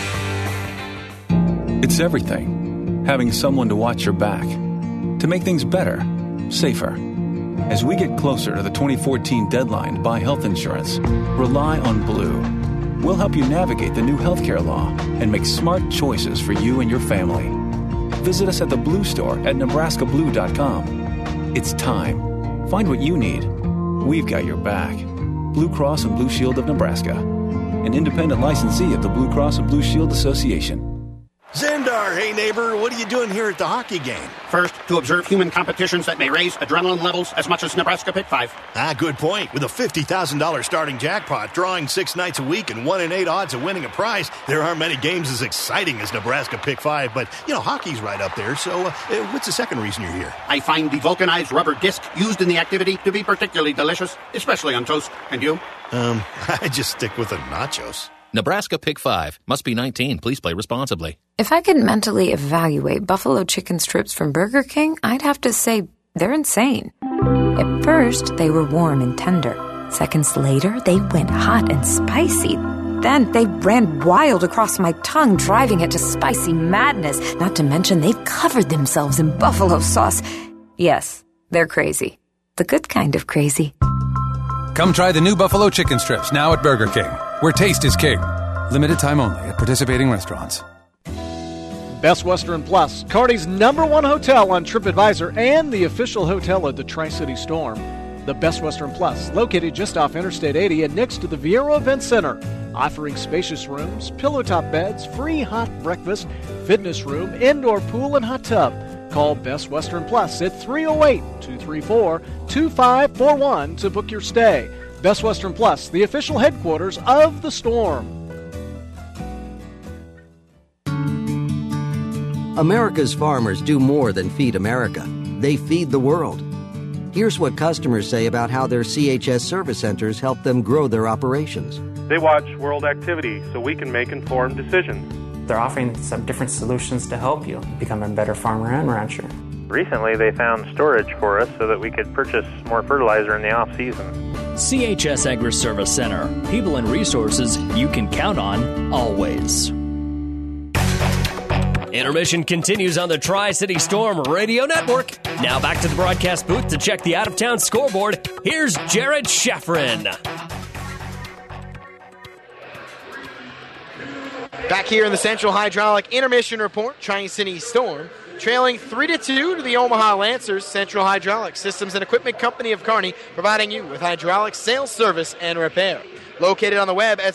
It's everything. Having someone to watch your back. To make things better, safer. As we get closer to the 2014 deadline to buy health insurance, rely on Blue. We'll help you navigate the new healthcare law and make smart choices for you and your family. Visit us at the Blue Store at NebraskaBlue.com. It's time. Find what you need. We've got your back. Blue Cross and Blue Shield of Nebraska, an independent licensee of the Blue Cross and Blue Shield Association. Zendar, hey neighbor, what are you doing here at the hockey game? First, to observe human competitions that may raise adrenaline levels as much as Nebraska Pick 5. Good point. With a $50,000 starting jackpot, drawing 6 nights a week, and 1 in 8 odds of winning a prize, there aren't many games as exciting as Nebraska Pick 5, but, hockey's right up there, so what's the second reason you're here? I find the vulcanized rubber disc used in the activity to be particularly delicious, especially on toast. And you? I just stick with the nachos. Nebraska Pick 5. Must be 19. Please play responsibly. If I could mentally evaluate buffalo chicken strips from Burger King, I'd have to say they're insane. At first, they were warm and tender. Seconds later, they went hot and spicy. Then they ran wild across my tongue, driving it to spicy madness. Not to mention, they've covered themselves in buffalo sauce. Yes, they're crazy. The good kind of crazy. Come try the new buffalo chicken strips now at Burger King, where taste is king. Limited time only at participating restaurants. Best Western Plus, Kearney's #1 hotel on TripAdvisor and the official hotel of the Tri-City Storm. The Best Western Plus, located just off Interstate 80 and next to the Viero Event Center, offering spacious rooms, pillow-top beds, free hot breakfast, fitness room, indoor pool, and hot tub. Call Best Western Plus at 308-234-2541 to book your stay. Best Western Plus, the official headquarters of the Storm. America's farmers do more than feed America. They feed the world. Here's what customers say about how their CHS service centers help them grow their operations. They watch world activity so we can make informed decisions. They're offering some different solutions to help you become a better farmer and rancher. Recently, they found storage for us so that we could purchase more fertilizer in the off-season. CHS Agri-Service Center. People and resources you can count on always. Intermission continues on the Tri-City Storm Radio Network. Now back to the broadcast booth to check the out-of-town scoreboard. Here's Jared Schafrin. Back here in the Central Hydraulic Intermission Report, Tri-City Storm trailing 3-2 to the Omaha Lancers. Central Hydraulic Systems and Equipment Company of Kearney, providing you with hydraulic sales, service, and repair. Located on the web at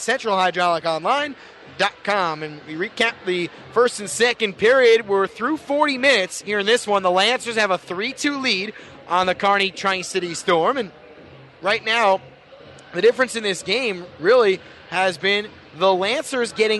centralhydrauliconline.com. And we recap the first and second period. We're through 40 minutes here in this one. The Lancers have a 3-2 lead on the Kearney Tri-City Storm. And right now, the difference in this game really has been the Lancers getting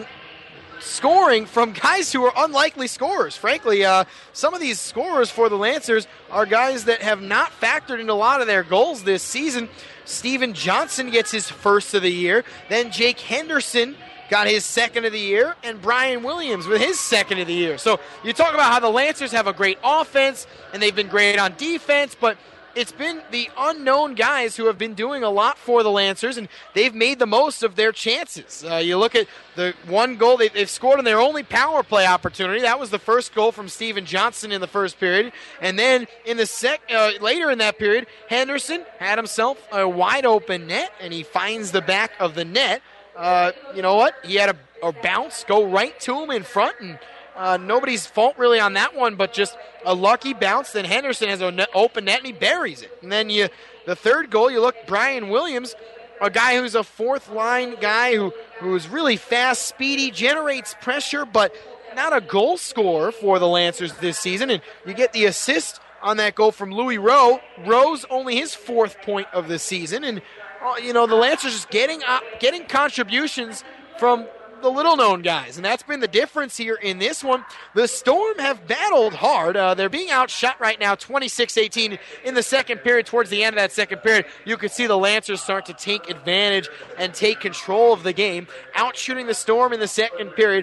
scoring from guys who are unlikely scorers. Frankly, some of these scorers for the Lancers are guys that have not factored into a lot of their goals this season. Steven Johnson gets his first of the year. Then Jake Henderson got his second of the year, and Brian Williams with his second of the year. So you talk about how the Lancers have a great offense, and they've been great on defense, but it's been the unknown guys who have been doing a lot for the Lancers, and they've made the most of their chances. You look at the one goal they've scored on their only power play opportunity. That was the first goal from Steven Johnson in the first period. And then in the later in that period, Henderson had himself a wide-open net, and he finds the back of the net. You know what? He had a bounce go right to him in front, and nobody's fault really on that one, but just a lucky bounce. Then Henderson has an open net, and he buries it. And then the third goal, you look, Brian Williams, a guy who's a fourth-line guy who's really fast, speedy, generates pressure, but not a goal scorer for the Lancers this season. And you get the assist on that goal from Louis Rowe. Rowe's only his fourth point of the season. And, the Lancers just getting contributions from the little-known guys, and that's been the difference here in this one. The Storm have battled hard. They're being outshot right now, 26-18 in the second period. Towards the end of that second period, you could see the Lancers start to take advantage and take control of the game, outshooting the Storm in the second period,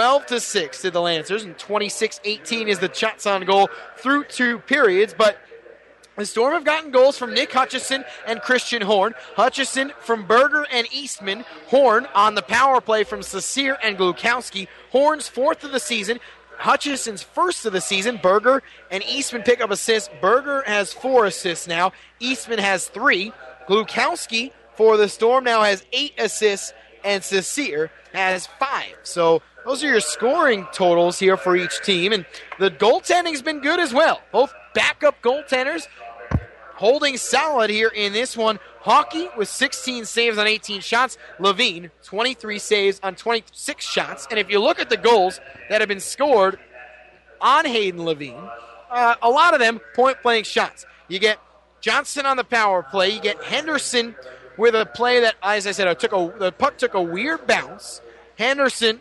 12-6 to the Lancers, and 26-18 is the shots on goal through two periods. But the Storm have gotten goals from Nick Hutchison and Christian Horn. Hutchison from Berger and Eastman. Horn on the power play from Sasir and Glukowski. Horn's fourth of the season. Hutchison's first of the season. Berger and Eastman pick up assists. Berger has 4 assists now. Eastman has 3. Glukowski for the Storm now has 8 assists, and Sasir has 5. So those are your scoring totals here for each team. And the goaltending's been good as well. Both backup goaltenders holding solid here in this one. Hockey with 16 saves on 18 shots. Levine, 23 saves on 26 shots. And if you look at the goals that have been scored on Hayden Levine, a lot of them point-blank shots. You get Johnson on the power play. You get Henderson with a play that, as I said, the puck took a weird bounce. Henderson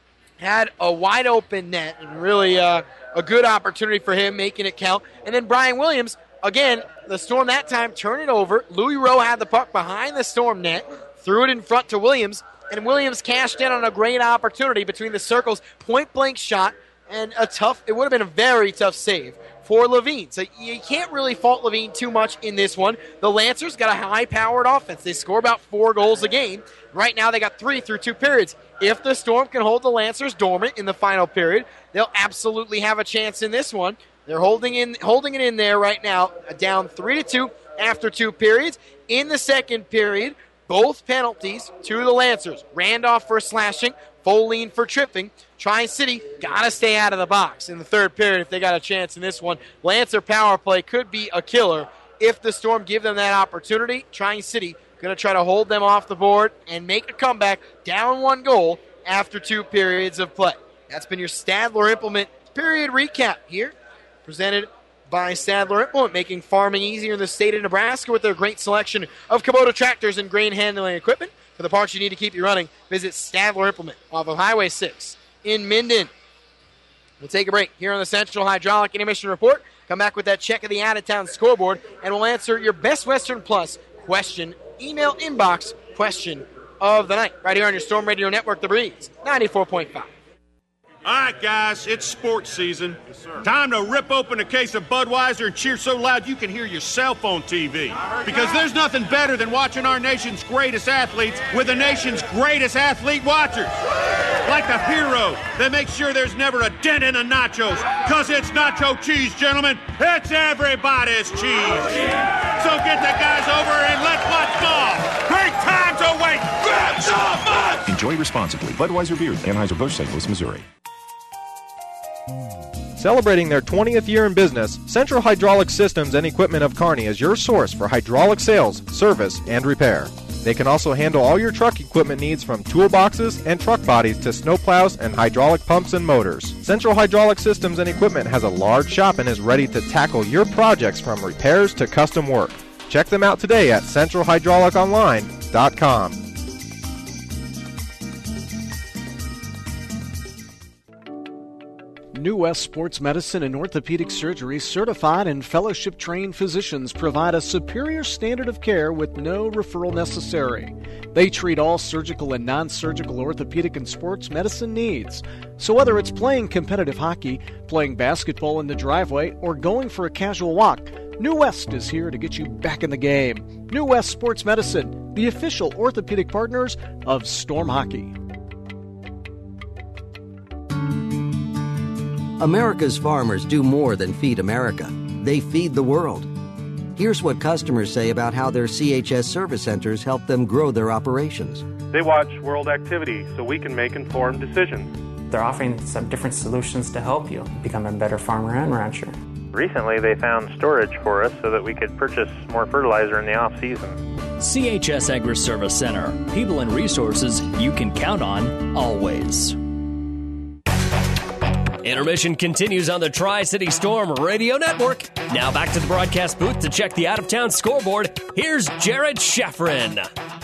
had a wide-open net, and really a good opportunity for him, making it count. And then Brian Williams, again, the Storm that time turned it over. Louis Rowe had the puck behind the Storm net, threw it in front to Williams, and Williams cashed in on a great opportunity between the circles. Point-blank shot, and it would have been a very tough save for Levine. So you can't really fault Levine too much in this one. The Lancers got a high-powered offense. They score about 4 goals a game. Right now they got 3 through 2 periods. If the Storm can hold the Lancers dormant in the final period, they'll absolutely have a chance in this one. They're holding it in there right now, down 3-2 after 2 periods. In the second period, both penalties to the Lancers. Randolph for slashing, Folene for tripping. Tri-City got to stay out of the box in the third period if they got a chance in this one. Lancer power play could be a killer if the Storm give them that opportunity. Tri-City going to try to hold them off the board and make a comeback, down 1 goal after 2 periods of play. That's been your Stadler Implement period recap here, presented by Stadler Implement, making farming easier in the state of Nebraska with their great selection of Kubota tractors and grain handling equipment. For the parts you need to keep you running, visit Stadler Implement off of Highway 6 in Minden. We'll take a break here on the Central Hydraulic Intermission Report. Come back with that check of the out-of-town scoreboard, and we'll answer your Best Western Plus question, email inbox question of the night, right here on your Storm Radio Network, The Breeze, 94.5. All right, guys, it's sports season. Yes, sir. Time to rip open a case of Budweiser and cheer so loud you can hear your cell phone TV. Because there's nothing better than watching our nation's greatest athletes with the nation's greatest athlete watchers. Like the hero that makes sure there's never a dent in the nachos. Because it's nacho cheese, gentlemen. It's everybody's cheese. So get the guys over and let's watch ball. Great times await. Grab some fun. Enjoy responsibly. Budweiser Beer, Anheuser-Busch, St. Louis, Missouri. Celebrating their 20th year in business, Central Hydraulic Systems and Equipment of Kearney is your source for hydraulic sales, service, and repair. They can also handle all your truck equipment needs from toolboxes and truck bodies to snowplows and hydraulic pumps and motors. Central Hydraulic Systems and Equipment has a large shop and is ready to tackle your projects from repairs to custom work. Check them out today at centralhydrauliconline.com. New West Sports Medicine and Orthopedic Surgery certified and fellowship-trained physicians provide a superior standard of care with no referral necessary. They treat all surgical and non-surgical orthopedic and sports medicine needs. So whether it's playing competitive hockey, playing basketball in the driveway, or going for a casual walk, New West is here to get you back in the game. New West Sports Medicine, the official orthopedic partners of Storm Hockey. America's farmers do more than feed America. They feed the world. Here's what customers say about how their CHS service centers help them grow their operations. They watch world activity so we can make informed decisions. They're offering some different solutions to help you become a better farmer and rancher. Recently, they found storage for us so that we could purchase more fertilizer in the off-season. CHS Agri-Service Center. People and resources you can count on always. Intermission continues on the Tri-City Storm Radio Network. Now back to the broadcast booth to check the out-of-town scoreboard. Here's Jared Sheffrin.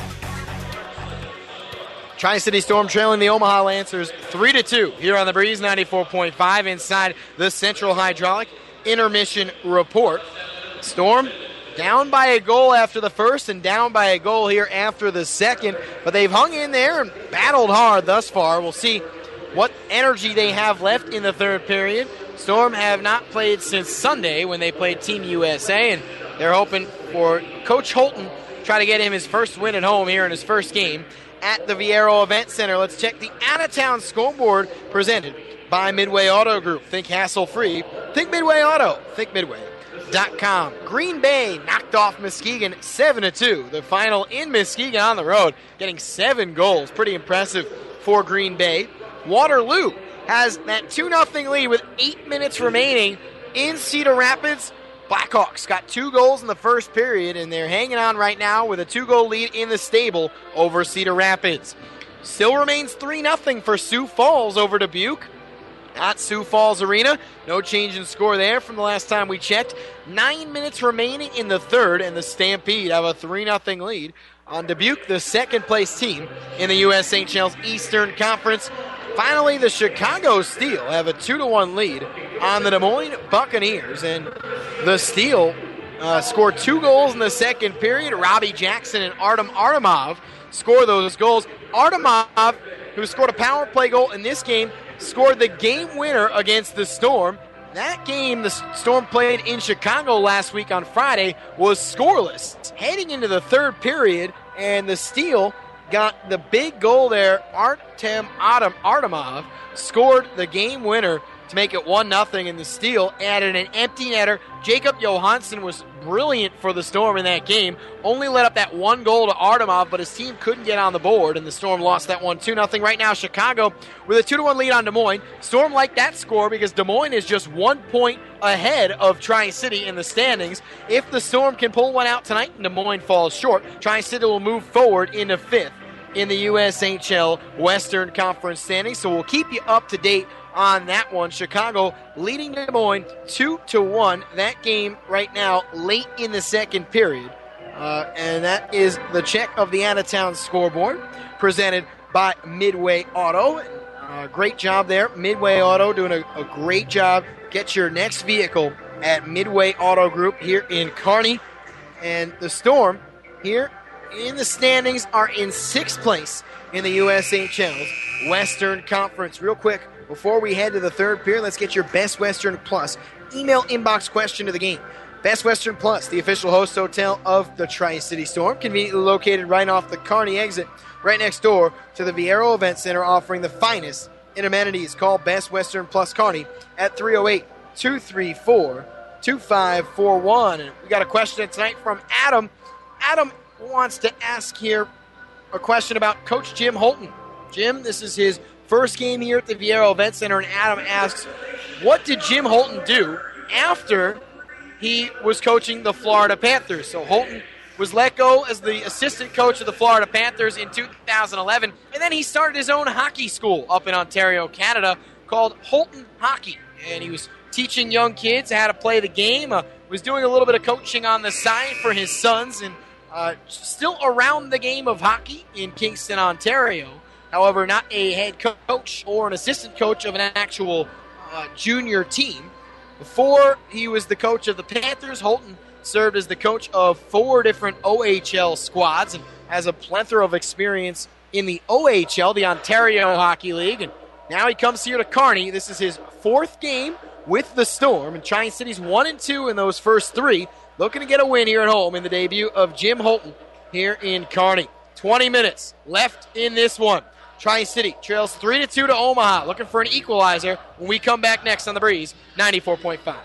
Tri-City Storm trailing the Omaha Lancers 3-2 here on the Breeze 94.5 inside the Central Hydraulic Intermission Report. Storm down by a goal after the first and down by a goal here after the second, but they've hung in there and battled hard thus far. We'll see what energy they have left in the third period. Storm have not played since Sunday when they played Team USA, and they're hoping for Coach Holton try to get him his first win at home here in his first game at the Viero Event Center. Let's check the out-of-town scoreboard presented by Midway Auto Group. Think hassle-free. Think Midway Auto. Think Midway.com. Green Bay knocked off Muskegon 7-2. The final in Muskegon on the road, getting 7 goals. Pretty impressive for Green Bay. Waterloo has that 2-0 lead with 8 minutes remaining in Cedar Rapids. Blackhawks got 2 goals in the first period, and they're hanging on right now with a 2-goal lead in the stable over Cedar Rapids. Still remains 3-0 for Sioux Falls over Dubuque at Sioux Falls Arena. No change in score there from the last time we checked. 9 minutes remaining in the third, and the Stampede have a 3-0 lead on Dubuque, the second-place team in the USHL's Eastern Conference. Finally, the Chicago Steel have a 2-1 lead on the Des Moines Buccaneers, and the Steel scored 2 goals in the second period. Robbie Jackson and Artem Artemov score those goals. Artemov, who scored a power play goal in this game, scored the game winner against the Storm. That game the Storm played in Chicago last week on Friday was scoreless. Heading into the third period, and the Steel got the big goal there. Artem Artemov scored the game winner to make it 1-0, and the Steel added an empty netter. Jacob Johansson was brilliant for the Storm in that game. Only let up that 1 goal to Artemov, but his team couldn't get on the board, and the Storm lost that one 2-0. Right now, Chicago with a 2-1 lead on Des Moines. Storm like that score because Des Moines is just 1 point ahead of Tri-City in the standings. If the Storm can pull one out tonight and Des Moines falls short, Tri-City will move forward into 5th in the USHL Western Conference standings. So we'll keep you up to date on that one. Chicago leading Des Moines 2-1. That game right now late in the second period. And that is the check of the out-of-town scoreboard presented by Midway Auto. Great job there. Midway Auto doing a great job. Get your next vehicle at Midway Auto Group here in Kearney. And the Storm here in the standings are in 6th place in the USHL's Western Conference. Real quick, Before we head to the third period, let's get your Best Western Plus email inbox question of the game. Best Western Plus, the official host hotel of the Tri-City Storm, conveniently located right off the Kearney exit, right next door to the Viero Event Center, offering the finest in amenities. Call Best Western Plus Kearney at 308-234-2541. And we got a question tonight from Adam. Adam wants to ask here a question about Coach Jim Holton. Jim, this is his first game here at the Viero Event Center, and Adam asks, what did Jim Holton do after he was coaching the Florida Panthers? So Holton was let go as the assistant coach of the Florida Panthers in 2011, and then he started his own hockey school up in Ontario, Canada, called Holton Hockey, and he was teaching young kids how to play the game, was doing a little bit of coaching on the side for his sons, and still around the game of hockey in Kingston, Ontario. However, not a head coach or an assistant coach of an actual junior team. Before he was the coach of the Panthers, Holton served as the coach of 4 different OHL squads and has a plethora of experience in the OHL, the Ontario Hockey League. And now he comes here to Kearney. This is his 4th game with the Storm, and Tri-City's 1-2 in those first 3. Looking to get a win here at home in the debut of Jim Holton here in Kearney. 20 minutes left in this one. Tri-City trails 3-2 to Omaha, looking for an equalizer when we come back next on The Breeze, 94.5.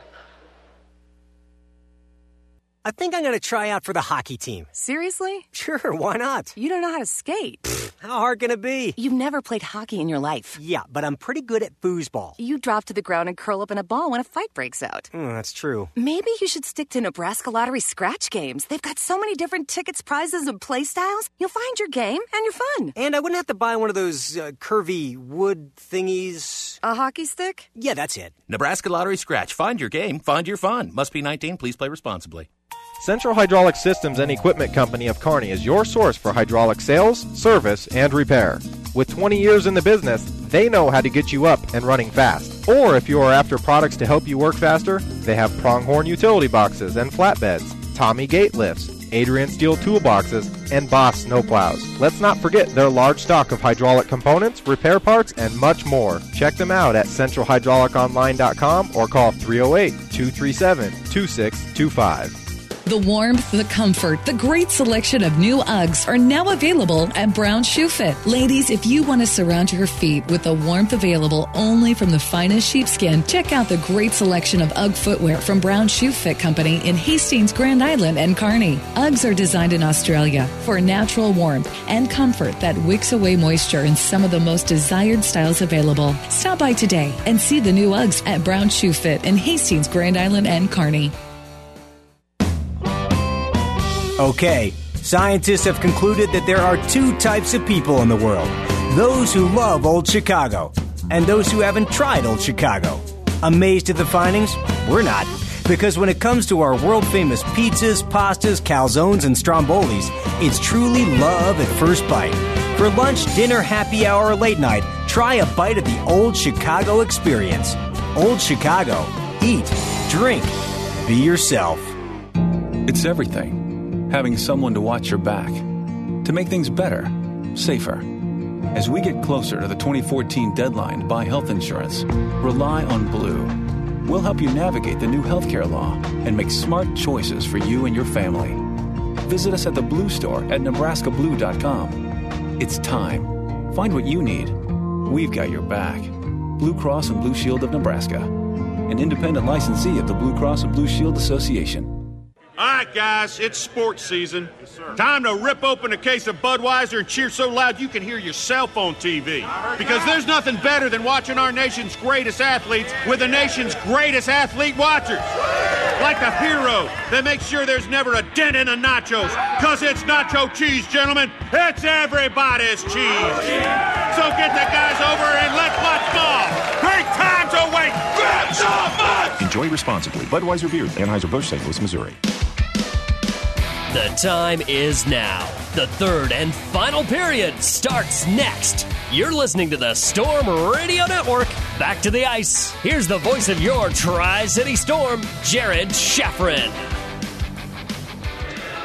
I think I'm going to try out for the hockey team. Seriously? Sure, why not? You don't know how to skate. How hard can it be? You've never played hockey in your life. Yeah, but I'm pretty good at foosball. You drop to the ground and curl up in a ball when a fight breaks out. That's true. Maybe you should stick to Nebraska Lottery scratch games. They've got so many different tickets, prizes, and play styles. You'll find your game and your fun. And I wouldn't have to buy one of those curvy wood thingies. A hockey stick? Yeah, that's it. Nebraska Lottery Scratch. Find your game. Find your fun. Must be 19. Please play responsibly. Central Hydraulic Systems and Equipment Company of Kearney is your source for hydraulic sales, service, and repair. With 20 years in the business, they know how to get you up and running fast. Or if you are after products to help you work faster, they have pronghorn utility boxes and flatbeds, Tommy gate lifts, Adrian steel toolboxes, and Boss snowplows. Let's not forget their large stock of hydraulic components, repair parts, and much more. Check them out at centralhydrauliconline.com or call 308-237-2625. The warmth, the comfort, the great selection of new Uggs are now available at Brown Shoe Fit. Ladies, if you want to surround your feet with the warmth available only from the finest sheepskin, check out the great selection of Ugg footwear from Brown Shoe Fit Company in Hastings, Grand Island, and Kearney. Uggs are designed in Australia for natural warmth and comfort that wicks away moisture in some of the most desired styles available. Stop by today and see the new Uggs at Brown Shoe Fit in Hastings, Grand Island, and Kearney. Okay, scientists have concluded that there are 2 types of people in the world. Those who love Old Chicago, and those who haven't tried Old Chicago. Amazed at the findings? We're not. Because when it comes to our world-famous pizzas, pastas, calzones, and strombolis, it's truly love at first bite. For lunch, dinner, happy hour, or late night, try a bite of the Old Chicago experience. Old Chicago. Eat, drink, be yourself. It's everything. Having someone to watch your back, to make things better, safer. As we get closer to the 2014 deadline to buy health insurance, rely on Blue. We'll help you navigate the new healthcare law and make smart choices for you and your family. Visit us at the Blue Store at nebraskablue.com. It's time. Find what you need. We've got your back. Blue Cross and Blue Shield of Nebraska, an independent licensee of the Blue Cross and Blue Shield Association. All right, guys, it's sports season. Yes, sir. Time to rip open a case of Budweiser and cheer so loud you can hear your cell phone TV. Because there's nothing better than watching our nation's greatest athletes with the nation's greatest athlete watchers. Like the hero that makes sure there's never a dent in the nachos. Because it's nacho cheese, gentlemen. It's everybody's cheese. So get the guys over and let's watch ball. Great times await. Grab some fun. Enjoy responsibly. Budweiser Beer, Anheuser-Busch, St. Louis, Missouri. The time is now. The third and final period starts next. You're listening to the Storm Radio Network. Back to the ice. Here's the voice of your Tri-City Storm, Jared Shafran.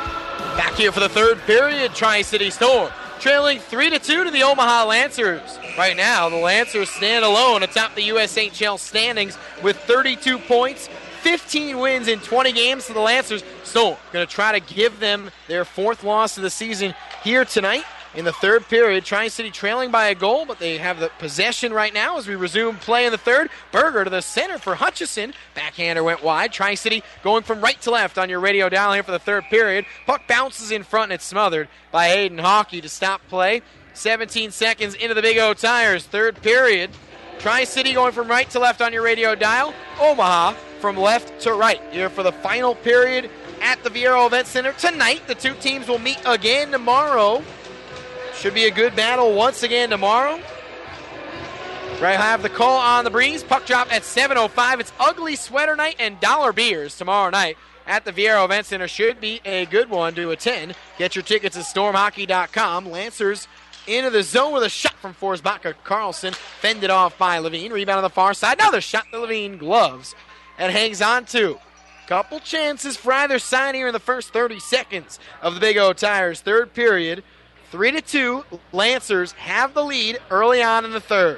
Back here for the third period, Tri-City Storm trailing 3-2 to the Omaha Lancers. Right now, the Lancers stand alone atop the USHL standings with 32 points, 15 wins in 20 games for the Lancers. So, going to try to give them their 4th loss of the season here tonight in the 3rd period. Tri-City trailing by a goal, but they have the possession right now as we resume play in the 3rd. Berger to the center for Hutchison. Backhander went wide. Tri-City going from right to left on your radio dial here for the 3rd period. Puck bounces in front and it's smothered by Hayden Hockey to stop play. 17 seconds into the Big O Tires 3rd period. Tri-City going from right to left on your radio dial. Omaha from left to right here for the final period at the Viero Event Center. Tonight, the two teams will meet again tomorrow. Should be a good battle once again tomorrow. Right, have the call on the breeze. Puck drop at 7:05. It's Ugly Sweater Night and Dollar Beers tomorrow night at the Viero Event Center. Should be a good one to attend. Get your tickets at stormhockey.com. Lancers into the zone with a shot from Forsbacka Carlson. Fended off by Levine. Rebound on the far side. Another shot to Levine. Gloves. And hangs on to. Couple chances for either side here in the first 30 seconds of the Big O Tires 3rd period. 3-2. Lancers have the lead early on in the 3rd.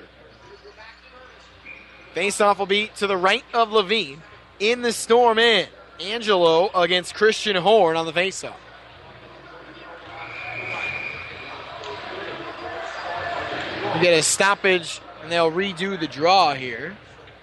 Faceoff will be to the right of Levine. In the Storm end. Angelo against Christian Horn on the faceoff. We'll get a stoppage, and they'll redo the draw here.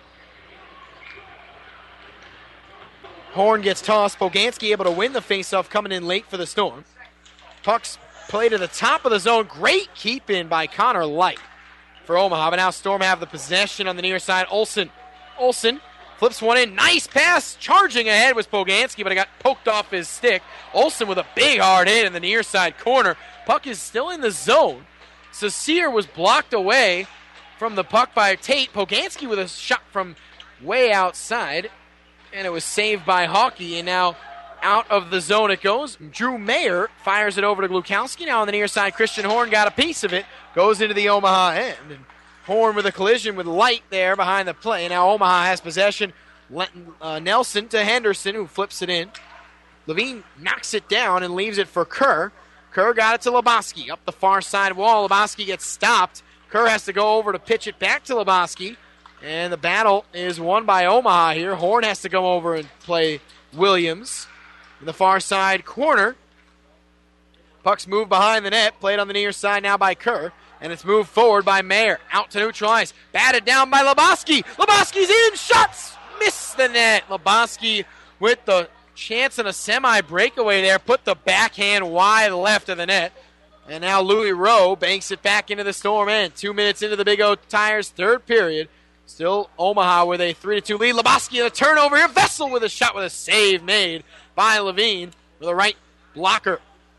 Horn gets tossed. Poganski able to win the faceoff coming in late for the Storm. Puck's played to the top of the zone. Great keep-in by Connor Light for Omaha. But now Storm have the possession on the near side. Olsen flips one in. Nice pass. Charging ahead was Poganski, but it got poked off his stick. Olsen with a big hard hit in the near side corner. Puck is still in the zone. Saucier was blocked away from the puck by Tate. Poganski with a shot from way outside, and it was saved by Hockey, and now out of the zone it goes. Drew Mayer fires it over to Glukowski. Now on the near side, Christian Horn got a piece of it, goes into the Omaha end. And Horn with a collision with Light there behind the play. Now Omaha has possession. Nelson to Henderson, who flips it in. Levine knocks it down and leaves it for Kerr. Kerr got it to Lebowski. Up the far side wall, Lebowski gets stopped. Kerr has to go over to pitch it back to Lebowski. And the battle is won by Omaha here. Horn has to come over and play Williams. In the far side corner. Puck's moved behind the net. Played on the near side now by Kerr. And it's moved forward by Mayer. Out to neutralize. Batted down by Lebowski. Lebowski's in. Shots. Miss the net. Lebowski with the chance and a semi-breakaway there. Put the backhand wide left of the net. And now Louis Rowe banks it back into the Storm end. 2 minutes into the Big O Tires 3rd period. Still Omaha with a 3-2 lead. Lebowski in a turnover here. Vessel with a shot with a save made by Levine with a right blocker.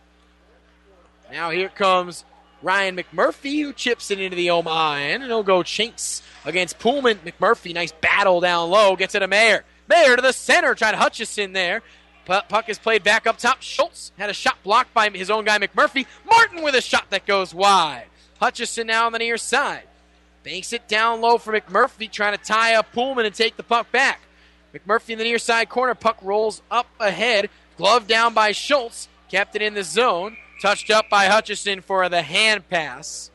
Now here comes Ryan McMurphy, who chips it into the Omaha end, and he'll go chase against Pullman. McMurphy, nice battle down low, gets it to Mayer. Mayer to the center, tried Hutchison there. Puck is played back up top. Schultz had a shot blocked by his own guy, McMurphy. Martin with a shot that goes wide. Hutchison now on the near side. Banks it down low for McMurphy, trying to tie up Pullman and take the puck back. McMurphy in the near side corner. Puck rolls up ahead. Glove down by Schultz. Kept it in the zone. Touched up by Hutchison for the hand pass.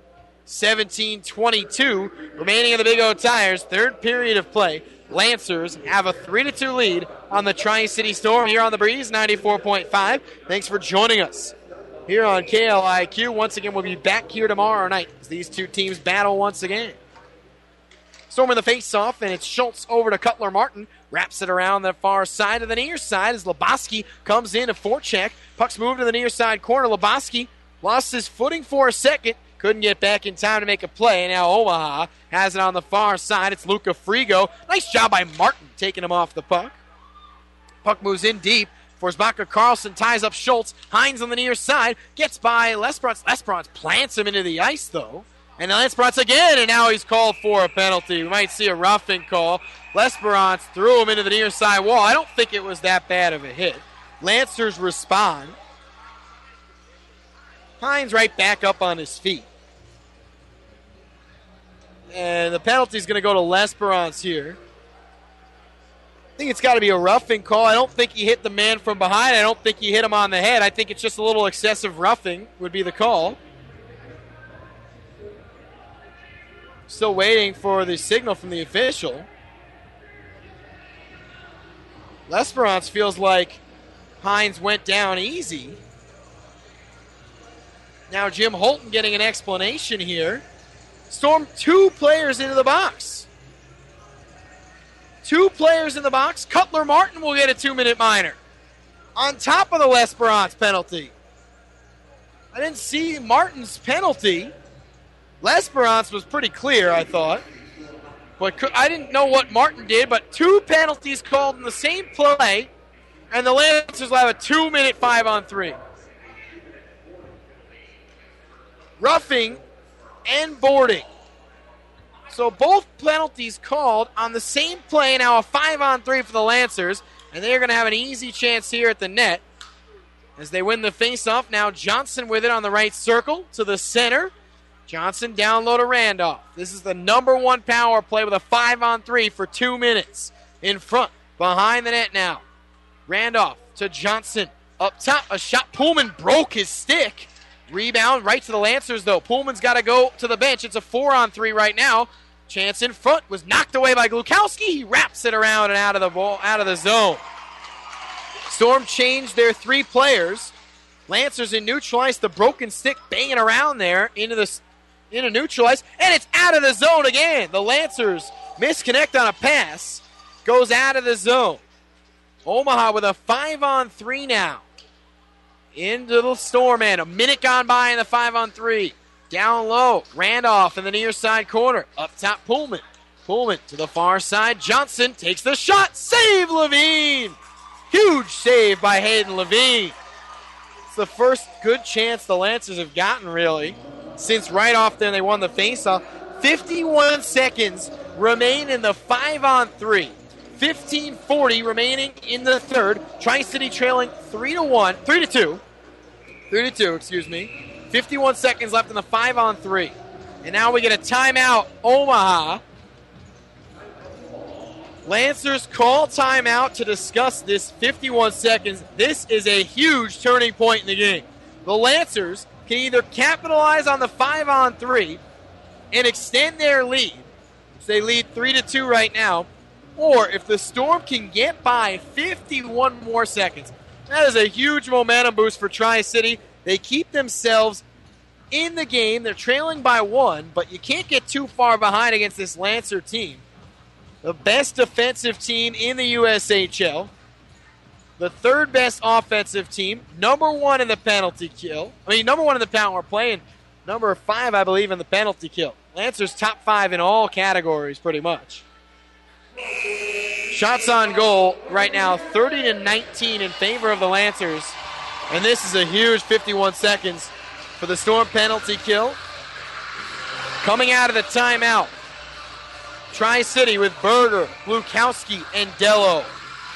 17:22 remaining in the Big O Tires. 3rd period of play. Lancers have a 3-2 lead on the Tri-City Storm here on the Breeze 94.5. Thanks for joining us here on KLIQ. Once again, we'll be back here tomorrow night as these two teams battle once again. Storm in the face-off, and it's Schultz over to Cutler Martin. Wraps it around the far side of the near side as Lebowski comes in a forecheck. Puck's moved to the near side corner. Lebowski lost his footing for a second. Couldn't get back in time to make a play. Now Omaha has it on the far side. It's Luca Frigo. Nice job by Martin taking him off the puck. Puck moves in deep. Forsbacka Carlson ties up Schultz. Hines on the near side. Gets by Lesperance. Lesperance plants him into the ice, though. And Lesperance again, and now he's called for a penalty. We might see a roughing call. Lesperance threw him into the near side wall. I don't think it was that bad of a hit. Lancers respond. Hines right back up on his feet. And the penalty's going to go to Lesperance here. I think it's got to be a roughing call. I don't think he hit the man from behind. I don't think he hit him on the head. I think it's just a little excessive roughing would be the call. Still waiting for the signal from the official. L'Esperance feels like Hines went down easy. Now Jim Holton getting an explanation here. Storm 2 players into the box. 2 players in the box. Cutler Martin will get a 2-minute minor on top of the L'Esperance penalty. I didn't see Martin's penalty. L'Esperance was pretty clear, I thought. But I didn't know what Martin did, but 2 penalties called in the same play, and the Lancers will have a 2-minute 5-on-3. Roughing and boarding. So both penalties called on the same play. Now a 5-on-3 for the Lancers, and they're going to have an easy chance here at the net as they win the faceoff. Now Johnson with it on the right circle to the center. Johnson down low to Randolph. This is the number 1 power play with a 5-on-3 for 2 minutes. In front, behind the net now. Randolph to Johnson. Up top, a shot. Pullman broke his stick. Rebound right to the Lancers, though. Pullman's got to go to the bench. It's a 4-on-3 right now. Chance in front was knocked away by Glukowski. He wraps it around and out of the ball, out of the zone. Storm changed their 3 players. Lancers in neutralize. The broken stick banging around there into neutralize, and it's out of the zone again. The Lancers misconnect on a pass. Goes out of the zone. Omaha with a 5-on-3 now. Into the Storm, and a minute gone by in the 5-on-3. Down low, Randolph in the near side corner. Up top, Pullman. Pullman to the far side. Johnson takes the shot. Save Levine. Huge save by Hayden Levine. It's the first good chance the Lancers have gotten, really, since right off there they won the faceoff. 51 seconds remain in the 5-on-3. 15:40 remaining in the third. Tri-City trailing 3-2. 3-2, excuse me. 51 seconds left in the 5-on-3. And now we get a timeout, Omaha. Lancers call timeout to discuss this 51 seconds. This is a huge turning point in the game. The Lancers can either capitalize on the 5-on-3 and extend their lead. So they lead 3-2 right now. Or if the Storm can get by 51 more seconds, that is a huge momentum boost for Tri-City. They keep themselves in the game. They're trailing by 1, but you can't get too far behind against this Lancer team. The best defensive team in the USHL. The 3rd best offensive team. Number 1 in the penalty kill. Number 1 in the power play, and number 5, I believe, in the penalty kill. Lancers top 5 in all categories, pretty much. Shots on goal right now, 30-19 in favor of the Lancers. And this is a huge 51 seconds for the Storm penalty kill. Coming out of the timeout, Tri-City with Berger, Glukowski, and Dello.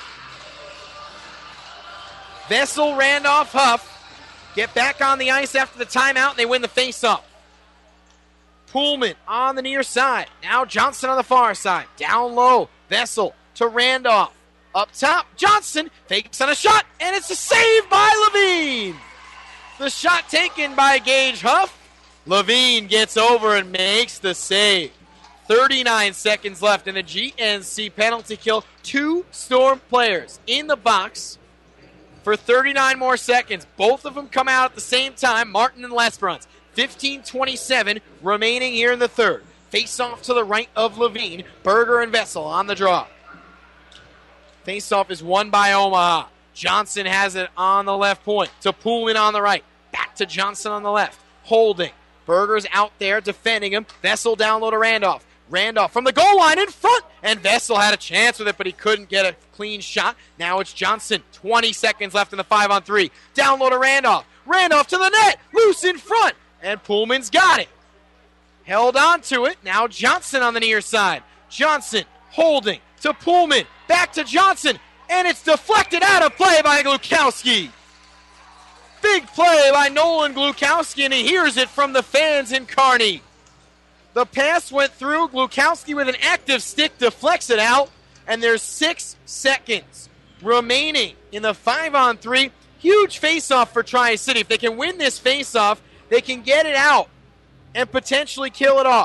Vessel, Randolph, Huff get back on the ice after the timeout, and they win the faceoff. Pullman on the near side. Now Johnson on the far side. Down low, Vessel to Randolph. Up top, Johnson fakes on a shot, and it's a save by Levine. The shot taken by Gage Huff. Levine gets over and makes the save. 39 seconds left in the GNC penalty kill. 2 Storm players in the box for 39 more seconds. Both of them come out at the same time, Martin and L'Esperance. 15:27 remaining here in the third. Face off to the right of Levine. Berger and Vessel on the draw. Face off is won by Omaha. Johnson has it on the left point to Pullman on the right. Back to Johnson on the left. Holding. Berger's out there defending him. Vessel down low to Randolph. Randolph from the goal line in front. And Vessel had a chance with it, but he couldn't get a clean shot. Now it's Johnson. 20 seconds left in the 5-on-3. Down low to Randolph. Randolph to the net. Loose in front. And Pullman's got it. Held on to it. Now Johnson on the near side. Johnson holding to Pullman. Back to Johnson. And it's deflected out of play by Glukowski. Big play by Nolan Glukowski, and he hears it from the fans in Kearney. The pass went through. Glukowski with an active stick deflects it out. And there's 6 seconds remaining in the 5-on-3. Huge face-off for Tri-City. If they can win this face-off, they can get it out and potentially kill it off.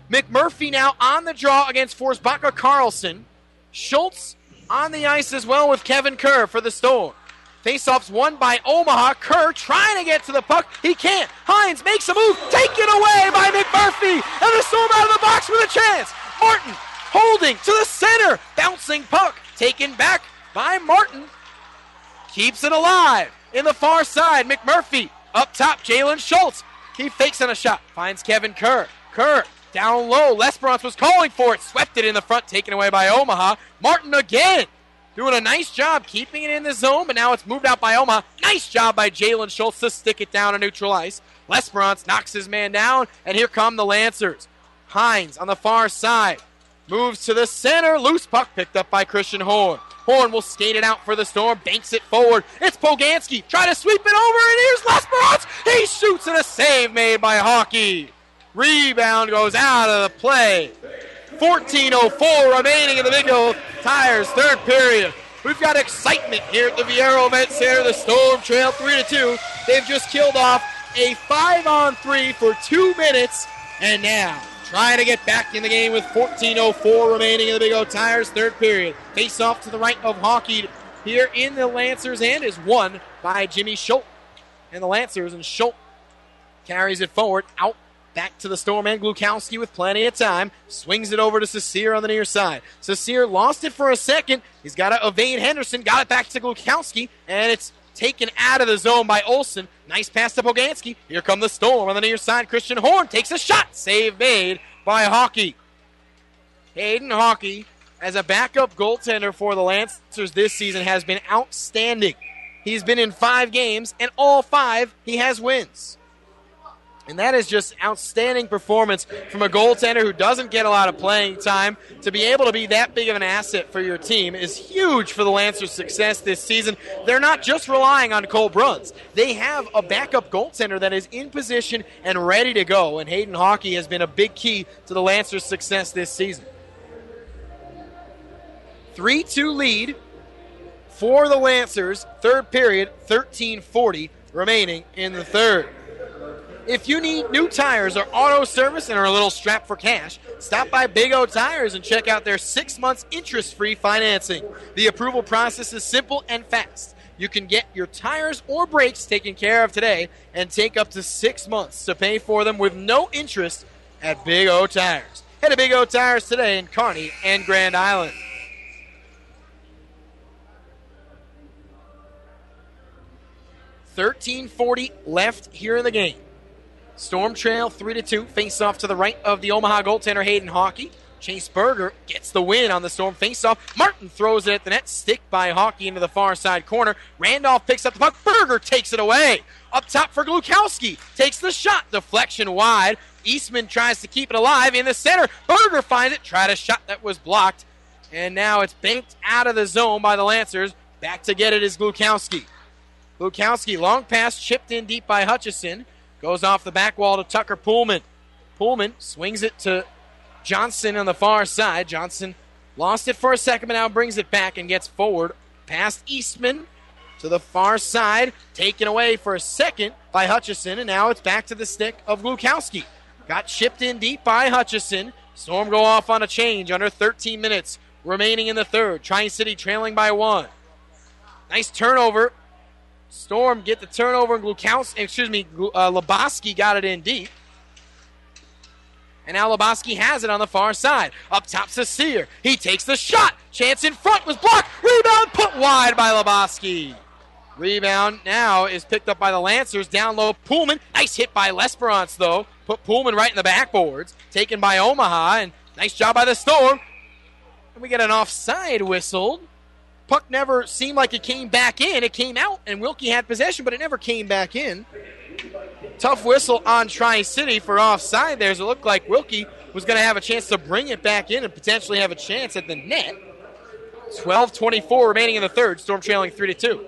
McMurphy now on the draw against Forsbacka Carlson. Schultz on the ice as well with Kevin Kerr for the Storm. Faceoff's won by Omaha. Kerr trying to get to the puck. He can't. Hines makes a move. Taken away by McMurphy. And the Storm out of the box with a chance. Martin holding to the center. Bouncing puck. Taken back by Martin. Keeps it alive. In the far side, McMurphy. Up top, Jalen Schultz. He fakes on a shot. Finds Kevin Kerr. Kerr down low. Lesperance was calling for it. Swept it in the front. Taken away by Omaha. Martin again. Doing a nice job keeping it in the zone, but now it's moved out by Omaha. Nice job by Jalen Schultz to stick it down to neutral ice. Lesperance knocks his man down, and here come the Lancers. Hines on the far side. Moves to the center. Loose puck picked up by Christian Horn. Horn will skate it out for the Storm. Banks it forward. It's Poganski. Try to sweep it over, and here's Lesperance. He shoots, and a save made by Hockey. Rebound goes out of the play. 14:04 remaining in the Big O Tires third period. We've got excitement here at the Viero Event Center. The Storm trail 3-2. They've just killed off a 5-on-3 for 2 minutes, and now trying to get back in the game with 14:04 remaining in the Big O Tires third period. Face off to the right of Hockey here in the Lancers' end is won by Jimmy Schultz. And the Lancers, and Schultz carries it forward out back to the Storm and Glukowski with plenty of time. Swings it over to Saucier on the near side. Saucier lost it for a second. He's got to evade Henderson. Got it back to Glukowski, and it's taken out of the zone by Olsen. Nice pass to Poganski. Here come the Storm on the near side. Christian Horn takes a shot. Save made by Hockey. Hayden Hockey, as a backup goaltender for the Lancers this season, has been outstanding. He's been in 5 games, and all 5 he has wins. And that is just outstanding performance from a goaltender who doesn't get a lot of playing time. To be able to be that big of an asset for your team is huge for the Lancers' success this season. They're not just relying on Cole Bruns. They have a backup goaltender that is in position and ready to go, and Hayden Hockey has been a big key to the Lancers' success this season. 3-2 lead for the Lancers. Third period, 13:40 remaining in the third. If you need new tires or auto service and are a little strapped for cash, stop by Big O Tires and check out their 6 months interest-free financing. The approval process is simple and fast. You can get your tires or brakes taken care of today and take up to 6 months to pay for them with no interest at Big O Tires. Head to Big O Tires today in Kearney and Grand Island. $13:40 left here in the game. Storm trail 3-2. Face off to the right of the Omaha goaltender Hayden Hockey. Chase Berger gets the win on the Storm faceoff. Martin throws it at the net. Stick by Hockey into the far side corner. Randolph picks up the puck. Berger takes it away. Up top for Glukowski. Takes the shot. Deflection wide. Eastman tries to keep it alive in the center. Berger finds it. Tried a shot that was blocked. And now it's banked out of the zone by the Lancers. Back to get it is Glukowski. Glukowski, long pass, chipped in deep by Hutchison. Goes off the back wall to Tucker Pullman. Pullman swings it to Johnson on the far side. Johnson lost it for a second, but now brings it back and gets forward past Eastman to the far side. Taken away for a second by Hutchison, and now it's back to the stick of Glukowski. Got chipped in deep by Hutchison. Storm go off on a change under 13 minutes remaining in the third. Tri-City trailing by 1. Nice turnover. Storm get the turnover, and Lebowski got it in deep. And now Lebowski has it on the far side. Up top, Saucier. He takes the shot. Chance in front was blocked. Rebound put wide by Lebowski. Rebound now is picked up by the Lancers. Down low, Pullman. Nice hit by Lesperance, though. Put Pullman right in the backboards. Taken by Omaha, and nice job by the Storm. And we get an offside whistled. Puck never seemed like it came back in. It came out, and Wilkie had possession, but it never came back in. Tough whistle on Tri-City for offside there, so it looked like Wilkie was going to have a chance to bring it back in and potentially have a chance at the net. 12:24 remaining in the third. Storm trailing 3-2.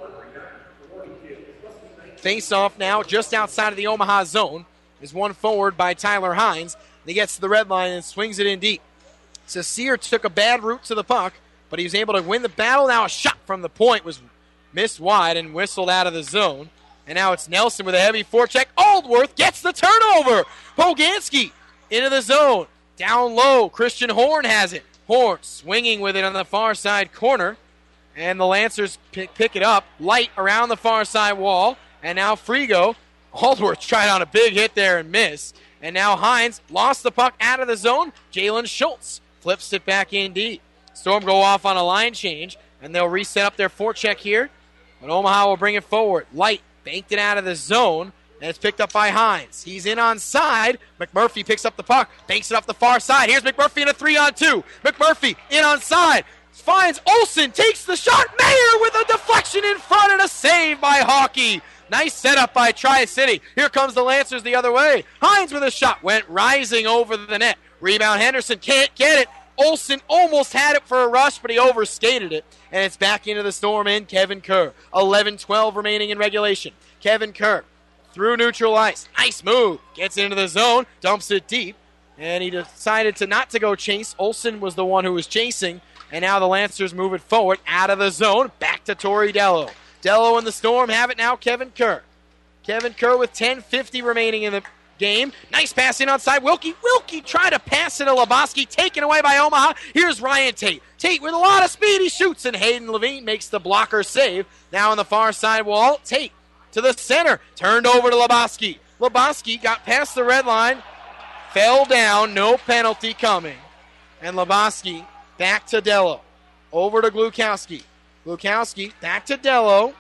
Face-off now just outside of the Omaha zone is won forward by Tyler Hines. He gets to the red line and swings it in deep. Saucier took a bad route to the puck, but he was able to win the battle. Now a shot from the point was missed wide and whistled out of the zone. And now it's Nelson with a heavy forecheck. Aldworth gets the turnover. Poganski into the zone. Down low, Christian Horn has it. Horn swinging with it on the far side corner. And the Lancers pick it up. Light around the far side wall. And now Frigo. Aldworth tried on a big hit there and missed. And now Hines lost the puck out of the zone. Jalen Schultz flips it back in deep. Storm go off on a line change. And they'll reset up their forecheck here. But Omaha will bring it forward. Light banked it out of the zone. And it's picked up by Hines. He's in on side. McMurphy picks up the puck. Banks it up the far side. Here's McMurphy in a 3-on-2. McMurphy in on side. Finds Olsen. Takes the shot. Mayer with a deflection in front and a save by Hawkey. Nice setup by Tri-City. Here comes the Lancers the other way. Hines with a shot. Went rising over the net. Rebound Henderson. Can't get it. Olsen almost had it for a rush, but he overskated it. And it's back into the Storm in Kevin Kerr. 11-12 remaining in regulation. Kevin Kerr through neutral ice. Nice move. Gets into the zone. Dumps it deep. And he decided not to go chase. Olsen was the one who was chasing. And now the Lancers move it forward out of the zone. Back to Torey Dello. Dello and the Storm have it now. Kevin Kerr. Kevin Kerr with 10:50 remaining in the game. Nice pass in onside. Wilkie tried to pass it to Lebowski. Taken away by Omaha. Here's Ryan Tate. Tate with a lot of speed. He shoots, and Hayden Levine makes the blocker save. Now on the far side wall. Tate to the center. Turned over to Lebowski. Lebowski got past the red line. Fell down. No penalty coming. And Lebowski back to Dello. Over to Glukowski. Glukowski back to Dello.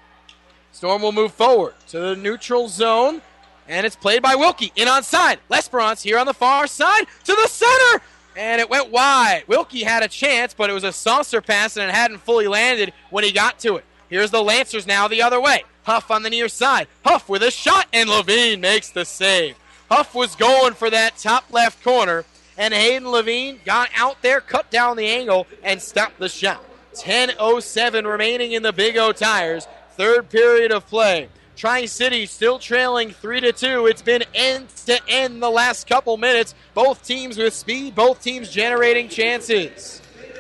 Storm will move forward to the neutral zone. And it's played by Wilkie. In onside. Lesperance here on the far side to the center. And it went wide. Wilkie had a chance, but it was a saucer pass and it hadn't fully landed when he got to it. Here's the Lancers now the other way. Huff on the near side. Huff with a shot, and Levine makes the save. Huff was going for that top left corner, and Hayden Levine got out there, cut down the angle, and stopped the shot. 10:07 remaining in the Big O Tires. Third period of play. Tri-City still trailing 3-2. It's been end-to-end the last couple minutes. Both teams with speed, both teams generating chances.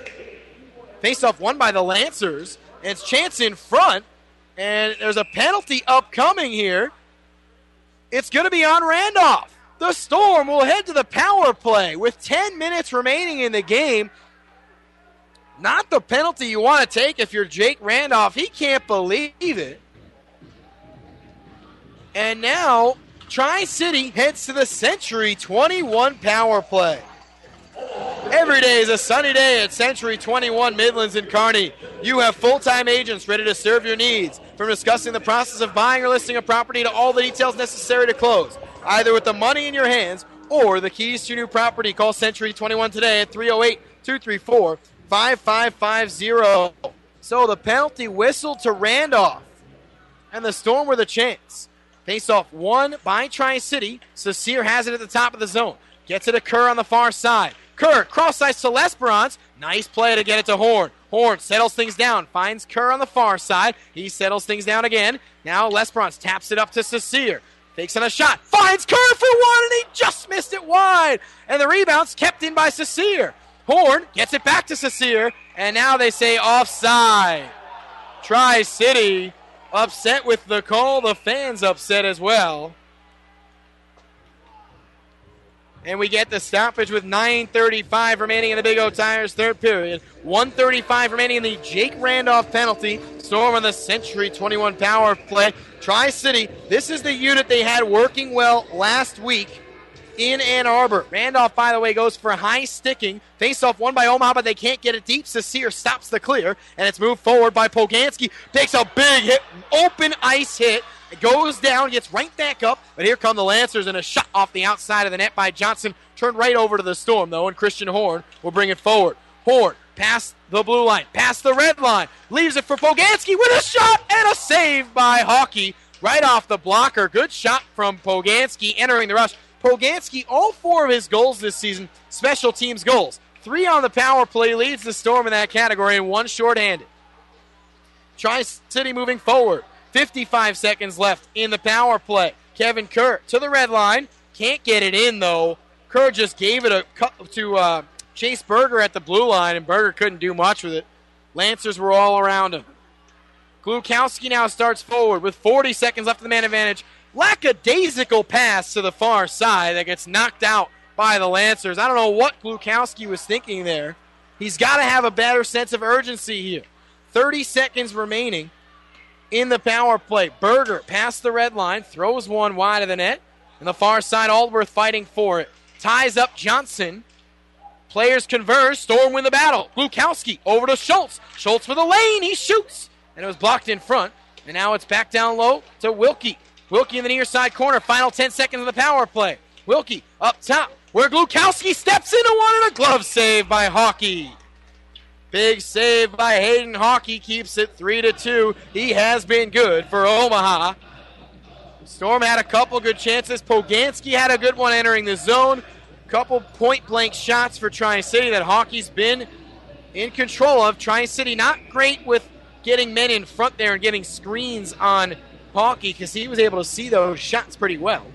Face-off won by the Lancers. And it's Chance in front. And there's a penalty upcoming here. It's going to be on Randolph. The Storm will head to the power play with 10 minutes remaining in the game. Not the penalty you want to take if you're Jake Randolph. He can't believe it. And now, Tri-City heads to the Century 21 power play. Every day is a sunny day at Century 21 Midlands in Kearney. You have full-time agents ready to serve your needs, from discussing the process of buying or listing a property to all the details necessary to close, either with the money in your hands or the keys to your new property. Call Century 21 today at 308-234-5550. So the penalty whistled to Randolph, and the Storm with a chance. Face-off won by Tri-City. Saucier has it at the top of the zone. Gets it to Kerr on the far side. Kerr, cross-ice to Lesperance. Nice play to get it to Horn. Horn settles things down. Finds Kerr on the far side. He settles things down again. Now Lesperance taps it up to Saucier. Takes on a shot. Finds Kerr for one, and he just missed it wide. And the rebound's kept in by Saucier. Horn gets it back to Saucier. And now they say offside. Tri-City upset with the call. The fans upset as well. And we get the stoppage with 9:35 remaining in the Big O Tires third period. 1:35 remaining in the Jake Randolph penalty. Storm on the Century 21 power play. Tri-City, this is the unit they had working well last week in Ann Arbor. Randolph, by the way, goes for high sticking. Face-off won by Omaha, but they can't get it deep. Saucier stops the clear, and it's moved forward by Poganski. Takes a big hit, open ice hit. It goes down, gets right back up, but here come the Lancers, and a shot off the outside of the net by Johnson. Turned right over to the Storm, though, and Christian Horn will bring it forward. Horn past the blue line, past the red line, leaves it for Poganski with a shot and a save by Hawkey. Right off the blocker. Good shot from Poganski entering the rush. Poganski, all 4 of his goals this season, special teams goals. 3 on the power play, leads the Storm in that category, and 1 shorthanded. Tri-City moving forward. 55 seconds left in the power play. Kevin Kerr to the red line. Can't get it in, though. Kerr just gave it to Chase Berger at the blue line, and Berger couldn't do much with it. Lancers were all around him. Glukowski now starts forward with 40 seconds left in the man advantage. Lackadaisical pass to the far side that gets knocked out by the Lancers. I don't know what Glukowski was thinking there. He's got to have a better sense of urgency here. 30 seconds remaining in the power play. Berger past the red line, throws one wide of the net. On the far side, Aldworth fighting for it. Ties up Johnson. Players converge. Storm win the battle. Glukowski over to Schultz. Schultz for the lane. He shoots. And it was blocked in front. And now it's back down low to Wilkie. Wilkie in the near side corner. Final 10 seconds of the power play. Wilkie up top where Glukowski steps into one and a glove save by Hockey. Big save by Hayden Hockey keeps it 3-2. He has been good for Omaha. Storm had a couple good chances. Poganski had a good one entering the zone. Couple point-blank shots for Tri-City that Hockey's been in control of. Tri-City not great with getting men in front there and getting screens on Hockey because he was able to see those shots pretty well.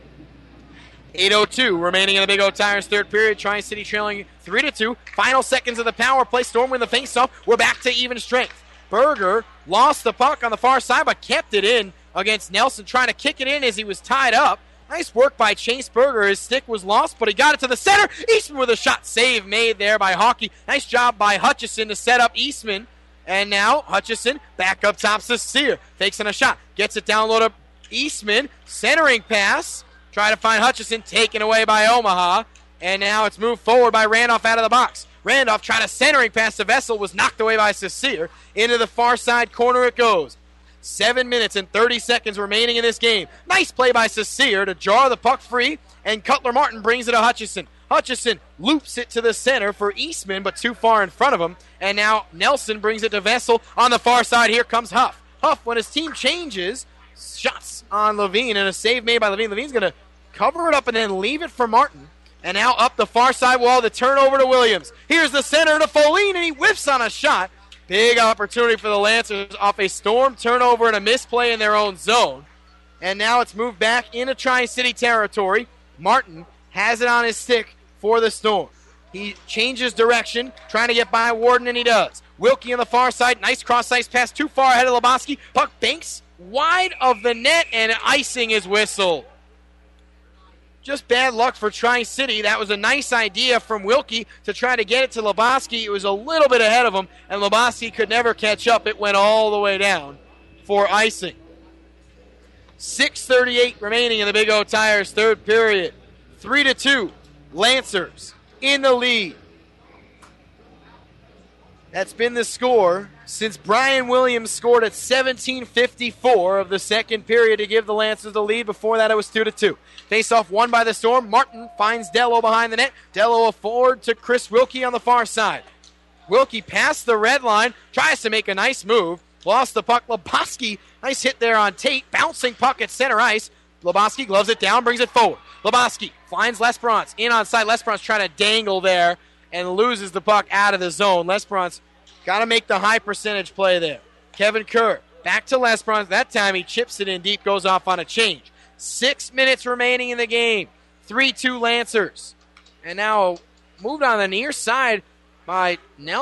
8:02 remaining in the Big O Tires third period. Tri-City trailing 3-2. Final seconds of the power play. Storm win the faceoff. We're back to even strength. Berger lost the puck on the far side but kept it in against Nelson, trying to kick it in as he was tied up. Nice work by Chase Berger. His stick was lost, but he got it to the center. Eastman with a shot save made there by Hockey. Nice job by Hutchison to set up Eastman. And now Hutchison back up top to Sear. Takes in a shot. Gets it down low to Eastman. Centering pass. Try to find Hutchison. Taken away by Omaha. And now it's moved forward by Randolph out of the box. Randolph tried a centering pass to Vessel. Was knocked away by Sear. Into the far side corner it goes. 7 minutes and 30 seconds remaining in this game. Nice play by Sear to jar the puck free. And Cutler Martin brings it to Hutchison. Hutchison loops it to the center for Eastman, but too far in front of him. And now Nelson brings it to Vessel. On the far side, here comes Huff. Huff, when his team changes, shots on Levine, and a save made by Levine. Levine's going to cover it up and then leave it for Martin. And now up the far side wall, the turnover to Williams. Here's the center to Folene, and he whiffs on a shot. Big opportunity for the Lancers off a Storm turnover and a misplay in their own zone. And now it's moved back into Tri-City territory. Martin has it on his stick for the Storm. He changes direction, trying to get by Warden, and he does. Wilkie on the far side. Nice cross-ice pass too far ahead of Lebowski. Puck banks wide of the net, and icing is whistled. Just bad luck for Tri-City. That was a nice idea from Wilkie to try to get it to Lebowski. It was a little bit ahead of him, and Lebowski could never catch up. It went all the way down for icing. 6:38 remaining in the Big O Tires third period. 3-2. Lancers in the lead. That's been the score since Brian Williams scored at 17:54 of the second period to give the Lancers the lead. Before that, it was 2-2. Face-off won by the Storm. Martin finds Dello behind the net. Dello forward to Chris Wilkie on the far side. Wilkie past the red line, tries to make a nice move. Lost the puck. Lebowski, nice hit there on Tate. Bouncing puck at center ice. Lebowski gloves it down, brings it forward. Lebowski finds Lesperance in onside. Lesperance trying to dangle there and loses the puck out of the zone. Lesperance got to make the high percentage play there. Kevin Kerr back to Lesperance. That time he chips it in deep, goes off on a change. 6 minutes remaining in the game. 3-2 Lancers. And now moved on the near side by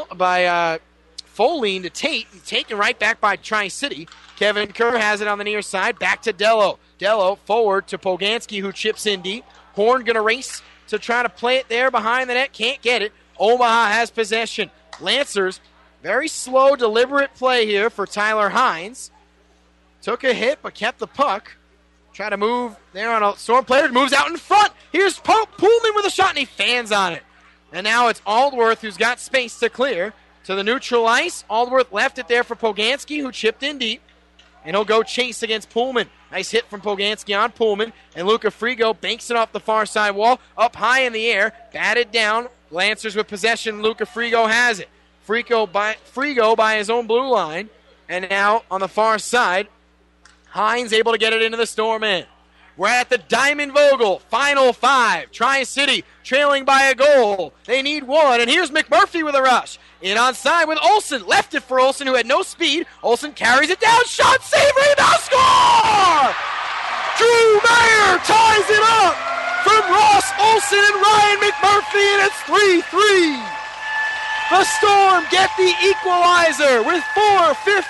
Folene to Tate. Taken right back by Tri-City. Kevin Kerr has it on the near side. Back to Dello. Dello forward to Poganski, who chips in deep. Horn going to race to try to play it there behind the net. Can't get it. Omaha has possession. Lancers, very slow, deliberate play here for Tyler Hines. Took a hit, but kept the puck. Try to move there on a Storm player. Moves out in front. Here's Pullman with a shot, and he fans on it. And now it's Aldworth who's got space to clear to the neutral ice. Aldworth left it there for Poganski, who chipped in deep. And he'll go chase against Pullman. Nice hit from Poganski on Pullman. And Luca Frigo banks it off the far side wall. Up high in the air. Batted down. Lancers with possession. Luca Frigo has it. Frigo by his own blue line. And now on the far side, Hines able to get it into the Storm end. We're at the Diamond Vogel. Final 5. Tri-City trailing by a goal. They need one. And here's McMurphy with a rush. In onside with Olsen. Left it for Olsen, who had no speed. Olsen carries it down. Shot, save, rebound, score! Drew Mayer ties it up from Ross Olsen and Ryan McMurphy, and it's 3-3. The Storm get the equalizer with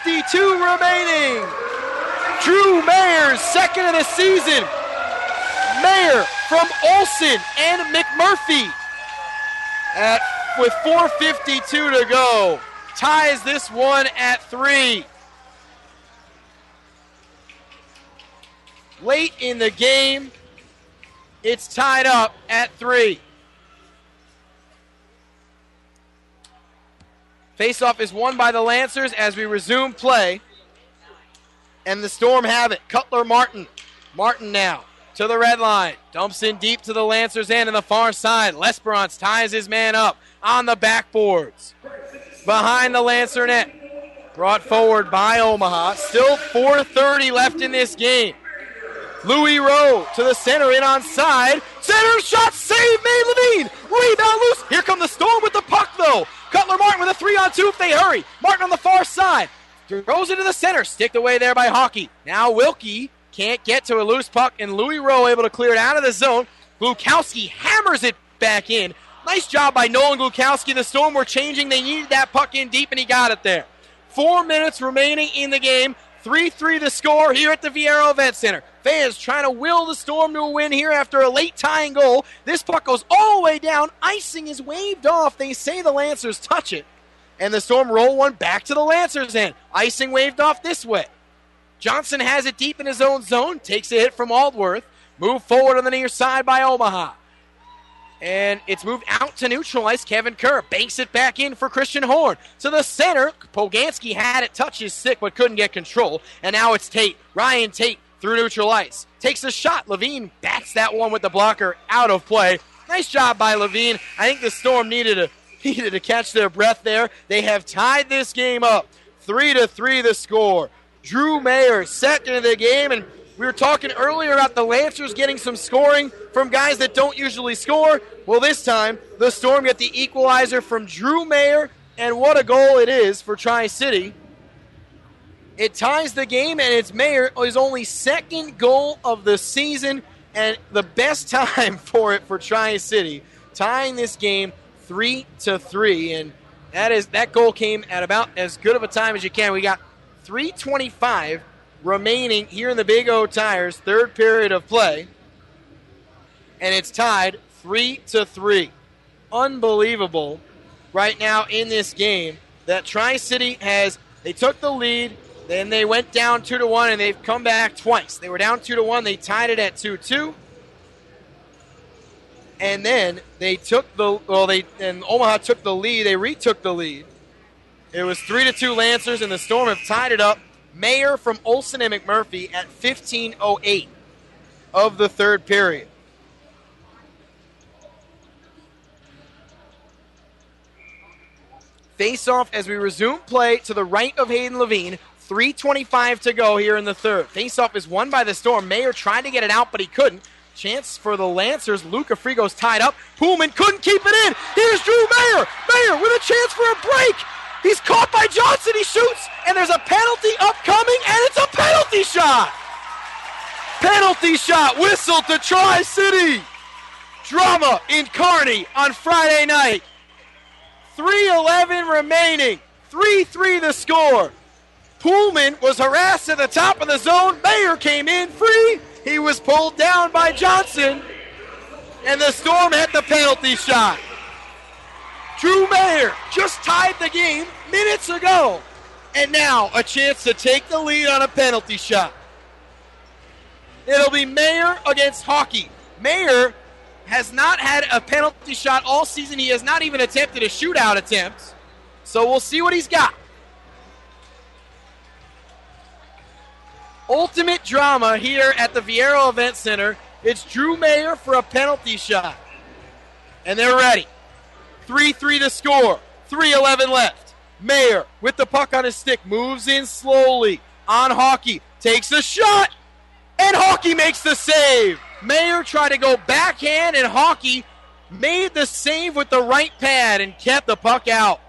4:52 remaining. Drew Mayer's second of the season. Mayer from Olsen and McMurphy with 4:52 to go ties this one at 3. Late in the game, it's tied up at 3. Faceoff is won by the Lancers as we resume play. And the Storm have it. Cutler Martin. Martin now to the red line. Dumps in deep to the Lancers' end on the far side. Lesperance ties his man up on the backboards. Behind the Lancer net. Brought forward by Omaha. Still 4:30 left in this game. Louis Rowe to the center, in onside. Center shot, save made Levine. Rebound loose. Here come the Storm with the puck, though. Cutler Martin with a 3-on-2 if they hurry. Martin on the far side. Throws it to the center. Sticked away there by Hockey. Now Wilkie can't get to a loose puck, and Louis Rowe able to clear it out of the zone. Glukowski hammers it back in. Nice job by Nolan Glukowski. The Storm were changing. They needed that puck in deep, and he got it there. 4 minutes remaining in the game. 3-3 the score here at the Viaero Event Center. Fans trying to will the Storm to a win here after a late tying goal. This puck goes all the way down. Icing is waved off. They say the Lancers touch it. And the Storm roll one back to the Lancers' end. Icing waved off this way. Johnson has it deep in his own zone. Takes a hit from Aldworth. Moved forward on the near side by Omaha. And it's moved out to neutral ice. Kevin Kerr banks it back in for Christian Horn. To the center, Poganski had it touch his stick but couldn't get control. And now it's Tate. Ryan Tate through neutral ice. Takes a shot. Levine bats that one with the blocker out of play. Nice job by Levine. I think the Storm needed to catch their breath there. They have tied this game up. 3-3 the score. Drew Mayer second of the game, and we were talking earlier about the Lancers getting some scoring from guys that don't usually score. Well, this time, the Storm get the equalizer from Drew Mayer, and what a goal it is for Tri-City. It ties the game, and it's Mayer, his only second goal of the season, and the best time for it for Tri-City, tying this game 3-3, and that goal came at about as good of a time as you can. We got 3:25 remaining here in the Big O Tires, third period of play. And it's tied 3-3. Unbelievable right now in this game that Tri-City they took the lead, then they went down 2-1, and they've come back twice. They were down 2-1, they tied it at 2-2. And then Omaha took the lead, they retook the lead. It was 3-2 Lancers, and the Storm have tied it up. Mayer from Olsen and McMurphy at 15:08 of the third period. Face-off as we resume play to the right of Hayden Levine. 3:25 to go here in the third. Face-off is won by the Storm. Mayer tried to get it out, but he couldn't. Chance for the Lancers. Luca Frigo's tied up. Pullman couldn't keep it in. Here's Drew Mayer. Mayer with a chance for a break. He's caught by Johnson. He shoots, and there's a penalty upcoming, and it's a penalty shot. Penalty shot whistled to Tri-City. Drama in Kearney on Friday night. 3:11 remaining. 3-3 the score. Pullman was harassed at the top of the zone. Mayer came in free. He was pulled down by Johnson, and the Storm had the penalty shot. Drew Mayer just tied the game minutes ago, and now a chance to take the lead on a penalty shot. It'll be Mayer against Hockey. Mayer has not had a penalty shot all season. He has not even attempted a shootout attempt, so we'll see what he's got. Ultimate drama here at the Viaero Event Center. It's Drew Mayer for a penalty shot, and they're ready. 3-3 to score. 3:11 left. Mayer with the puck on his stick moves in slowly on Hockey. Takes a shot, and Hockey makes the save. Mayer tried to go backhand, and Hockey made the save with the right pad and kept the puck out.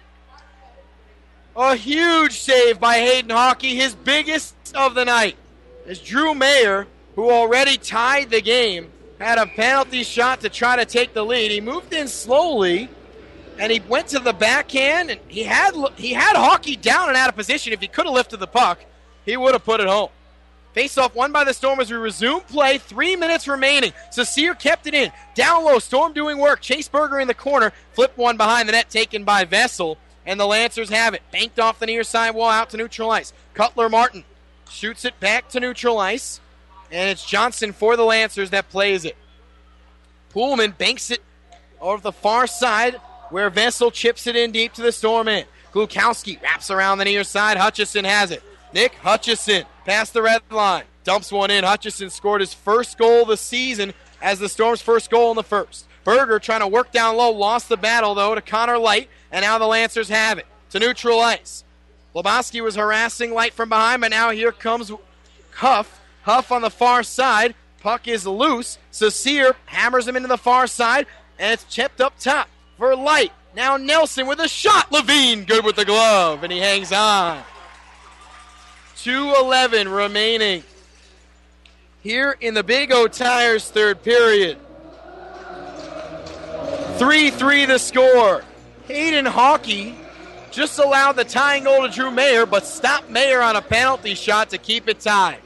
A huge save by Hayden Hockey, his biggest of the night. As Drew Mayer, who already tied the game, had a penalty shot to try to take the lead. He moved in slowly, and he went to the backhand, and he had Hockey down and out of position. If he could have lifted the puck, he would have put it home. Face-off won by the Storm as we resume play. 3 minutes remaining. Saucier kept it in. Down low, Storm doing work. Chase Berger in the corner. Flip one behind the net, taken by Vessel. And the Lancers have it. Banked off the near side wall out to neutral ice. Cutler Martin shoots it back to neutral ice. And it's Johnson for the Lancers that plays it. Pullman banks it over the far side where Vessel chips it in deep to the Storm end. Glukowski wraps around the near side. Hutchison has it. Nick Hutchison past the red line. Dumps one in. Hutchison scored his first goal of the season as the Storm's first goal in the first. Berger trying to work down low. Lost the battle, though, to Connor Light. And now the Lancers have it to neutral ice. Lebowski was harassing Light from behind, but now here comes Huff. Huff on the far side. Puck is loose. Saucier hammers him into the far side, and it's chipped up top for Light. Now Nelson with a shot. Levine good with the glove, and he hangs on. 2:11 remaining here in the Big O Tires third period. 3-3 the score. Hayden Hawkey just allowed the tying goal to Drew Mayer, but stopped Mayer on a penalty shot to keep it tied.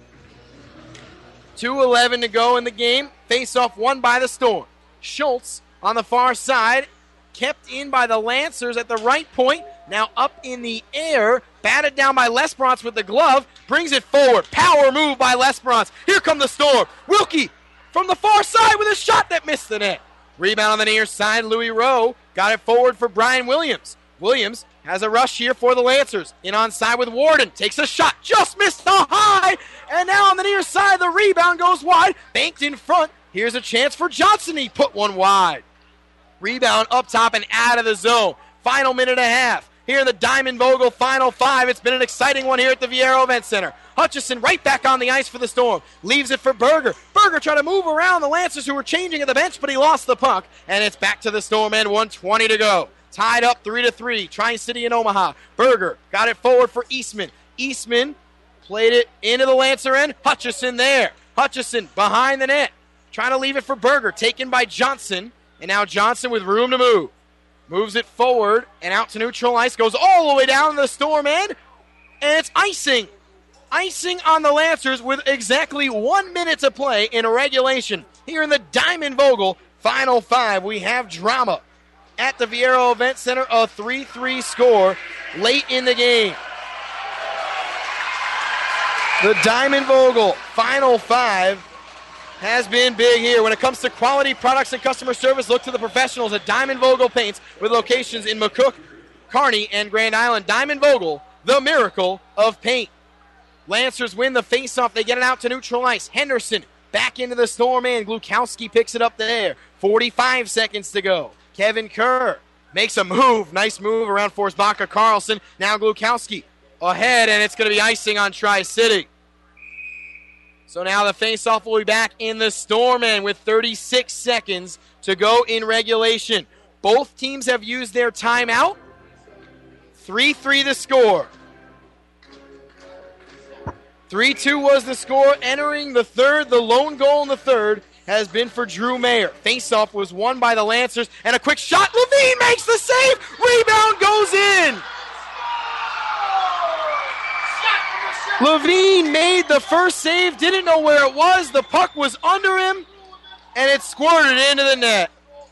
2:11 to go in the game. Face-off won by the Storm. Schultz on the far side, kept in by the Lancers at the right point. Now up in the air, batted down by Lesbrance with the glove, brings it forward. Power move by Lesbrance. Here come the Storm. Wilkie from the far side with a shot that missed the net. Rebound on the near side. Louis Rowe got it forward for Brian Williams. Williams has a rush here for the Lancers. In onside with Warden. Takes a shot. Just missed the high. And now on the near side, the rebound goes wide. Banked in front. Here's a chance for Johnson. He put one wide. Rebound up top and out of the zone. Final minute and a half. Here in the Diamond Vogel Final 5. It's been an exciting one here at the Viero Event Center. Hutchison right back on the ice for the Storm. Leaves it for Berger. Berger trying to move around the Lancers who were changing at the bench, but he lost the puck. And it's back to the Storm end. 1:20 to go. Tied up 3-3. Tri-City and Omaha. Berger got it forward for Eastman. Eastman played it into the Lancer end. Hutchison there. Hutchison behind the net. Trying to leave it for Berger. Taken by Johnson. And now Johnson with room to move. Moves it forward and out to neutral ice. Goes all the way down to the Storm end. And it's icing. Icing on the Lancers with exactly 1 minute to play in regulation. Here in the Diamond Vogel Final 5, we have drama at the Viero Event Center. A 3-3 score late in the game. The Diamond Vogel Final 5 has been big here. When it comes to quality products and customer service, look to the professionals at Diamond Vogel Paints with locations in McCook, Kearney, and Grand Island. Diamond Vogel, the miracle of paint. Lancers win the faceoff. They get it out to neutral ice. Henderson back into the Storm end. Glukowski picks it up there. 45 seconds to go. Kevin Kerr makes a move. Nice move around Forsbacka Carlson. Now Glukowski ahead, and it's going to be icing on Tri-City. So now the faceoff will be back in the Storm end with 36 seconds to go in regulation. Both teams have used their timeout. 3-3 the score. 3-2 was the score. Entering the third, the lone goal in the third has been for Drew Mayer. Faceoff was won by the Lancers, and a quick shot. Levine makes the save. Rebound goes in. Levine made the first save, didn't know where it was. The puck was under him, and it squirted into the net.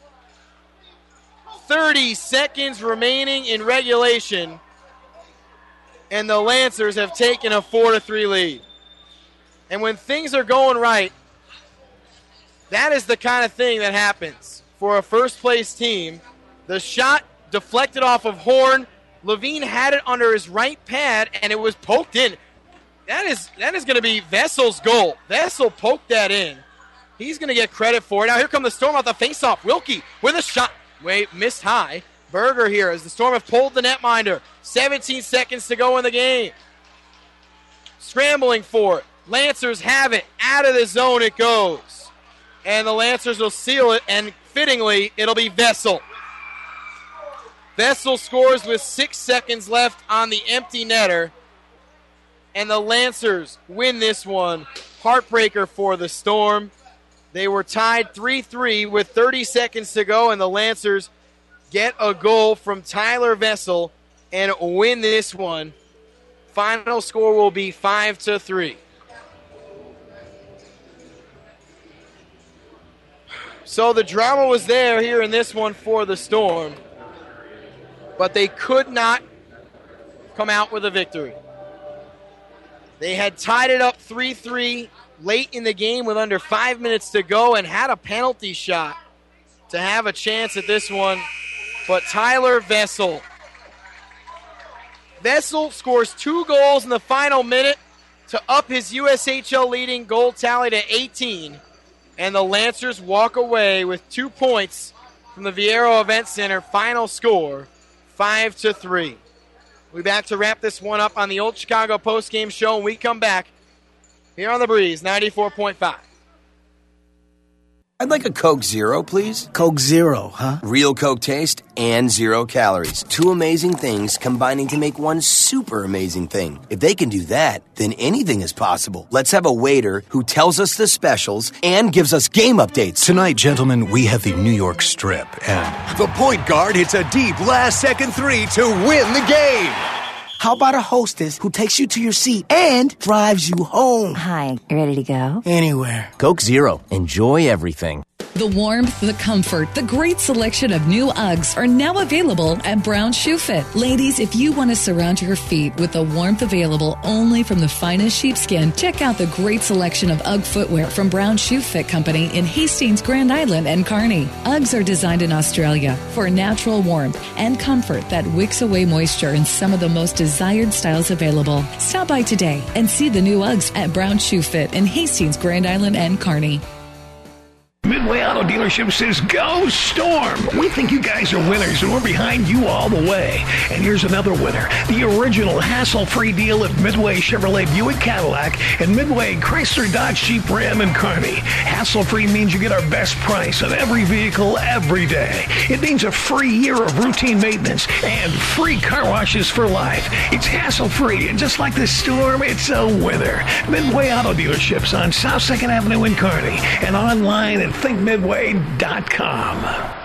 30 seconds remaining in regulation, and the Lancers have taken a 4-3 lead. And when things are going right, that is the kind of thing that happens for a first-place team. The shot deflected off of Horn. Levine had it under his right pad, and it was poked in. That is going to be Vessel's goal. Vessel poked that in. He's going to get credit for it. Now here come the Storm off the faceoff. Wilkie with a shot. Missed high. Berger here as the Storm have pulled the netminder. 17 seconds to go in the game. Scrambling for it. Lancers have it. Out of the zone it goes. And the Lancers will seal it, and fittingly, it'll be Vessel. Vessel scores with 6 seconds left on the empty netter. And the Lancers win this one. Heartbreaker for the Storm. They were tied 3-3 with 30 seconds to go, and the Lancers get a goal from Tyler Vessel and win this one. Final score will be 5-3. So the drama was there here in this one for the Storm, but they could not come out with a victory. They had tied it up 3-3 late in the game with under 5 minutes to go and had a penalty shot to have a chance at this one, but Tyler Vessel scores 2 goals in the final minute to up his USHL leading goal tally to 18, and the Lancers walk away with 2 points from the Viero Event Center. Final score, 5-3. We'll be back to wrap this one up on the Old Chicago postgame show when we come back here on The Breeze, 94.5. I'd like a Coke Zero, please. Coke Zero, huh? Real Coke taste and 0 calories. 2 amazing things combining to make one super amazing thing. If they can do that, then anything is possible. Let's have a waiter who tells us the specials and gives us game updates. Tonight, gentlemen, we have the New York Strip, and the point guard hits a deep last-second 3 to win the game. How about a hostess who takes you to your seat and drives you home? Hi, you ready to go? Anywhere. Coke Zero. Enjoy everything. The warmth, the comfort, the great selection of new Uggs are now available at Brown Shoe Fit. Ladies, if you want to surround your feet with the warmth available only from the finest sheepskin, check out the great selection of Ugg footwear from Brown Shoe Fit Company in Hastings, Grand Island, and Kearney. Uggs are designed in Australia for natural warmth and comfort that wicks away moisture in some of the most desired styles available. Stop by today and see the new Uggs at Brown Shoe Fit in Hastings, Grand Island, and Kearney. Midway Auto Dealership says, go Storm! We think you guys are winners, and we're behind you all the way. And here's another winner. The original hassle-free deal at Midway Chevrolet Buick Cadillac and Midway Chrysler Dodge Jeep Ram and Kearney. Hassle-free means you get our best price on every vehicle every day. It means a free year of routine maintenance and free car washes for life. It's hassle-free, and just like the Storm, it's a winner. Midway Auto Dealerships on South 2nd Avenue in Kearney and online at thinkmidway.com.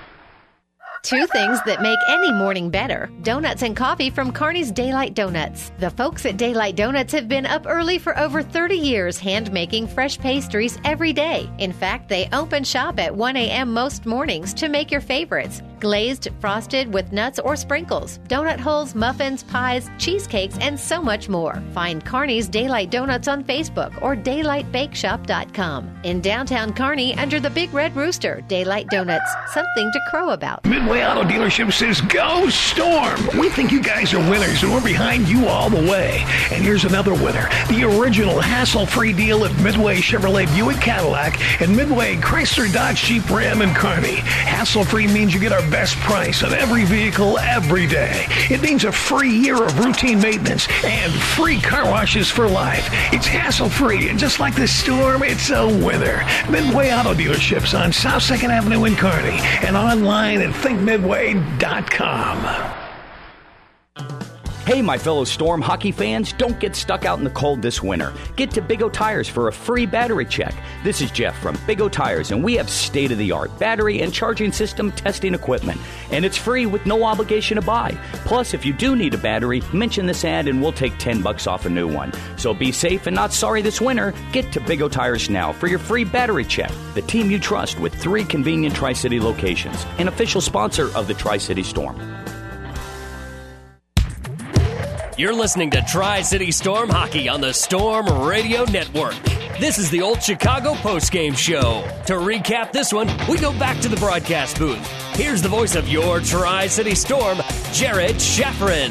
2 things that make any morning better. Donuts and coffee from Kearney's Daylight Donuts. The folks at Daylight Donuts have been up early for over 30 years hand-making fresh pastries every day. In fact, they open shop at 1 a.m. most mornings to make your favorites. Glazed, frosted with nuts or sprinkles, donut holes, muffins, pies, cheesecakes, and so much more. Find Kearney's Daylight Donuts on Facebook or daylightbakeshop.com. In downtown Kearney, under the Big Red Rooster, Daylight Donuts, something to crow about. Midway Auto Dealership says, go Storm! We think you guys are winners, and we're behind you all the way. And here's another winner. The original hassle-free deal at Midway Chevrolet Buick Cadillac and Midway Chrysler Dodge Jeep Ram and Kearney. Hassle-free means you get our best price on every vehicle every day. It means a free year of routine maintenance and free car washes for life. It's hassle-free, and just like the Storm, it's a winner. Midway Auto Dealerships on South 2nd Avenue in Kearney and online at thinkmidway.com. Hey, my fellow Storm hockey fans, don't get stuck out in the cold this winter. Get to Big O Tires for a free battery check. This is Jeff from Big O Tires, and we have state-of-the-art battery and charging system testing equipment. And it's free with no obligation to buy. Plus, if you do need a battery, mention this ad and we'll take $10 off a new one. So be safe and not sorry this winter. Get to Big O Tires now for your free battery check. The team you trust with 3 convenient Tri-City locations. An official sponsor of the Tri-City Storm. You're listening to Tri-City Storm Hockey on the Storm Radio Network. This is the Old Chicago postgame show. To recap this one, we go back to the broadcast booth. Here's the voice of your Tri-City Storm, Jared Schafrin.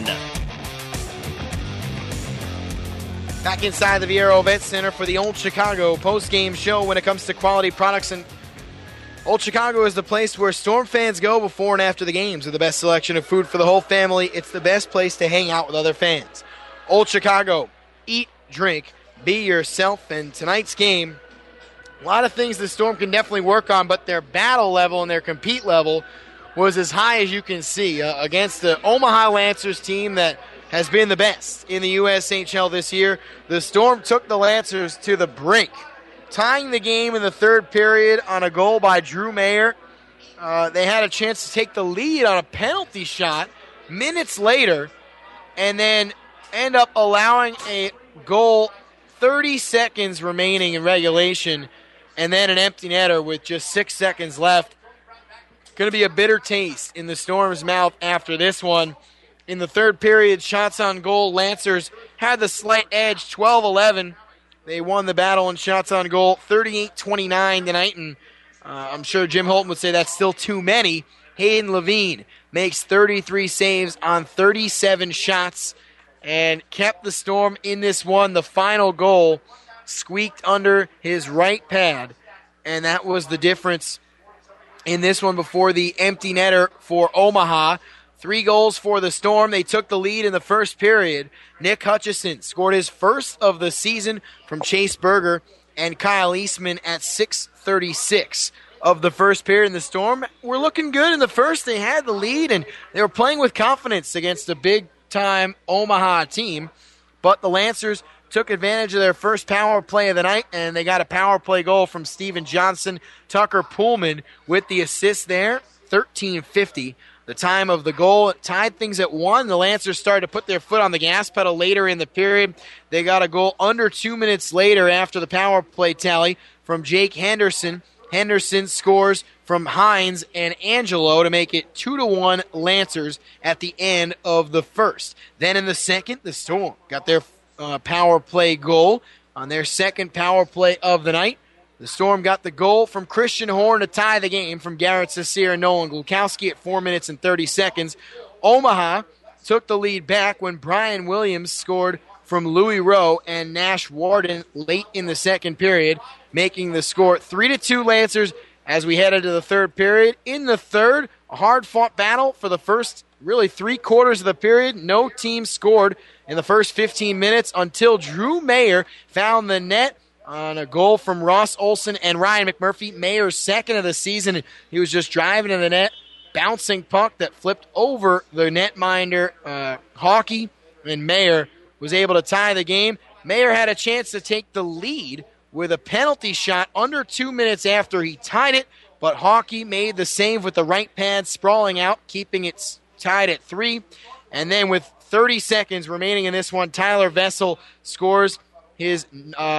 Back inside the Viero Event Center for the Old Chicago postgame show when it comes to quality products. And Old Chicago is the place where Storm fans go before and after the games with the best selection of food for the whole family. It's the best place to hang out with other fans. Old Chicago, eat, drink, be yourself. And tonight's game, a lot of things the Storm can definitely work on, but their battle level and their compete level was as high as you can see against the Omaha Lancers team that has been the best in the USHL this year. The Storm took the Lancers to the brink, tying the game in the third period on a goal by Drew Mayer. They had a chance to take the lead on a penalty shot minutes later and then end up allowing a goal 30 seconds remaining in regulation and then an empty netter with just 6 seconds left. Going to be a bitter taste in the Storm's mouth after this one. In the third period, shots on goal, Lancers had the slight edge, 12-11. They won the battle in shots on goal, 38-29 tonight, and I'm sure Jim Holton would say that's still too many. Hayden Levine makes 33 saves on 37 shots and kept the Storm in this one. The final goal squeaked under his right pad, and that was the difference in this one before the empty netter for Omaha. 3 goals for the Storm. They took the lead in the first period. Nick Hutchison scored his first of the season from Chase Berger and Kyle Eastman at 6:36 of the first period. And the Storm were looking good in the first. They had the lead, and they were playing with confidence against a big-time Omaha team. But the Lancers took advantage of their first power play of the night, and they got a power play goal from Steven Johnson. Tucker Pullman with the assist there, 13:50. The time of the goal tied things at 1. The Lancers started to put their foot on the gas pedal later in the period. They got a goal under 2 minutes later after the power play tally from Jake Henderson. Henderson scores from Hines and Angelo to make it 2-1 Lancers at the end of the first. Then in the second, the Storm got their power play goal on their second power play of the night. The Storm got the goal from Christian Horn to tie the game from Garrett Cecere and Nolan Glukowski at 4 minutes and 30 seconds. Omaha took the lead back when Brian Williams scored from Louis Rowe and Nash Warden late in the second period, making the score 3-2 Lancers as we head into the third period. In the third, a hard-fought battle for the first really 3 quarters of the period. No team scored in the first 15 minutes until Drew Mayer found the net on a goal from Ross Olson and Ryan McMurphy. Mayer's second of the season. He was just driving in the net, bouncing puck that flipped over the netminder Hockey, and Mayer was able to tie the game. Mayer had a chance to take the lead with a penalty shot under 2 minutes after he tied it, but Hockey made the save with the right pad sprawling out, keeping it tied at 3. And then with 30 seconds remaining in this one, Tyler Vessel scores his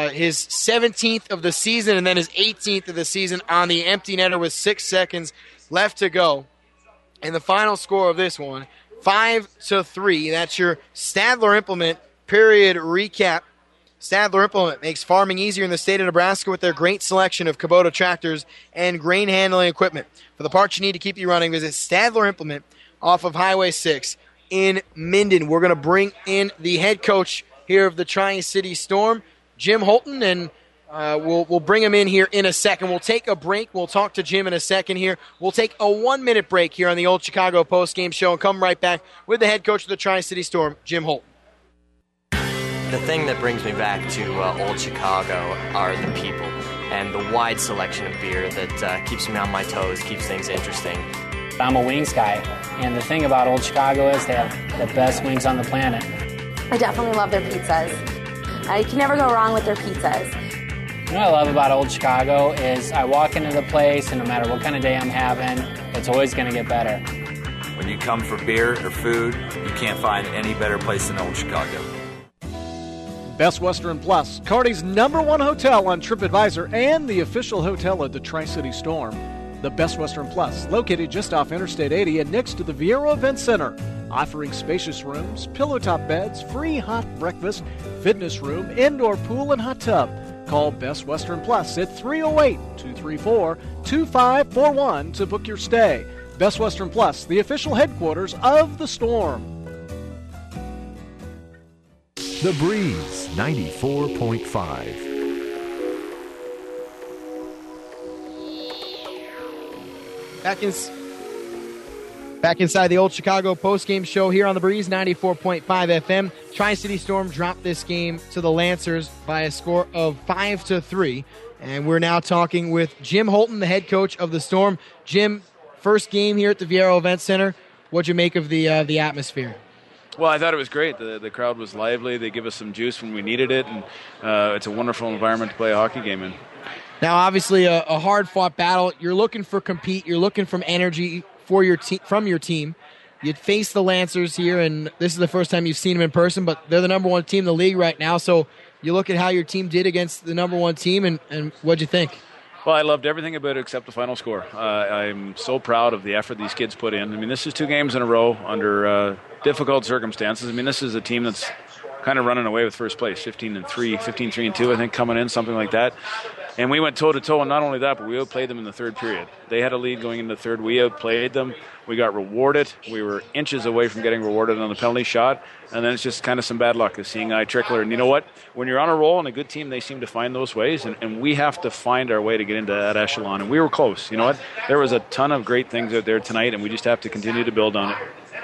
17th of the season and then his 18th of the season on the empty netter with 6 seconds left to go. And the final score of this one, 5-3. That's your Stadler Implement period recap. Stadler Implement makes farming easier in the state of Nebraska with their great selection of Kubota tractors and grain handling equipment. For the parts you need to keep you running, visit Stadler Implement off of Highway 6 in Minden. We're going to bring in the head coach here of the Tri-City Storm, Jim Holton, and we'll bring him in here in a second. We'll take a break. We'll talk to Jim in a second here. We'll take a 1-minute break here on the Old Chicago Postgame Show and come right back with the head coach of the Tri-City Storm, Jim Holton. The thing that brings me back to Old Chicago are the people and the wide selection of beer that keeps me on my toes, keeps things interesting. I'm a wings guy, and the thing about Old Chicago is they have the best wings on the planet. I definitely love their pizzas. You can never go wrong with their pizzas. What I love about Old Chicago is I walk into the place, and no matter what kind of day I'm having, it's always going to get better. When you come for beer or food, you can't find any better place than Old Chicago. Best Western Plus, Kearney's #1 hotel on TripAdvisor and the official hotel of the Tri-City Storm. The Best Western Plus, located just off Interstate 80 and next to the Viero Event Center, offering spacious rooms, pillow-top beds, free hot breakfast, fitness room, indoor pool, and hot tub. Call Best Western Plus at 308-234-2541 to book your stay. Best Western Plus, the official headquarters of the Storm. The Breeze 94.5. Back inside the Old Chicago postgame show here on the Breeze 94.5 FM. Tri-City Storm dropped this game to the Lancers by a score of 5-3. And we're now talking with Jim Holton, the head coach of the Storm. Jim, first game here at the Viero Event Center. What'd you make of the atmosphere? Well, I thought it was great. The crowd was lively. They give us some juice when we needed it, and it's a wonderful environment to play a hockey game in. Now, obviously, a hard-fought battle. You're looking for compete. You're looking for energy for your from your team. You'd face the Lancers here, and this is the first time you've seen them in person, but they're the #1 team in the league right now. So you look at how your team did against the #1 team, and what'd you think? Well, I loved everything about it except the final score. I'm so proud of the effort these kids put in. I mean, this is 2 games in a row under difficult circumstances. I mean, this is a team that's kind of running away with first place, 15-3-2, I think, coming in, something like that. And we went toe-to-toe, and not only that, but we outplayed them in the third period. They had a lead going into the third. We outplayed them. We got rewarded. We were inches away from getting rewarded on the penalty shot. And then it's just kind of some bad luck, seeing eye trickler. And you know what? When you're on a roll and a good team, they seem to find those ways. And we have to find our way to get into that echelon. And we were close. You know what? There was a ton of great things out there tonight, and we just have to continue to build on it.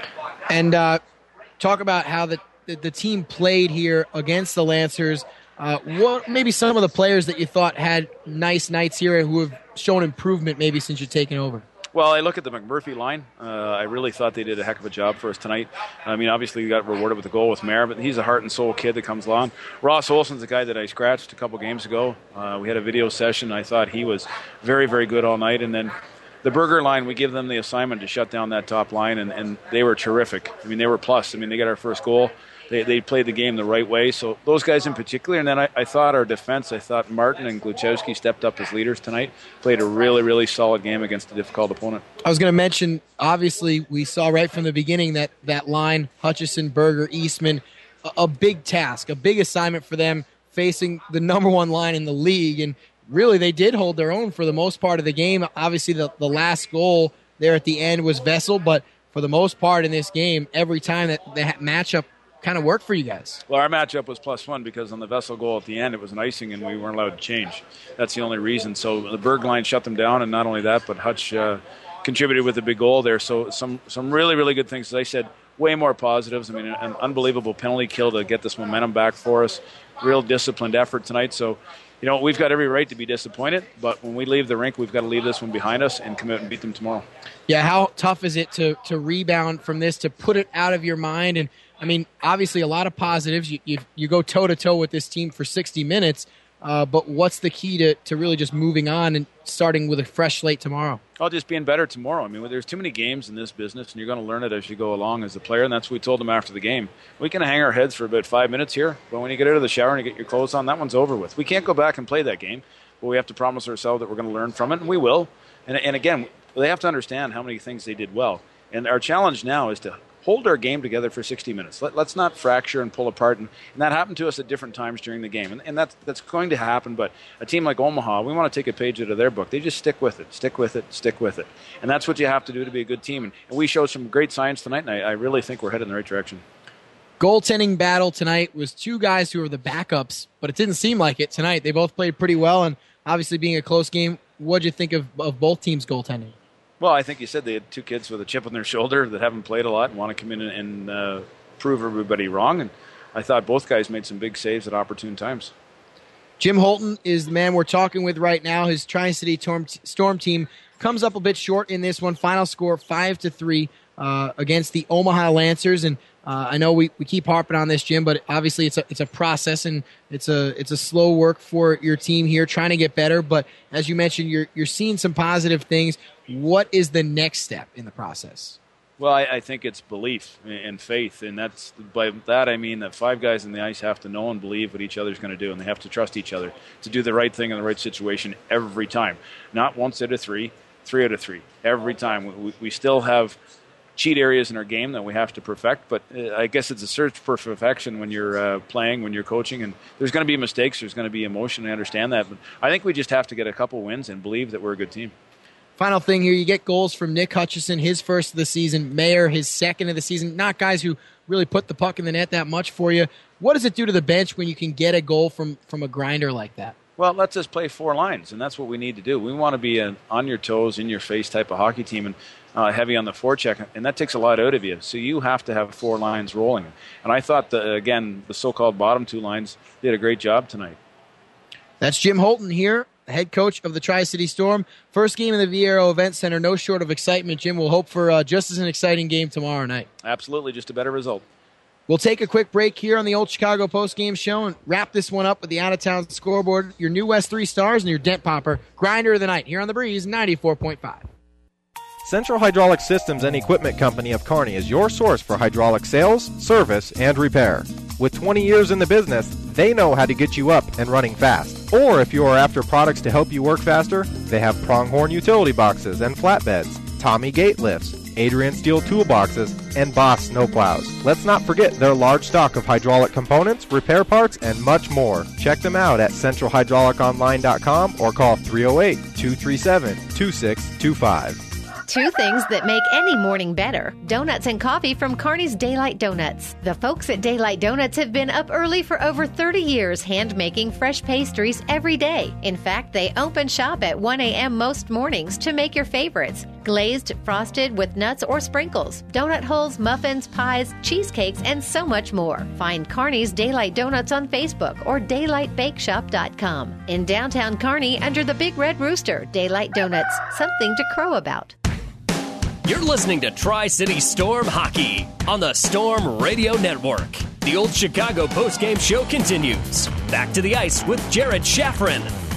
And talk about how the team played here against the Lancers. What maybe some of the players that you thought had nice nights here who have shown improvement maybe since you've taken over? Well, I look at the McMurphy line. I really thought they did a heck of a job for us tonight. I mean, obviously we got rewarded with a goal with Mayer, but he's a heart and soul kid that comes along. Ross Olson's a guy that I scratched a couple games ago. We had a video session. I thought he was very, very good all night. And then the Burger line, we give them the assignment to shut down that top line, and they were terrific. I mean, they were plus. I mean, they got our first goal. They played the game the right way. So those guys in particular. And then I thought our defense, I thought Martin and Gluchowski stepped up as leaders tonight, played a really, really solid game against a difficult opponent. I was going to mention, obviously, we saw right from the beginning that line, Hutchison, Berger, Eastman, a big task, a big assignment for them facing the number one line in the league. And really, they did hold their own for the most part of the game. Obviously, the last goal there at the end was Vessel, but for the most part in this game, every time that matchup kind of worked for you guys. Well, our matchup was +1 because on the Vessel goal at the end, it was an icing and we weren't allowed to change. That's the only reason. So the Berg line shut them down, and not only that, but Hutch contributed with a big goal there. So some really, really good things. As I said, way more positives. I mean, an unbelievable penalty kill to get this momentum back for us. Real disciplined effort tonight. So, you know, we've got every right to be disappointed, but when we leave the rink, we've got to leave this one behind us and come out and beat them tomorrow. Yeah, how tough is it to rebound from this, to put it out of your mind? And I mean, obviously a lot of positives. You go toe-to-toe with this team for 60 minutes, but what's the key to really just moving on and starting with a fresh slate tomorrow? Oh, just being better tomorrow. I mean, there's too many games in this business, and you're going to learn it as you go along as a player, and that's what we told them after the game. We can hang our heads for about 5 minutes here, but when you get out of the shower and you get your clothes on, that one's over with. We can't go back and play that game, but we have to promise ourselves that we're going to learn from it, and we will. And again, they have to understand how many things they did well. And our challenge now is to hold our game together for 60 minutes. Let's not fracture and pull apart. And that happened to us at different times during the game. And that's going to happen. But a team like Omaha, we want to take a page out of their book. They just stick with it, stick with it, stick with it. And that's what you have to do to be a good team. And we showed some great signs tonight, and I really think we're headed in the right direction. Goaltending battle tonight was 2 guys who were the backups, but it didn't seem like it tonight. They both played pretty well, and obviously being a close game, what did you think of both teams' goaltending? Well, I think you said they had 2 kids with a chip on their shoulder that haven't played a lot and want to come in and prove everybody wrong. And I thought both guys made some big saves at opportune times. Jim Holton is the man we're talking with right now. His Tri-City Storm team comes up a bit short in this one. Final score 5-3 against the Omaha Lancers. And I know we keep harping on this, Jim, but obviously it's a process and it's a slow work for your team here, trying to get better. But as you mentioned, you're seeing some positive things. What is the next step in the process? Well, I think it's belief and faith, and by that I mean that 5 guys on the ice have to know and believe what each other's going to do, and they have to trust each other to do the right thing in the right situation every time. Not once out of 3, 3 out of 3, every time. We still have cheat areas in our game that we have to perfect, but I guess it's a search for perfection when you're playing, when you're coaching, and there's going to be mistakes, there's going to be emotion, I understand that, but I think we just have to get a couple wins and believe that we're a good team. Final thing here, you get goals from Nick Hutchison, his first of the season, Mayer, his second of the season, not guys who really put the puck in the net that much for you. What does it do to the bench when you can get a goal from a grinder like that? Well, it lets us play 4 lines, and that's what we need to do. We want to be an on-your-toes, in-your-face type of hockey team, and heavy on the forecheck, and that takes a lot out of you. So you have to have 4 lines rolling. And I thought, the so-called bottom 2 lines did a great job tonight. That's Jim Holton here, the head coach of the Tri-City Storm. First game in the Viero Event Center, no short of excitement. Jim, we'll hope for just as an exciting game tomorrow night. Absolutely, just a better result. We'll take a quick break here on the Old Chicago Post-Game Show and wrap this one up with the out-of-town scoreboard, your New West 3 Stars, and your Dent Popper Grinder of the Night here on The Breeze 94.5. Central Hydraulic Systems and Equipment Company of Kearney is your source for hydraulic sales, service, and repair. With 20 years in the business, they know how to get you up and running fast. Or if you are after products to help you work faster, they have Pronghorn utility boxes and flatbeds, Tommy gate lifts, Adrian steel toolboxes, and Boss snowplows. Let's not forget their large stock of hydraulic components, repair parts, and much more. Check them out at centralhydrauliconline.com or call 308-237-2625. 2 things that make any morning better. Donuts and coffee from Kearney's Daylight Donuts. The folks at Daylight Donuts have been up early for over 30 years hand-making fresh pastries every day. In fact, they open shop at 1 a.m. most mornings to make your favorites. Glazed, frosted with nuts or sprinkles, donut holes, muffins, pies, cheesecakes, and so much more. Find Kearney's Daylight Donuts on Facebook or daylightbakeshop.com. In downtown Kearney, under the Big Red Rooster, Daylight Donuts. Something to crow about. You're listening to Tri-City Storm Hockey on the Storm Radio Network. The Old Chicago postgame show continues. Back to the ice with Jared Shaffrin.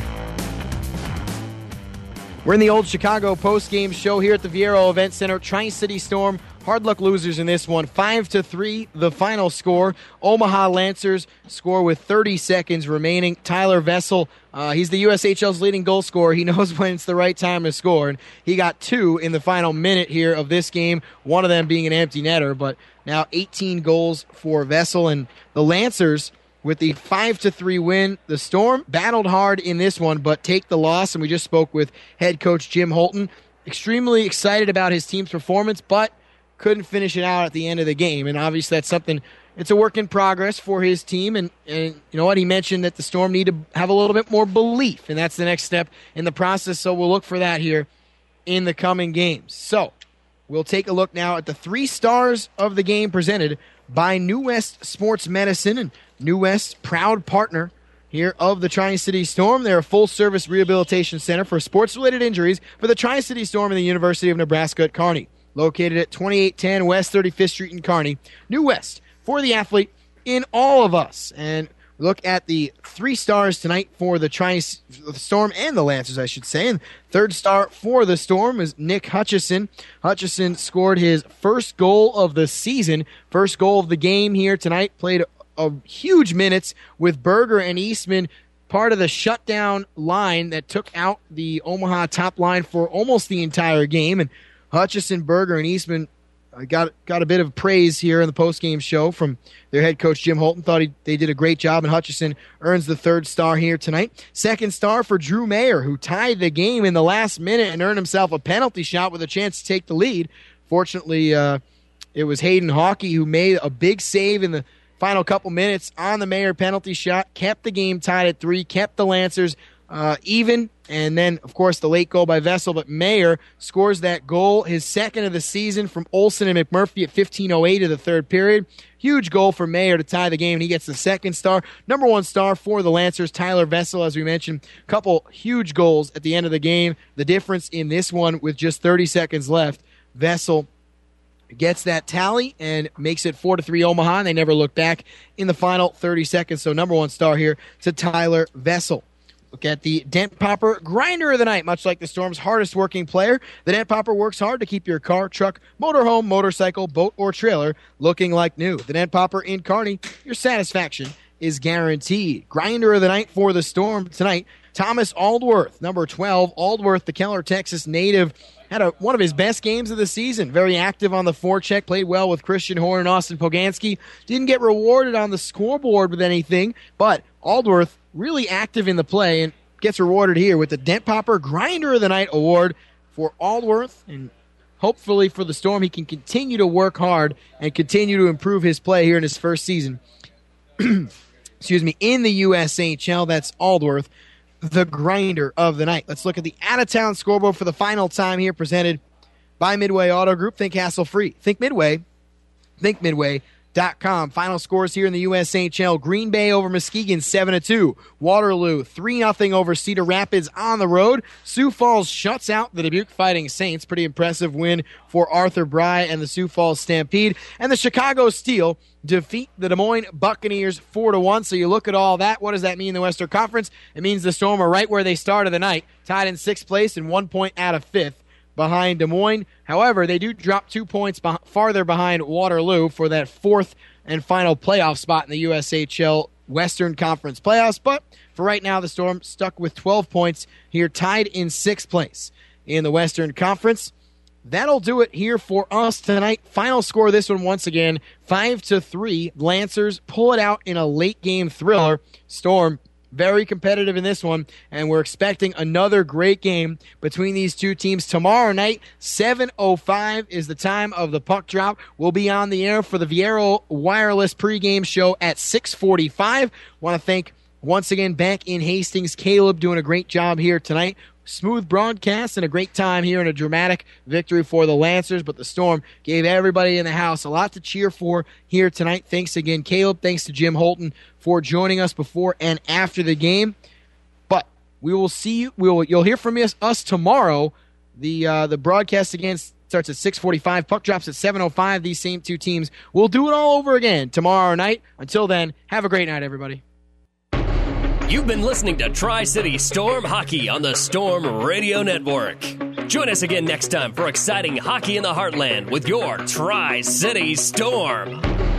We're in the Old Chicago postgame show here at the Viero Event Center. Tri-City Storm, hard luck losers in this one. 5-3, the final score. Omaha Lancers score with 30 seconds remaining. Tyler Vessel, he's the USHL's leading goal scorer. He knows when it's the right time to score. And he got 2 in the final minute here of this game, one of them being an empty netter. But now 18 goals for Vessel. And the Lancers, with the 5-3 win, the Storm battled hard in this one, but take the loss. And we just spoke with head coach Jim Holton. Extremely excited about his team's performance, but couldn't finish it out at the end of the game. And obviously that's something, it's a work in progress for his team. And you know what? He mentioned that the Storm need to have a little bit more belief, and that's the next step in the process. So we'll look for that here in the coming games. So we'll take a look now at the 3 stars of the game presented by New West Sports Medicine. And New West, proud partner here of the Tri-City Storm. They're a full-service rehabilitation center for sports-related injuries for the Tri-City Storm and the University of Nebraska at Kearney. Located at 2810 West 35th Street in Kearney. New West, for the athlete in all of us. And look at the 3 stars tonight for the Storm and the Lancers, I should say. And 3rd star for the Storm is Nick Hutchison. Hutchison scored his first goal of the season, first goal of the game here tonight. Played a huge minutes with Berger and Eastman, part of the shutdown line that took out the Omaha top line for almost the entire game. And Hutchison, Berger, and Eastman got a bit of praise here in the postgame show from their head coach Jim Holton. Thought they did a great job, and Hutchison earns the 3rd star here tonight. 2nd star for Drew Mayer, who tied the game in the last minute and earned himself a penalty shot with a chance to take the lead. Fortunately, it was Hayden Hawkey who made a big save in the final couple minutes on the Mayer penalty shot, kept the game tied at 3, kept the Lancers even, and then, of course, the late goal by Vessel, but Mayer scores that goal, his 2nd of the season from Olsen and McMurphy at 15:08 of the 3rd period. Huge goal for Mayer to tie the game, and he gets the 2nd star. Number 1 star for the Lancers, Tyler Vessel, as we mentioned. Couple huge goals at the end of the game. The difference in this one with just 30 seconds left, Vessel gets that tally and makes it 4-3 Omaha, and they never look back in the final 30 seconds. So number 1 star here to Tyler Vessel. Look at the Dent Popper grinder of the night. Much like the Storm's hardest working player, the Dent Popper works hard to keep your car, truck, motorhome, motorcycle, boat, or trailer looking like new. The Dent Popper in Kearney, your satisfaction is guaranteed. Grinder of the night for the Storm tonight, Thomas Aldworth, number 12. Aldworth, the Keller, Texas native, had one of his best games of the season. Very active on the forecheck, played well with Christian Horn and Austin Poganski. Didn't get rewarded on the scoreboard with anything, but Aldworth really active in the play and gets rewarded here with the Dent Popper Grinder of the Night award for Aldworth. And hopefully for the Storm, he can continue to work hard and continue to improve his play here in his first season. Excuse me, in the USHL. That's Aldworth, the Grinder of the Night. Let's look at the out-of-town scoreboard for the final time here, presented by Midway Auto Group. Think hassle-free. Think Midway. Think Midway.com. Final scores here in the USHL. Green Bay over Muskegon, 7-2. Waterloo, 3-0 over Cedar Rapids on the road. Sioux Falls shuts out the Dubuque Fighting Saints. Pretty impressive win for Arthur Bry and the Sioux Falls Stampede. And the Chicago Steel defeat the Des Moines Buccaneers 4-1. So you look at all that. What does that mean in the Western Conference? It means the Storm are right where they started the night, tied in 6th place and 1 point out of 5th behind Des Moines. However, they do drop 2 points farther behind Waterloo for that 4th and final playoff spot in the USHL Western Conference playoffs. But for right now, the Storm stuck with 12 points here, tied in 6th place in the Western Conference. That'll do it here for us tonight. Final score of this one, once again, 5-3. Lancers pull it out in a late-game thriller. Storm very competitive in this one, and we're expecting another great game between these two teams tomorrow night. 7:05 is the time of the puck drop. We'll be on the air for the Viero Wireless pregame show at 6:45. Want to thank, once again, back in Hastings, Caleb, doing a great job here tonight. Smooth broadcast and a great time here and a dramatic victory for the Lancers, but the Storm gave everybody in the house a lot to cheer for here tonight. Thanks again, Caleb. Thanks to Jim Holton for joining us before and after the game. But we will see you. You'll hear from us tomorrow. The broadcast again starts at 6:45. Puck drops at 7:05. These same two teams will do it all over again tomorrow night. Until then, have a great night, everybody. You've been listening to Tri-City Storm Hockey on the Storm Radio Network. Join us again next time for exciting hockey in the heartland with your Tri-City Storm.